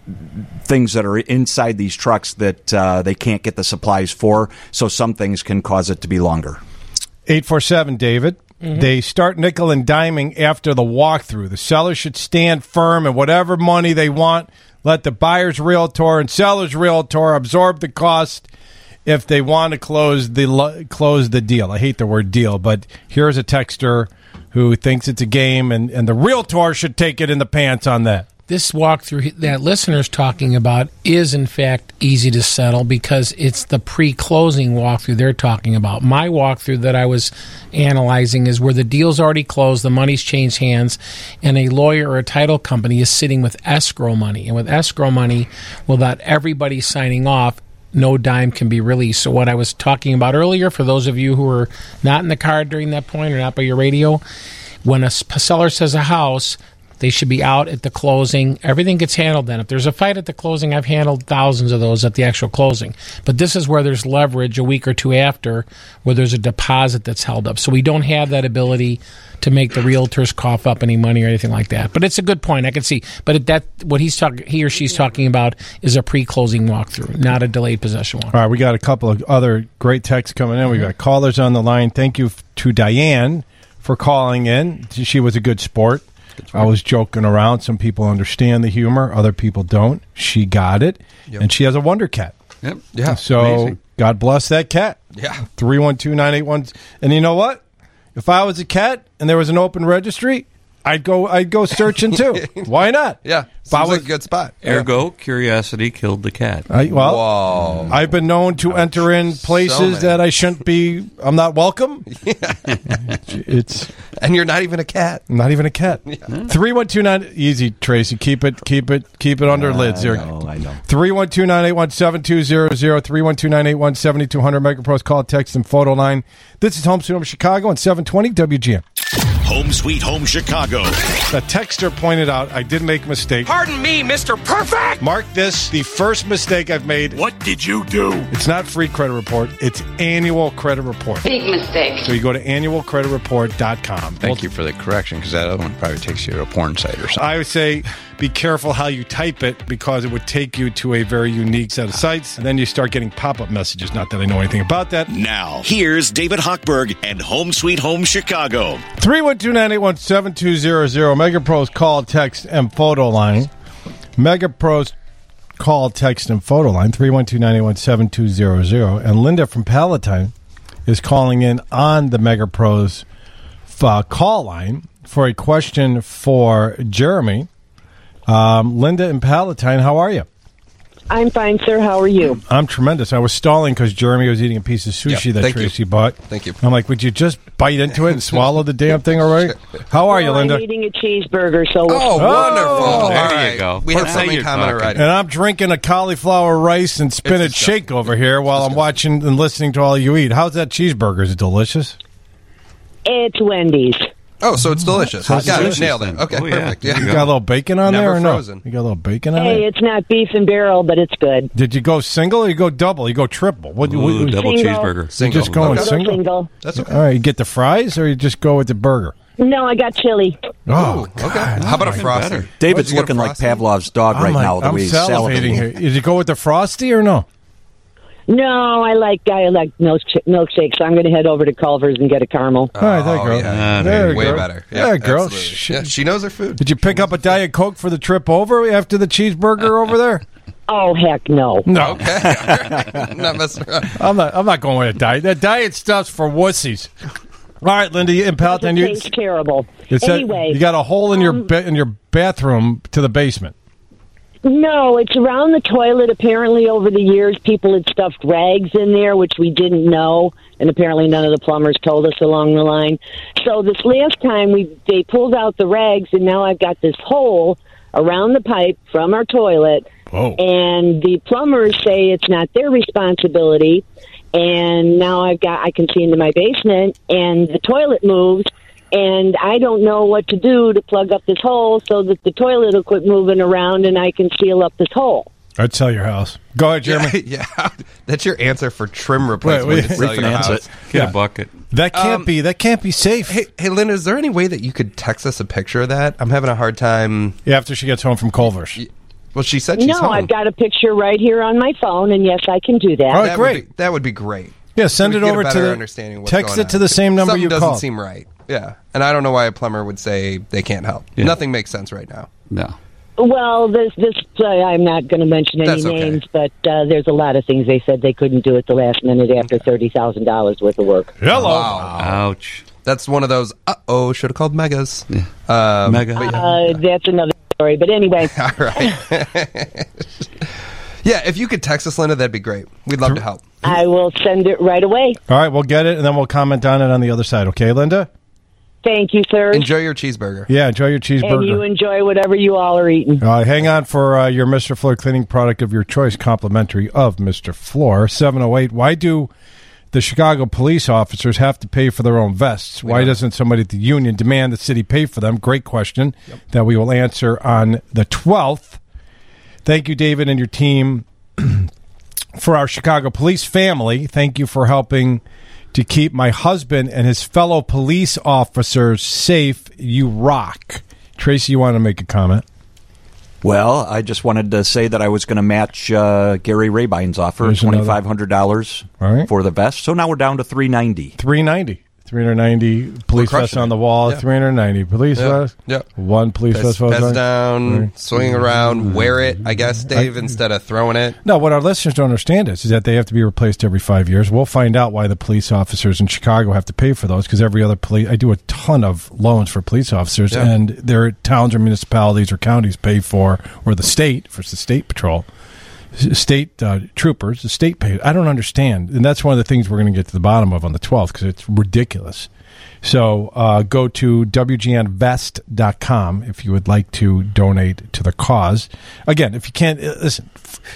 Speaker 12: things that are inside these trucks that uh, they can't get the supplies for, so some things can cause it to be longer.
Speaker 2: eight four seven, David. They start nickel and diming after the walkthrough. The seller should stand firm and whatever money they want, let the buyer's realtor and seller's realtor absorb the cost if they want to close the lo- close the deal. I hate the word deal, but here's a texter who thinks it's a game, and, and the realtor should take it in the pants on that.
Speaker 11: This walkthrough that listener's talking about is, in fact, easy to settle because it's the pre-closing walkthrough they're talking about. My walkthrough that I was analyzing is where the deal's already closed, the money's changed hands, and a lawyer or a title company is sitting with escrow money. And with escrow money, without everybody signing off, no dime can be released. So what I was talking about earlier, for those of you who were not in the car during that point or not by your radio, when a s- seller says a house, they should be out at the closing. Everything gets handled then. If there's a fight at the closing, I've handled thousands of those at the actual closing. But this is where there's leverage a week or two after where there's a deposit that's held up. So we don't have that ability to make the realtors cough up any money or anything like that. But it's a good point. I can see. But it, that what he's talking, he or she's talking about is a pre-closing walkthrough, not a delayed possession walkthrough.
Speaker 2: All right, we got a couple of other great texts coming in. We got callers on the line. Thank you f- to Diane for calling in. She was a good sport. I was joking around. Some people understand the humor. Other people don't. She got it.
Speaker 9: Yep.
Speaker 2: And she has a wonder cat.
Speaker 10: Yep.
Speaker 9: Yeah.
Speaker 2: So
Speaker 10: amazing.
Speaker 2: God bless that cat.
Speaker 9: Yeah.
Speaker 2: three one two, nine eight one. And you know what? If I was a cat and there was an open registry, I'd go I'd go searching too. Why not?
Speaker 9: Yeah.
Speaker 2: If I
Speaker 9: Seems like
Speaker 2: was-
Speaker 9: a good spot.
Speaker 10: Ergo, curiosity killed the cat.
Speaker 2: I, well,
Speaker 9: Whoa.
Speaker 2: I've been known to enter in places
Speaker 9: many.
Speaker 2: that I shouldn't be. I'm not welcome. It's
Speaker 9: And you're not even a cat.
Speaker 2: I'm not even a cat. Three one two nine. Easy, Tracy. Keep it. Keep it. Keep it under lids here.
Speaker 12: I know, I know.
Speaker 2: Three one two nine eight one seven two zero zero. Three one two nine eight one seventy two hundred. MegaPros call, text, and photo line. This is Home Sweet Home Chicago on seven twenty W G M.
Speaker 1: Home Sweet Home Chicago.
Speaker 2: The texter pointed out I did make a mistake.
Speaker 7: Pardon me, Mister Perfect!
Speaker 2: Mark this the first mistake I've made.
Speaker 7: What did you do?
Speaker 2: It's not free credit report. It's annual credit report.
Speaker 14: Big mistake.
Speaker 2: So you go to annual credit report dot com.
Speaker 20: Thank well, you for the correction, because that other one probably takes you to a porn site or something.
Speaker 2: I would say be careful how you type it, because it would take you to a very unique set of sites, and then you start getting pop-up messages. Not that I know anything about that.
Speaker 1: Now, here's David Hochberg and Home Sweet Home Chicago.
Speaker 2: three one two, nine eight one, seven two zero zero. MegaPro's call, text, and photo line. MegaPro's call, text, and photo line, three one two, nine eight one, seven two zero zero. And Linda from Palatine is calling in on the MegaPro's uh, call line for a question for Jeremy. Um, Linda in Palatine, how are you?
Speaker 23: I'm fine, sir. How are you?
Speaker 2: I'm tremendous. I was stalling because Jeremy was eating a piece of sushi
Speaker 9: Yep,
Speaker 2: that
Speaker 9: thank
Speaker 2: Tracy
Speaker 9: you.
Speaker 2: bought.
Speaker 9: Thank you.
Speaker 2: I'm like, would you just bite into it and swallow the damn thing already? How are you,
Speaker 23: Well,
Speaker 2: Linda?
Speaker 23: I'm eating a cheeseburger, so...
Speaker 9: Oh, wonderful.
Speaker 2: Oh,
Speaker 9: All
Speaker 10: there
Speaker 9: right.
Speaker 10: you go.
Speaker 9: We have
Speaker 10: Now
Speaker 9: something in
Speaker 10: you're
Speaker 9: common
Speaker 10: talking.
Speaker 9: already.
Speaker 2: And I'm drinking a cauliflower rice and spinach shake over here while I'm watching and listening to all you eat. How's that cheeseburger? Is it delicious?
Speaker 23: It's Wendy's.
Speaker 9: Oh, so it's delicious.
Speaker 2: It's
Speaker 9: Got
Speaker 2: delicious
Speaker 9: it. Nailed it.
Speaker 10: then.
Speaker 9: Okay,
Speaker 10: Oh, yeah.
Speaker 9: perfect. Yeah.
Speaker 2: You got a little bacon on
Speaker 9: Never
Speaker 2: there or no?
Speaker 9: frozen.
Speaker 2: You got a little bacon on
Speaker 23: Hey,
Speaker 2: there?
Speaker 23: it's not beef and barrel, but it's good.
Speaker 2: Did you go single or you go double? You go triple? What,
Speaker 10: Ooh,
Speaker 2: what,
Speaker 10: double
Speaker 23: Single.
Speaker 10: cheeseburger.
Speaker 2: you
Speaker 9: Single.
Speaker 2: just going
Speaker 9: Okay.
Speaker 2: single?
Speaker 23: Single.
Speaker 9: That's okay.
Speaker 2: All right, you get the fries or you just go with the burger?
Speaker 23: No, I got chili.
Speaker 2: Oh,
Speaker 9: Okay. How about a frosty?
Speaker 10: better.
Speaker 12: David's
Speaker 9: Oh, you got a
Speaker 12: looking like
Speaker 9: Frosty?
Speaker 12: Pavlov's dog right
Speaker 2: I'm like-
Speaker 12: now. The
Speaker 2: I'm
Speaker 12: way he's
Speaker 2: salivating here. Did you go with the frosty or no?
Speaker 23: No, I like I like milkshake, milkshakes, so I'm going to head over to Culver's and get a caramel.
Speaker 2: All right, there you
Speaker 9: Oh,
Speaker 2: go.
Speaker 9: yeah.
Speaker 2: There you
Speaker 9: Way
Speaker 2: go.
Speaker 9: better.
Speaker 2: Yeah,
Speaker 9: Yeah,
Speaker 2: girl.
Speaker 9: absolutely.
Speaker 2: Sh-
Speaker 9: Yeah, she knows her food.
Speaker 2: Did you pick up a Diet Coke for the trip over after the cheeseburger over there?
Speaker 23: Oh, heck no.
Speaker 2: No.
Speaker 9: Not messing around.
Speaker 2: I'm not. I'm not going with a diet. That diet stuff's for wussies. All right, Linda, you in Palatine,
Speaker 23: It
Speaker 2: you,
Speaker 23: tastes terrible.
Speaker 2: it said
Speaker 23: Anyway,
Speaker 2: you got a hole in your
Speaker 23: um,
Speaker 2: ba- in your bathroom to the basement.
Speaker 23: No, it's around the toilet. Apparently, over the years, people had stuffed rags in there, which we didn't know, and apparently none of the plumbers told us along the line. So this last time, we they pulled out the rags, and now I've got this hole around the pipe from our toilet.
Speaker 2: Whoa.
Speaker 23: And the plumbers say it's not their responsibility. And now I've got I can see into my basement, and the toilet moves. And I don't know what to do to plug up this hole so that the toilet will quit moving around and I can seal up this hole.
Speaker 2: I'd sell your house. Go ahead, Jeremy.
Speaker 9: Yeah, yeah. That's your answer for trim replacement.
Speaker 2: Wait, wait.
Speaker 9: to sell your
Speaker 12: Refinance
Speaker 9: house.
Speaker 12: it.
Speaker 10: Get
Speaker 2: Yeah.
Speaker 10: a bucket.
Speaker 2: That can't
Speaker 9: Um,
Speaker 2: be. That can't be safe.
Speaker 9: Hey, hey, Linda, is there any way that you could text us a picture of that? I'm having a hard time.
Speaker 2: Yeah, after she gets home from Culver's.
Speaker 9: Well, she said she's
Speaker 23: no,
Speaker 9: home.
Speaker 23: I've got a picture right here on my phone, and yes, I can do that.
Speaker 2: All right,
Speaker 9: that
Speaker 2: great.
Speaker 9: Would be, that would be great.
Speaker 2: Yeah, send
Speaker 9: We
Speaker 2: it
Speaker 9: could get
Speaker 2: over
Speaker 9: a
Speaker 2: to
Speaker 9: better
Speaker 2: the
Speaker 9: understanding of what's
Speaker 2: text
Speaker 9: going
Speaker 2: it to
Speaker 9: on.
Speaker 2: the same number
Speaker 9: Something
Speaker 2: you
Speaker 9: doesn't
Speaker 2: called.
Speaker 9: seem right. Yeah, and I don't know why a plumber would say they can't help.
Speaker 10: Yeah.
Speaker 9: Nothing makes sense right now.
Speaker 10: No.
Speaker 23: Well, this, this uh, I'm not going to mention any
Speaker 9: That's okay.
Speaker 23: names, but uh, there's a lot of things they said they couldn't do at the last minute after thirty thousand dollars worth of work.
Speaker 2: Hello.
Speaker 9: Wow.
Speaker 10: Ouch.
Speaker 9: That's one of those. Uh oh, should have called megas.
Speaker 10: Yeah.
Speaker 9: Um,
Speaker 10: Mega.
Speaker 9: but yeah.
Speaker 23: Uh, that's another story. But anyway,
Speaker 9: All right. Yeah, if you could text us, Linda, that'd be great. We'd love to help.
Speaker 23: I will send it right away.
Speaker 2: All right, we'll get it, and then we'll comment on it on the other side. Okay, Linda?
Speaker 23: Thank you, sir.
Speaker 9: Enjoy your cheeseburger.
Speaker 2: Yeah, enjoy your cheeseburger.
Speaker 23: And you enjoy whatever you all are eating.
Speaker 2: Uh, hang on for uh, your Mister Floor cleaning product of your choice, complimentary of Mister Floor. seven oh eight, why do the Chicago police officers have to pay for their own vests? Why doesn't somebody at the union demand the city pay for them? Great question yep. that we will answer on the twelfth. Thank you, David, and your team for our Chicago police family. Thank you for helping to keep my husband and his fellow police officers safe. You rock. Tracy, you want to make a comment?
Speaker 12: Well, I just wanted to say that I was going to match uh, Gary Rabine's offer,
Speaker 2: There's
Speaker 12: twenty-five hundred dollars
Speaker 2: right.
Speaker 12: for the vest. So now we're down to three ninety.
Speaker 2: three ninety. three ninety police vest on the wall. Yeah. three ninety police
Speaker 9: yeah.
Speaker 2: vest.
Speaker 9: Yeah.
Speaker 2: One police
Speaker 9: Best,
Speaker 2: vest.
Speaker 9: Best down,
Speaker 2: right.
Speaker 9: swing around, wear it, I guess, Dave, I, instead of throwing it.
Speaker 2: No, what our listeners don't understand is, is that they have to be replaced every five years. We'll find out why the police officers in Chicago have to pay for those, because every other police, I do a ton of loans for police officers, yeah. and their towns or municipalities or counties pay for, or the state, for the state patrol, state uh, troopers, the state pay. I don't understand. And that's one of the things we're going to get to the bottom of on the twelfth, because it's ridiculous. So uh, go to W G N vest dot com if you would like to donate to the cause. Again, if you can't, listen,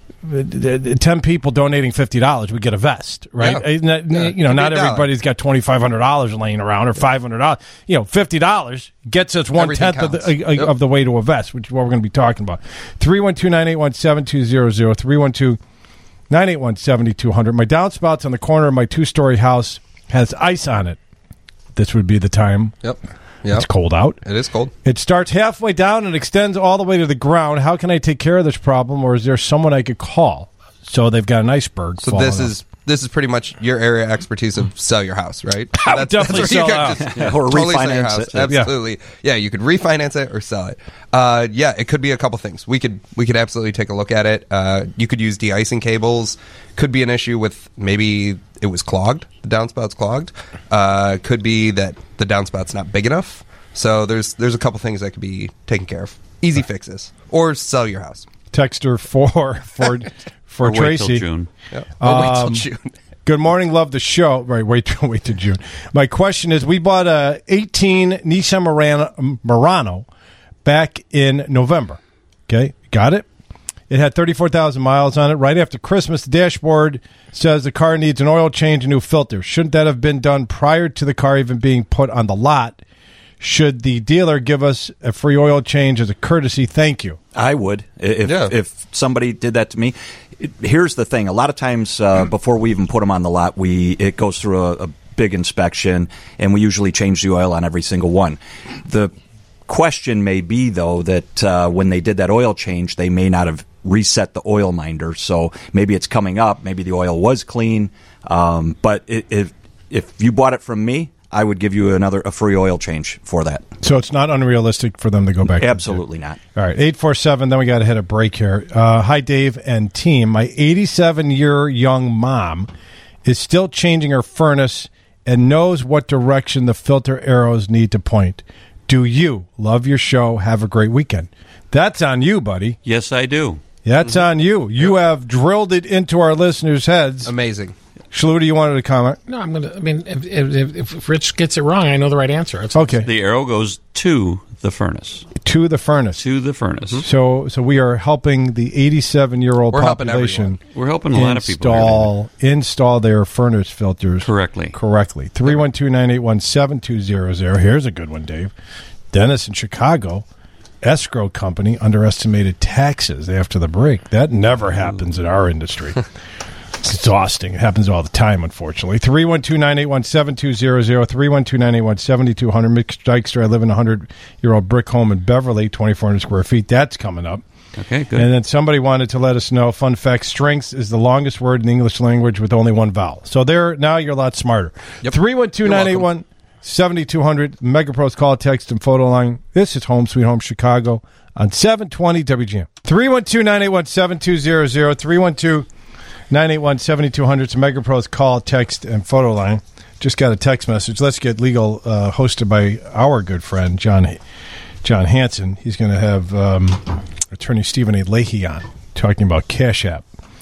Speaker 2: ten people donating fifty dollars, we get a vest, right?
Speaker 9: Yeah.
Speaker 2: Isn't that-
Speaker 9: Yeah.
Speaker 2: You know,
Speaker 9: Could be
Speaker 2: not
Speaker 9: a dollar.
Speaker 2: everybody's got twenty-five hundred dollars laying around or five hundred dollars. You know, fifty dollars gets us one-tenth of the,
Speaker 9: counts.
Speaker 2: uh,
Speaker 9: Yep.
Speaker 2: of the way to a vest, which is what we're going to be talking about. three one two, nine eight one, seven two zero zero, three one two, nine eight one, seven two zero zero. My downspouts on the corner of my two-story house has ice on it. This would be the time.
Speaker 9: Yep. Yep.
Speaker 2: It's cold out.
Speaker 9: It is cold.
Speaker 2: It starts halfway down and extends all the way to the ground. How can I take care of this problem, or is there someone I could call? So they've got an iceberg.
Speaker 9: So
Speaker 2: falling
Speaker 9: this
Speaker 2: up.
Speaker 9: is this is pretty much your area of expertise of sell your house, right?
Speaker 2: I would definitely
Speaker 9: where you
Speaker 2: sell
Speaker 9: could
Speaker 2: out.
Speaker 9: just
Speaker 2: Yeah. Or
Speaker 9: totally sell your
Speaker 2: refinance
Speaker 9: house.
Speaker 2: it. Yeah.
Speaker 9: Absolutely. Yeah, you could refinance it or sell it. Uh, yeah, it could be a couple things. We could we could absolutely take a look at it. Uh, you could use de-icing cables. Could be an issue with maybe it was clogged. The downspout's clogged. Uh, could be that the downspout's not big enough. So there's there's a couple things that could be taken care of. Easy fixes. Or sell your house.
Speaker 2: Texter for for for
Speaker 10: Or wait till
Speaker 2: Tracy.
Speaker 10: June.
Speaker 9: Yeah. Or wait till
Speaker 2: Um,
Speaker 9: June.
Speaker 2: Good morning, love the show. Right, wait till wait till June. My question is: we bought a eighteen Nissan Murano, Murano back in November. Okay, got it. It had thirty-four thousand miles on it. Right after Christmas, the dashboard says the car needs an oil change and new filter. Shouldn't that have been done prior to the car even being put on the lot? Should the dealer give us a free oil change as a courtesy? Thank you.
Speaker 12: I would if
Speaker 9: Yeah.
Speaker 12: if somebody did that to me. It, here's the thing: a lot of times uh, before we even put them on the lot, we it goes through a, a big inspection, and we usually change the oil on every single one. The question may be though that uh, when they did that oil change, they may not have reset the oil minder, so maybe it's coming up. Maybe the oil was clean, um, but it, if if you bought it from me, I would give you another a free oil change for that.
Speaker 2: So it's not unrealistic for them to go back.
Speaker 12: Absolutely not.
Speaker 2: All right, eight four seven. Then we got to hit a break here. Uh, hi, Dave and team. My eighty-seven year young mom is still changing her furnace and knows what direction the filter arrows need to point. Do you love your show? Have a great weekend. That's on you, buddy.
Speaker 10: Yes, I do.
Speaker 2: That's on you. You have drilled it into our listeners' heads.
Speaker 9: Amazing.
Speaker 2: Schluter, you wanted to comment?
Speaker 11: No, I'm gonna. I mean, if, if, if Rich gets it wrong, I know the right answer. It's,
Speaker 2: Okay.
Speaker 10: The arrow goes to the furnace.
Speaker 2: To the furnace.
Speaker 10: To the furnace.
Speaker 2: So, so we are helping the eighty-seven-year-old
Speaker 10: We're helping
Speaker 2: population.
Speaker 10: everyone. We're helping a lot of people here
Speaker 2: Install install their furnace filters
Speaker 10: correctly.
Speaker 2: Correctly. Three one two nine eight one seven two zero zero. Here's a good one, Dave. Dennis in Chicago, escrow company underestimated taxes after the break. That never happens in our industry. It's exhausting. It happens all the time, unfortunately. three one two nine eight one seven two zero zero, three one two nine eight one seven two zero zero. Mick Dykstra, I live in a hundred-year-old brick home in Beverly, twenty-four hundred square feet. That's coming up.
Speaker 10: Okay, good.
Speaker 2: And then somebody wanted to let us know, fun fact, strengths is the longest word in the English language with only one vowel. So there, now you're a lot smarter.
Speaker 9: Yep.
Speaker 2: three one two nine eight one seven two zero zero, MegaPro's call, text, and photo line. This is Home Sweet Home Chicago on seven twenty W G M. three one two nine eight one seven two zero zero, three one two nine eight one seven two zero zero. It's MegaPro's call, text, and photo line. Just got a text message. Let's Get Legal, uh, hosted by our good friend, John John Hanson. He's going to have um, attorney Stephen A. Leahy on, talking about Cash App.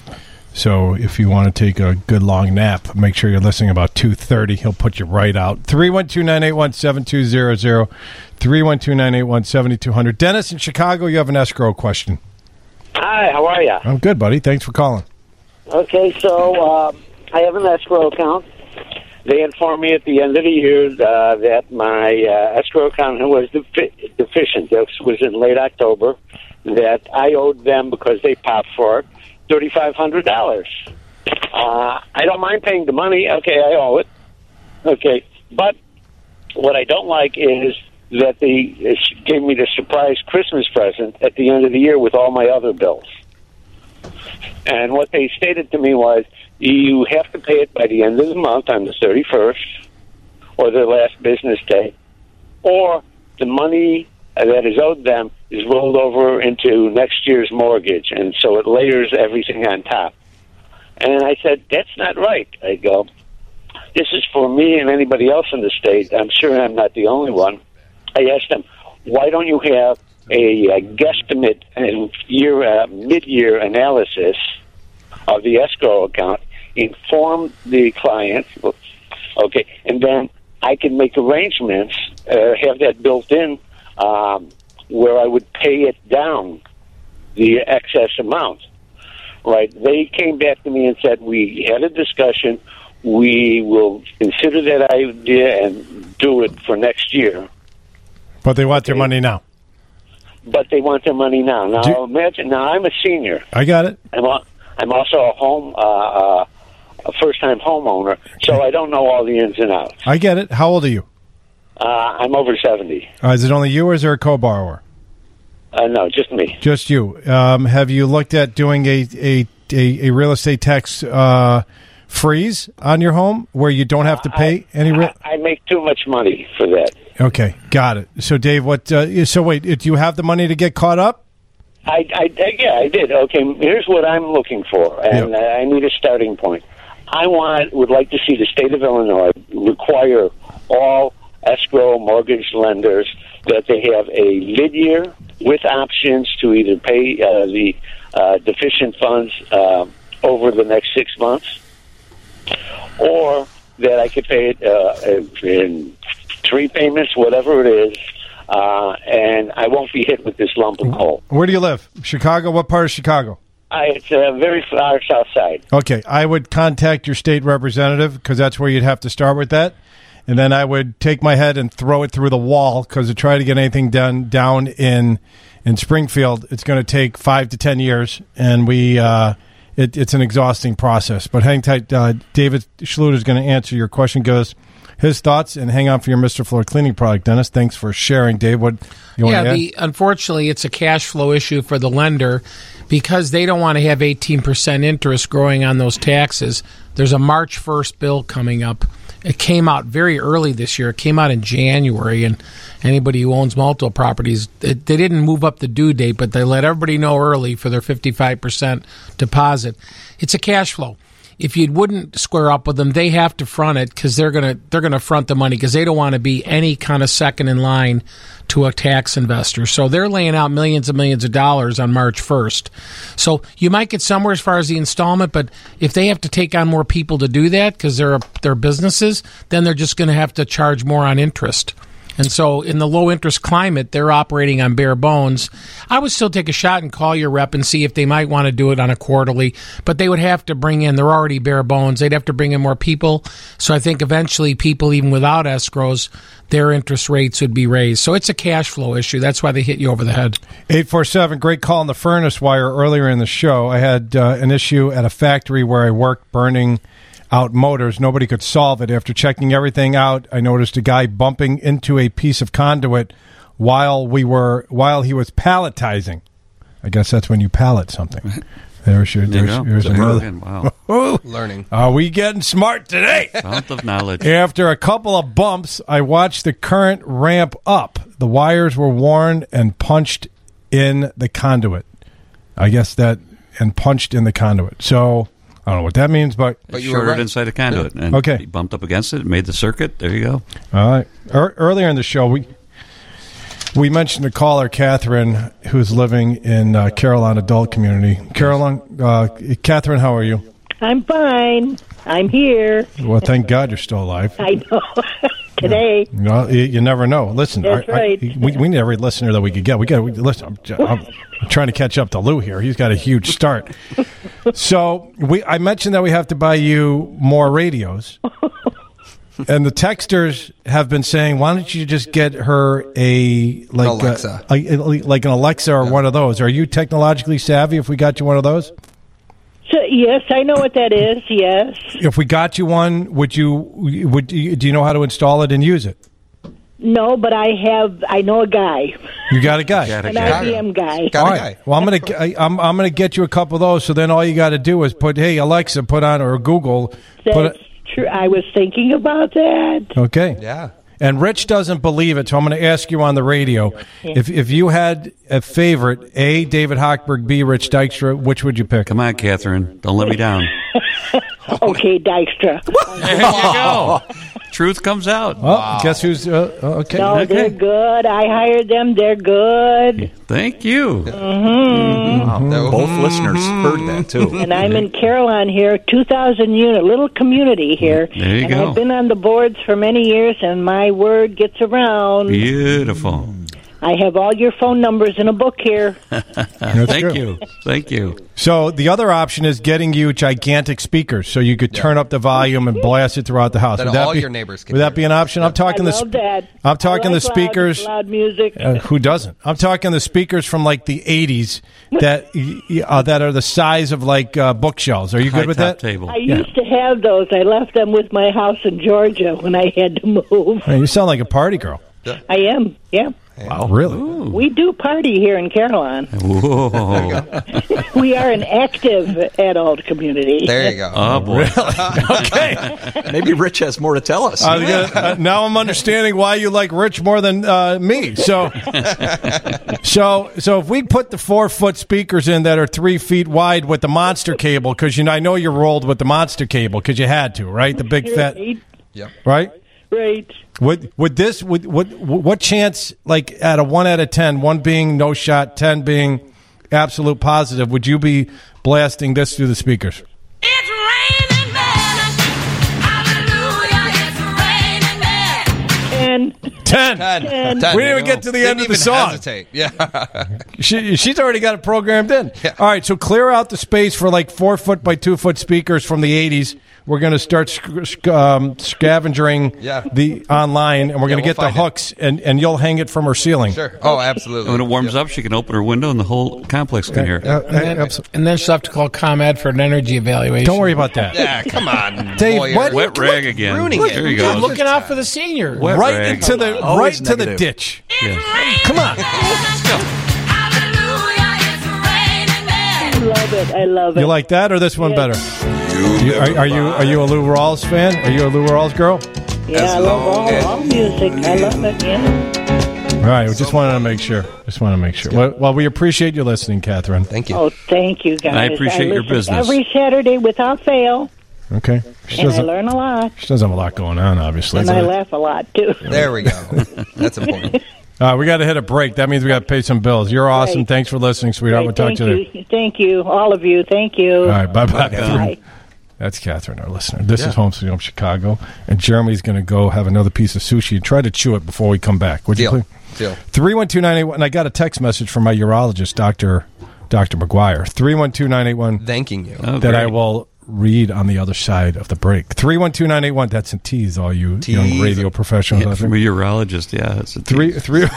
Speaker 2: So if you want to take a good long nap, make sure you're listening about two thirty. He'll put you right out. three one two nine eight one seven two zero zero, three one two nine eight one seven two zero zero. Dennis in Chicago, you have an escrow question.
Speaker 14: Hi, how are you?
Speaker 2: I'm good, buddy. Thanks for calling.
Speaker 14: Okay, so uh, I have an escrow account. They informed me at the end of the year uh, that my uh, escrow account was defi- deficient. This was in late October. That I owed them, because they popped for it, three thousand five hundred dollars. Uh, I don't mind paying the money. Okay, I owe it. Okay, but what I don't like is that they gave me the surprise Christmas present at the end of the year with all my other bills. And what they stated to me was, you have to pay it by the end of the month on the thirty-first, or the last business day, or the money that is owed them is rolled over into next year's mortgage, and so it layers everything on top. And I said, that's not right. I go, this is for me and anybody else in the state. I'm sure I'm not the only one. I asked them, why don't you have a, a guesstimate and year uh, mid-year analysis of the escrow account, inform the client, okay, and then I can make arrangements, uh, have that built in, um, where I would pay it down, the excess amount. right? They came back to me and said, we had a discussion. We will consider that idea and do it for next year.
Speaker 2: But they want their money now.
Speaker 14: But they want their money now. Now,
Speaker 2: Do-
Speaker 14: imagine, now I'm a senior.
Speaker 2: I got it.
Speaker 14: I'm, a, I'm also a home, uh, uh, a first-time homeowner, so I don't know all the ins and outs.
Speaker 2: I get it. How old are you?
Speaker 14: Uh, I'm over seventy.
Speaker 2: Uh, is it only you or is there a co-borrower?
Speaker 14: Uh, no, just me.
Speaker 2: Just you. Um, have you looked at doing a a, a, a real estate tax uh, freeze on your home where you don't have to pay
Speaker 14: I,
Speaker 2: any? Re-
Speaker 14: I, I make too much money for that.
Speaker 2: Okay, got it. So, Dave, what? Uh, so, wait, do you have the money to get caught up?
Speaker 14: I, I, I yeah, I did. Okay, here's what I'm looking for, and
Speaker 2: Yep.
Speaker 14: I need a starting point. I want would like to see the state of Illinois require all escrow mortgage lenders that they have a mid-year with options to either pay uh, the uh, deficient funds uh, over the next six months, or that I could pay it uh, in three payments, whatever it is, uh, and I won't be hit with this lump of coal.
Speaker 2: Where do you live? Chicago? What part of Chicago?
Speaker 14: I, it's uh, very far south side.
Speaker 2: Okay, I would contact your state representative because that's where you'd have to start with that. And then I would take my head and throw it through the wall because to try to get anything done down in in Springfield, it's going to take five to ten years, and we uh, it, it's an exhausting process. But hang tight. Uh, David Schluter is going to answer your question. Goes his thoughts, and hang on for your Mister Floor cleaning product, Dennis. Thanks for sharing, Dave. What you want
Speaker 11: yeah,
Speaker 2: to add?
Speaker 11: the, unfortunately, it's a cash flow issue for the lender because they don't want to have eighteen percent interest growing on those taxes. There's a March first bill coming up. It came out very early this year. It came out in January, and anybody who owns multiple properties, it, they didn't move up the due date, but they let everybody know early for their fifty-five percent deposit. It's a cash flow. If you wouldn't square up with them, they have to front it because they're gonna they're gonna front the money because they don't want to be any kind of second in line to a tax investor. So they're laying out millions and millions of dollars on March first. So you might get somewhere as far as the installment, but if they have to take on more people to do that because they're they're businesses, then they're just going to have to charge more on interest. And so in the low interest climate, they're operating on bare bones. I would still take a shot and call your rep and see if they might want to do it on a quarterly, but they would have to bring in, they're already bare bones. They'd have to bring in more people. So I think eventually people, even without escrows, their interest rates would be raised. So it's a cash flow issue. That's why they hit you over the head.
Speaker 2: eight four seven, great call on the furnace wire earlier in the show. I had uh, an issue at a factory where I worked burning out motors. Nobody could solve it. After checking everything out, I noticed a guy bumping into a piece of conduit while we were while he was palletizing. I guess that's when you pallet something. There's your
Speaker 10: There you
Speaker 2: there's,
Speaker 10: go.
Speaker 2: there's
Speaker 10: It's a
Speaker 2: another.
Speaker 10: broken- wow.
Speaker 9: Learning.
Speaker 2: Are we getting smart today?
Speaker 10: Fount of knowledge.
Speaker 2: After a couple of bumps, I watched the current ramp up. The wires were worn and punched in the conduit. I guess that and punched in the conduit. So I don't know what that means, but
Speaker 10: But you shorted right. inside the conduit. And
Speaker 2: okay,
Speaker 10: he bumped up against it, made the circuit. There you go.
Speaker 2: All right. Er, earlier in the show, we we mentioned a caller, Catherine, who's living in uh, Caroline Adult Community. Caroline, uh, Catherine, how are you?
Speaker 16: I'm fine. I'm here.
Speaker 2: Well, thank God you're still alive.
Speaker 16: I know. Today.
Speaker 2: You, know, you, you never know. Listen,
Speaker 16: That's
Speaker 2: I,
Speaker 16: right.
Speaker 2: I, we, we need every listener that we could get. We got. We, listen, I'm, I'm, I'm trying to catch up to Lou here. He's got a huge start. So we, I mentioned that we have to buy you more radios, and the texters have been saying, "Why don't you just get her a like
Speaker 9: Alexa.
Speaker 2: a, a, like an Alexa or one of those?" Are you technologically savvy? If we got you one of those.
Speaker 16: So, yes, I know what that is. Yes.
Speaker 2: If we got you one, would you would you, do you know how to install it and use it?
Speaker 16: No, but I have. I know a guy.
Speaker 2: You got a guy,
Speaker 16: An I B M guy.
Speaker 2: All right. Well, I'm gonna I, I'm I'm gonna get you a couple of those. So then all you got to do is put, "Hey Alexa, put on," or Google.
Speaker 16: That's
Speaker 2: Put it,
Speaker 16: true. I was thinking about that.
Speaker 2: okay.
Speaker 9: Yeah.
Speaker 2: And Rich doesn't believe it, so I'm going to ask you on the radio if if you had a favorite, A, David Hochberg, B, Rich Dykstra, which would you pick?
Speaker 10: Come on, Catherine. Don't let me down.
Speaker 16: Okay, Dykstra.
Speaker 10: There you go. Truth comes out.
Speaker 2: Well, guess who's uh, okay?
Speaker 16: No,
Speaker 10: Okay.
Speaker 16: they're good. I hired them. They're good.
Speaker 10: Thank you.
Speaker 16: Mm-hmm.
Speaker 12: Wow, both listeners heard that too.
Speaker 16: And I'm in Caroline here, two thousand unit, little community here.
Speaker 10: There you
Speaker 16: and
Speaker 10: go.
Speaker 16: I've been on the boards for many years, and my word gets around.
Speaker 10: Beautiful.
Speaker 16: I have all your phone numbers in a book here.
Speaker 10: Thank
Speaker 2: good.
Speaker 10: you. Thank you.
Speaker 2: So the other option is getting you gigantic speakers, so you could turn up the volume and blast it throughout the house.
Speaker 9: Then
Speaker 2: Would that
Speaker 9: all
Speaker 2: be,
Speaker 9: your neighbors can
Speaker 2: Would that be an option? I'm talking
Speaker 16: I
Speaker 2: the.
Speaker 16: love that.
Speaker 2: I'm talking
Speaker 16: I like
Speaker 2: the speakers.
Speaker 16: Loud, loud music.
Speaker 2: Uh, who doesn't? I'm talking the speakers from like the eighties that uh, that are the size of like uh, bookshelves. Are you good with that?
Speaker 10: Table.
Speaker 16: I used to have those. I left them with my house in Georgia when I had to move.
Speaker 2: Hey, you sound like a party girl.
Speaker 16: I am, yeah.
Speaker 2: Wow, really?
Speaker 16: We do party here in Caroline.
Speaker 10: Whoa.
Speaker 16: We are an active adult community.
Speaker 9: There you go.
Speaker 10: Oh, boy.
Speaker 2: Okay.
Speaker 12: Maybe Rich has more to tell us.
Speaker 2: Uh, yeah, uh, now I'm understanding why you like Rich more than uh, me. So, so, so if we put the four foot speakers in that are three feet wide with the monster cable, because you know I know you rolled with the monster cable because you had to, right? The big fat,
Speaker 9: Yep.
Speaker 2: right?
Speaker 16: Right.
Speaker 2: Would would this would what what chance, like at a one out of ten, one being no shot, ten being absolute positive, would you be blasting this through the speakers?
Speaker 16: Ten.
Speaker 2: Ten.
Speaker 16: Ten.
Speaker 2: We didn't even get to the
Speaker 9: Didn't
Speaker 2: end of the
Speaker 9: even
Speaker 2: song.
Speaker 9: hesitate. Yeah.
Speaker 2: She, she's already got it programmed in. All right, so clear out the space for like four foot by two foot speakers from the eighties. We're going to start sc- sc- um, scavenging
Speaker 9: Yeah.
Speaker 2: the online, and we're going to
Speaker 9: we'll
Speaker 2: get the
Speaker 9: find it.
Speaker 2: hooks, and, and you'll hang it from her ceiling.
Speaker 9: Sure. Oh, absolutely.
Speaker 10: And when it warms up, she can open her window and the whole complex can hear it.
Speaker 2: Uh,
Speaker 11: And then, and then she'll have to call ComEd for an energy evaluation.
Speaker 2: Don't worry about that.
Speaker 9: Yeah, come on,
Speaker 2: Dave,
Speaker 9: lawyer.
Speaker 2: what-
Speaker 10: Wet rag again.
Speaker 9: ruining
Speaker 10: Look,
Speaker 9: it.
Speaker 10: There you go.
Speaker 11: I'm looking out for the senior.
Speaker 10: Wet
Speaker 2: Right
Speaker 10: rag.
Speaker 2: into the
Speaker 12: Always
Speaker 2: right to the
Speaker 12: negative.
Speaker 2: ditch.
Speaker 10: Yeah.
Speaker 2: Come on.
Speaker 16: I love it. I love it.
Speaker 2: You like that or this one
Speaker 16: Yes.
Speaker 2: better? You, are, are you are you a Lou Rawls fan? Are you a Lou Rawls girl?
Speaker 16: Yeah, I love all, all music. I love it, yeah.
Speaker 2: All right, we just wanted to make sure. Just want to make sure. Well, well, we appreciate you listening, Catherine.
Speaker 9: Thank you.
Speaker 16: Oh, thank you, guys.
Speaker 10: I appreciate your
Speaker 16: listen
Speaker 10: business.
Speaker 16: Every Saturday without fail,
Speaker 2: Okay. She
Speaker 16: and I
Speaker 2: doesn't.
Speaker 16: learn a lot.
Speaker 2: She doesn't have a lot going on, obviously.
Speaker 16: And I laugh a lot, too.
Speaker 9: There we go. That's important.
Speaker 2: Uh, we got to hit a break. That means we got to pay some bills. You're awesome.
Speaker 16: Right.
Speaker 2: Thanks for listening, sweetheart.
Speaker 16: Right,
Speaker 2: We'll talk
Speaker 16: thank
Speaker 2: to you later.
Speaker 16: you. Thank you, all of you. Thank you.
Speaker 2: All right, bye-bye.
Speaker 16: Bye.
Speaker 2: That's Catherine, our listener. This is Home Sweet Home Chicago, and Jeremy's going to go have another piece of sushi and try to chew it before we come back. Would you
Speaker 9: Deal.
Speaker 2: please?
Speaker 9: Deal.
Speaker 2: three one two nine eight one, and I got a text message from my urologist, Doctor Doctor McGuire. three one two nine eight one.
Speaker 9: Thanking you.
Speaker 10: Oh,
Speaker 2: that
Speaker 10: great.
Speaker 2: I will read on the other side of the break. three one two nine eight one. That's a tease, all you
Speaker 9: Tease.
Speaker 2: young radio professionals.
Speaker 10: Yeah,
Speaker 2: out
Speaker 10: from
Speaker 2: there.
Speaker 10: a urologist, yeah. It's a
Speaker 2: Three three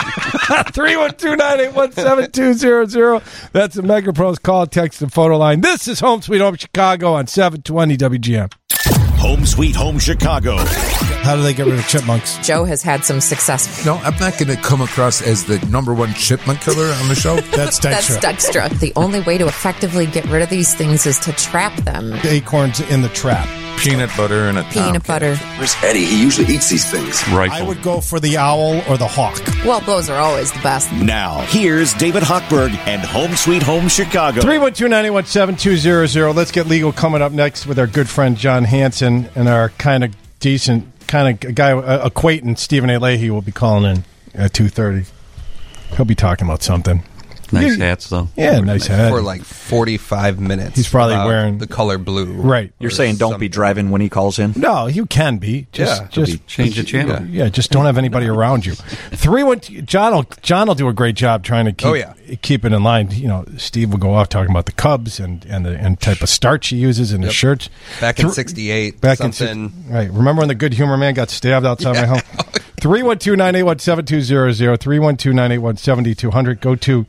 Speaker 2: three one two nine eight one seven two zero zero. That's the MegaPros call, text, and photo line. This is Home Sweet Home Chicago on seven twenty W G M.
Speaker 1: Home Sweet Home Chicago.
Speaker 2: How do they get rid of chipmunks?
Speaker 17: Joe has had some success.
Speaker 5: No, I'm not going to come across as the number one chipmunk killer on the show.
Speaker 2: That's
Speaker 17: That's Dextra. The only way to effectively get rid of these things is to trap them.
Speaker 2: Acorns in the trap.
Speaker 5: Peanut butter and a
Speaker 17: Peanut butter.
Speaker 18: Where's Eddie? He usually eats these things.
Speaker 2: I would go for the owl or the hawk.
Speaker 17: Well, those are always the best.
Speaker 1: Now, here's David Hochberg and Home Sweet Home Chicago.
Speaker 2: three one two nine eight one seven two zero zero. Let's get legal coming up next with our good friend John Hanson and our kind of decent, kind of guy, uh, acquaintance, Stephen A. Leahy will be calling in at two thirty. He'll be talking about something.
Speaker 10: Nice hats, though.
Speaker 2: Yeah, nice hat.
Speaker 9: For like forty-five minutes.
Speaker 2: He's probably
Speaker 9: about
Speaker 2: wearing-
Speaker 9: the color blue.
Speaker 2: Right.
Speaker 12: You're saying don't be driving when he calls in?
Speaker 2: No, you can be. Just,
Speaker 9: Yeah,
Speaker 2: just
Speaker 10: change the channel.
Speaker 2: Yeah, yeah, just don't have anybody around you. Three one. John will John will do a great job trying to keep
Speaker 9: Oh, yeah.
Speaker 2: keep it in line. You know, Steve will go off talking about the Cubs and and the and type of starch he uses in his
Speaker 9: Yep.
Speaker 2: shirts.
Speaker 9: Back in
Speaker 2: Thr-
Speaker 9: sixty-eight,
Speaker 2: Back in
Speaker 9: something.
Speaker 2: six- right. Remember when the Good Humor Man got stabbed outside my home? Three one two nine eight one seven two zero zero. Three one two nine eight one seventy two hundred. Go to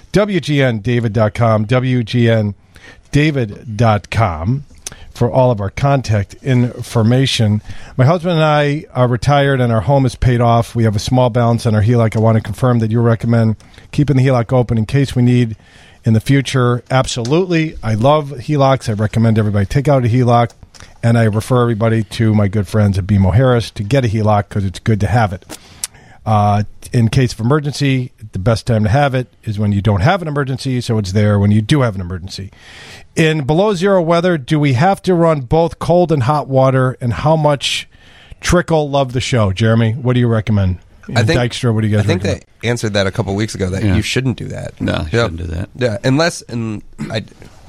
Speaker 2: W G N David dot com. W G N David dot com. For all of our contact information. My husband and I are retired and our home is paid off. We have a small balance on our H E L O C. I want to confirm that you recommend keeping the H E L O C open in case we need in the future. Absolutely. I love H E L O Cs. I recommend everybody take out a H E L O C, and I refer everybody to my good friends at B M O Harris to get a H E L O C because it's good to have it. Uh, in case of emergency, the best time to have it is when you don't have an emergency, so it's there when you do have an emergency. In below zero weather, do we have to run both cold and hot water, and how much trickle? Love the show. Jeremy, what do you recommend?
Speaker 9: I think,
Speaker 2: Dykstra, what do you guys
Speaker 9: I think
Speaker 2: recommend?
Speaker 9: they answered that a couple weeks ago that
Speaker 10: Yeah.
Speaker 9: you shouldn't do that.
Speaker 10: No, you
Speaker 9: Yeah.
Speaker 10: shouldn't do that.
Speaker 9: Yeah, unless and I,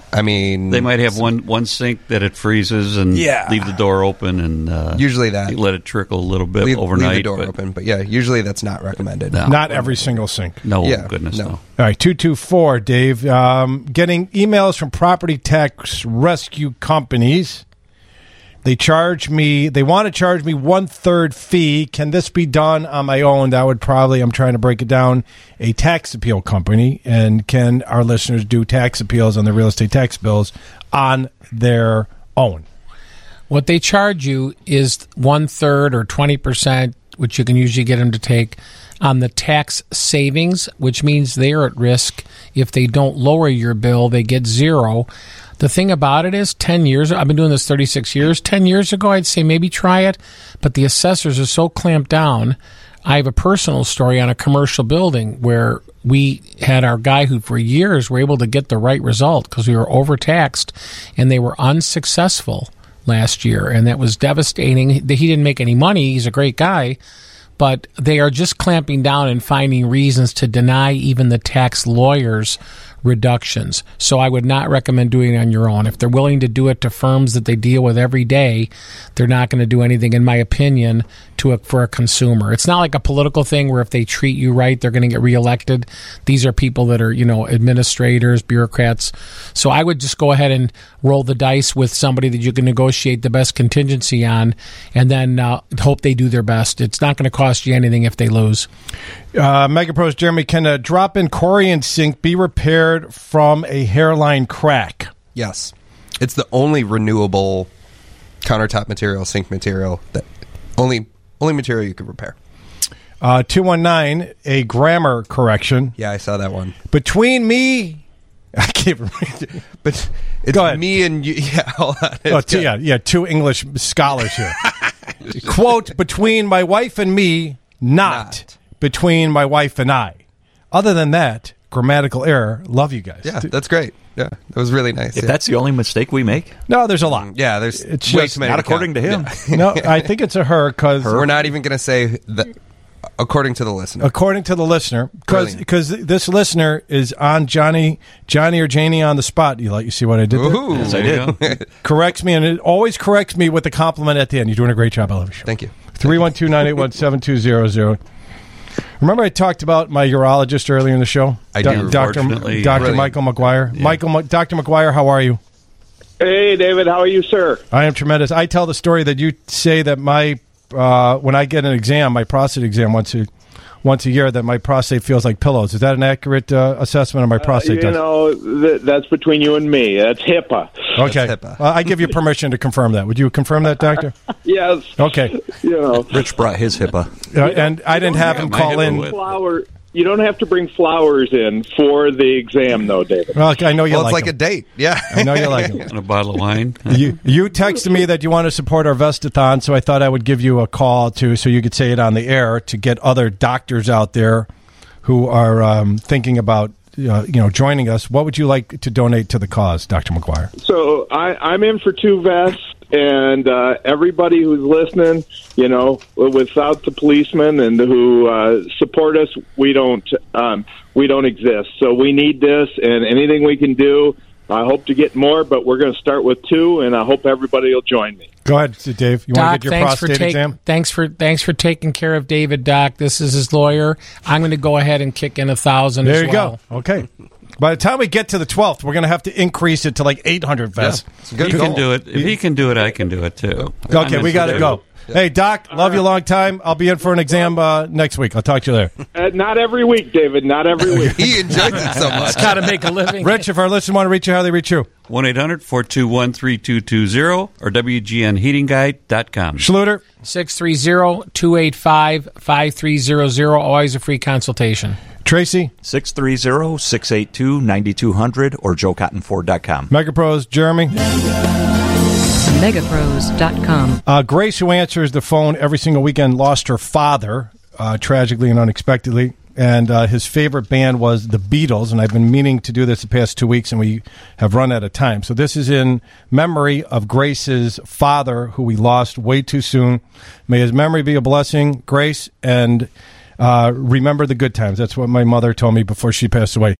Speaker 9: I mean,
Speaker 10: they might have one, one sink that it freezes and
Speaker 9: Yeah.
Speaker 10: leave the door open and uh,
Speaker 9: Usually that.
Speaker 10: you let it trickle a little bit
Speaker 9: leave,
Speaker 10: overnight.
Speaker 9: leave the door
Speaker 10: but
Speaker 9: open. But yeah, usually that's not recommended.
Speaker 10: No.
Speaker 2: Not every single sink.
Speaker 10: No,
Speaker 9: Yeah,
Speaker 10: goodness,
Speaker 9: no.
Speaker 10: no.
Speaker 2: All right, two two four, Dave. Um, getting emails from property tax rescue companies. They charge me, they want to charge me one-third fee. Can this be done on my own? That would probably, I'm trying to break it down, a tax appeal company. And can our listeners do tax appeals on their real estate tax bills on their own?
Speaker 11: What they charge you is one-third or twenty percent, which you can usually get them to take, on the tax savings, which means they are at risk. If they don't lower your bill, they get zero. The thing about it is, ten years, I've been doing this thirty-six years. ten years ago, I'd say maybe try it, but the assessors are so clamped down. I have a personal story on a commercial building where we had our guy who for years were able to get the right result because we were overtaxed, and they were unsuccessful last year, and that was devastating. He didn't make any money. He's a great guy, but they are just clamping down and finding reasons to deny even the tax lawyers reductions. So I would not recommend doing it on your own. If they're willing to do it to firms that they deal with every day, they're not going to do anything, in my opinion, to a, for a consumer. It's not like a political thing where if they treat you right, they're going to get reelected. These are people that are, you know, administrators, bureaucrats. So I would just go ahead and roll the dice with somebody that you can negotiate the best contingency on, and then uh, hope they do their best. It's not going to cost you anything if they lose.
Speaker 2: Uh, MegaPro's Jeremy, can a drop-in Corian sink be repaired from a hairline crack?
Speaker 9: Yes. It's the only renewable countertop material, sink material, that only only material you could repair.
Speaker 2: Uh, two one nine, a grammar correction.
Speaker 9: Yeah, I saw that one.
Speaker 2: Between me... I can't remember.
Speaker 9: But it's
Speaker 2: Go ahead.
Speaker 9: me and you. Yeah, hold on.
Speaker 2: Oh, two, yeah, yeah, two English scholars here. Quote, between my wife and me, not, not between my wife and I. Other than that, grammatical error. Love you guys.
Speaker 9: Yeah, that's great. Yeah, that was really nice.
Speaker 12: If
Speaker 9: yeah.
Speaker 12: that's the only mistake we make,
Speaker 2: no, there's a lot.
Speaker 9: Yeah, there's
Speaker 2: it's
Speaker 9: way
Speaker 2: just,
Speaker 9: too many.
Speaker 12: not
Speaker 9: to
Speaker 12: according
Speaker 9: count.
Speaker 12: to him.
Speaker 2: No, I think it's a her because
Speaker 9: we're not even going to say that. According to the listener.
Speaker 2: According to the listener, because
Speaker 9: Brilliant.
Speaker 2: this listener is on Johnny, Johnny or Janie on the spot. You like you see what I did there?
Speaker 9: Ooh,
Speaker 12: yes, I did.
Speaker 2: Corrects me, and it always corrects me with a compliment at the end. You're doing a great job. I love your show.
Speaker 9: Thank you.
Speaker 2: three one two, nine eight one, seven two zero zero. Remember I talked about my urologist earlier in the show?
Speaker 9: I
Speaker 2: Do-
Speaker 9: do.
Speaker 2: Doctor
Speaker 10: Unfortunately,
Speaker 2: Doctor
Speaker 9: Brilliant.
Speaker 2: Michael McGuire.
Speaker 10: Yeah.
Speaker 2: Michael, Doctor McGuire, how are you?
Speaker 4: Hey, David, how are you, sir?
Speaker 2: I am tremendous. I tell the story that you say that my uh, when I get an exam, my prostate exam once a once a year, that my prostate feels like pillows. Is that an accurate uh, assessment of my prostate?
Speaker 4: Uh, you
Speaker 2: does?
Speaker 4: know, th- that's between you and me. That's HIPAA.
Speaker 2: Okay.
Speaker 9: That's HIPAA.
Speaker 2: Well, I give you permission to confirm that. Would you confirm that, Doctor?
Speaker 4: Yes.
Speaker 2: Okay.
Speaker 4: You know,
Speaker 12: Rich brought his HIPAA.
Speaker 2: Uh, and I didn't have
Speaker 10: Yeah,
Speaker 2: him
Speaker 10: my
Speaker 2: call
Speaker 10: HIPAA
Speaker 2: in.
Speaker 10: would.
Speaker 4: flower. You don't have to bring flowers in for the exam, though, David.
Speaker 2: Well, I know you
Speaker 9: Well,
Speaker 2: like
Speaker 9: it's like
Speaker 2: him.
Speaker 9: a date. Yeah.
Speaker 2: I know you like him.
Speaker 10: And a bottle of wine.
Speaker 2: You, you texted me that you want to support our Vestathon, so I thought I would give you a call to so you could say it on the air to get other doctors out there who are um, thinking about uh, you know joining us. What would you like to donate to the cause, Doctor McGuire?
Speaker 4: So I, I'm in for two vests, and uh, everybody who's listening, you know, without the policemen and who uh, support us, we don't um, we don't exist. So we need this, and anything we can do. I hope to get more, but we're going to start with two, and I hope everybody will join me.
Speaker 2: Go ahead, Dave. You
Speaker 11: Doc,
Speaker 2: want to get your
Speaker 11: thanks for
Speaker 2: prostate
Speaker 11: take-
Speaker 2: exam?
Speaker 11: Thanks for thanks for taking care of David, Doc. This is his lawyer. I'm going to go ahead and kick in a thousand.
Speaker 2: There
Speaker 11: as
Speaker 2: you
Speaker 11: well.
Speaker 2: go. Okay. By the time we get to the twelfth, we're going to have to increase it to like eight hundred vests.
Speaker 10: He can do it. If he can do it, I can do it too.
Speaker 2: Okay,
Speaker 10: I'm
Speaker 2: we
Speaker 10: in
Speaker 2: got
Speaker 10: for
Speaker 2: to
Speaker 10: that.
Speaker 2: go. Hey, Doc, love you a long time. I'll be in for an exam uh, next week. I'll talk to you there.
Speaker 4: Uh, not every week, David. Not every week.
Speaker 9: He enjoys it so much.
Speaker 11: Got to make a living.
Speaker 2: Rich, if our listeners want to reach you, how do they reach you?
Speaker 10: one eight hundred four two one three two two zero or W G N heating guide dot com.
Speaker 2: Schluter?
Speaker 11: six three zero, two eight five, five three zero zero. Always a free consultation.
Speaker 2: Tracy?
Speaker 12: six three zero, six eight two, nine two zero zero or joe cotton ford dot com.
Speaker 2: Megapros, Jeremy?
Speaker 13: megapros dot com.
Speaker 2: Uh, Grace, who answers the phone every single weekend, lost her father uh, tragically and unexpectedly. And uh, his favorite band was the Beatles. And I've been meaning to do this the past two weeks, and we have run out of time. So this is in memory of Grace's father, who we lost way too soon. May his memory be a blessing, Grace, and uh, remember the good times. That's what my mother told me before she passed away.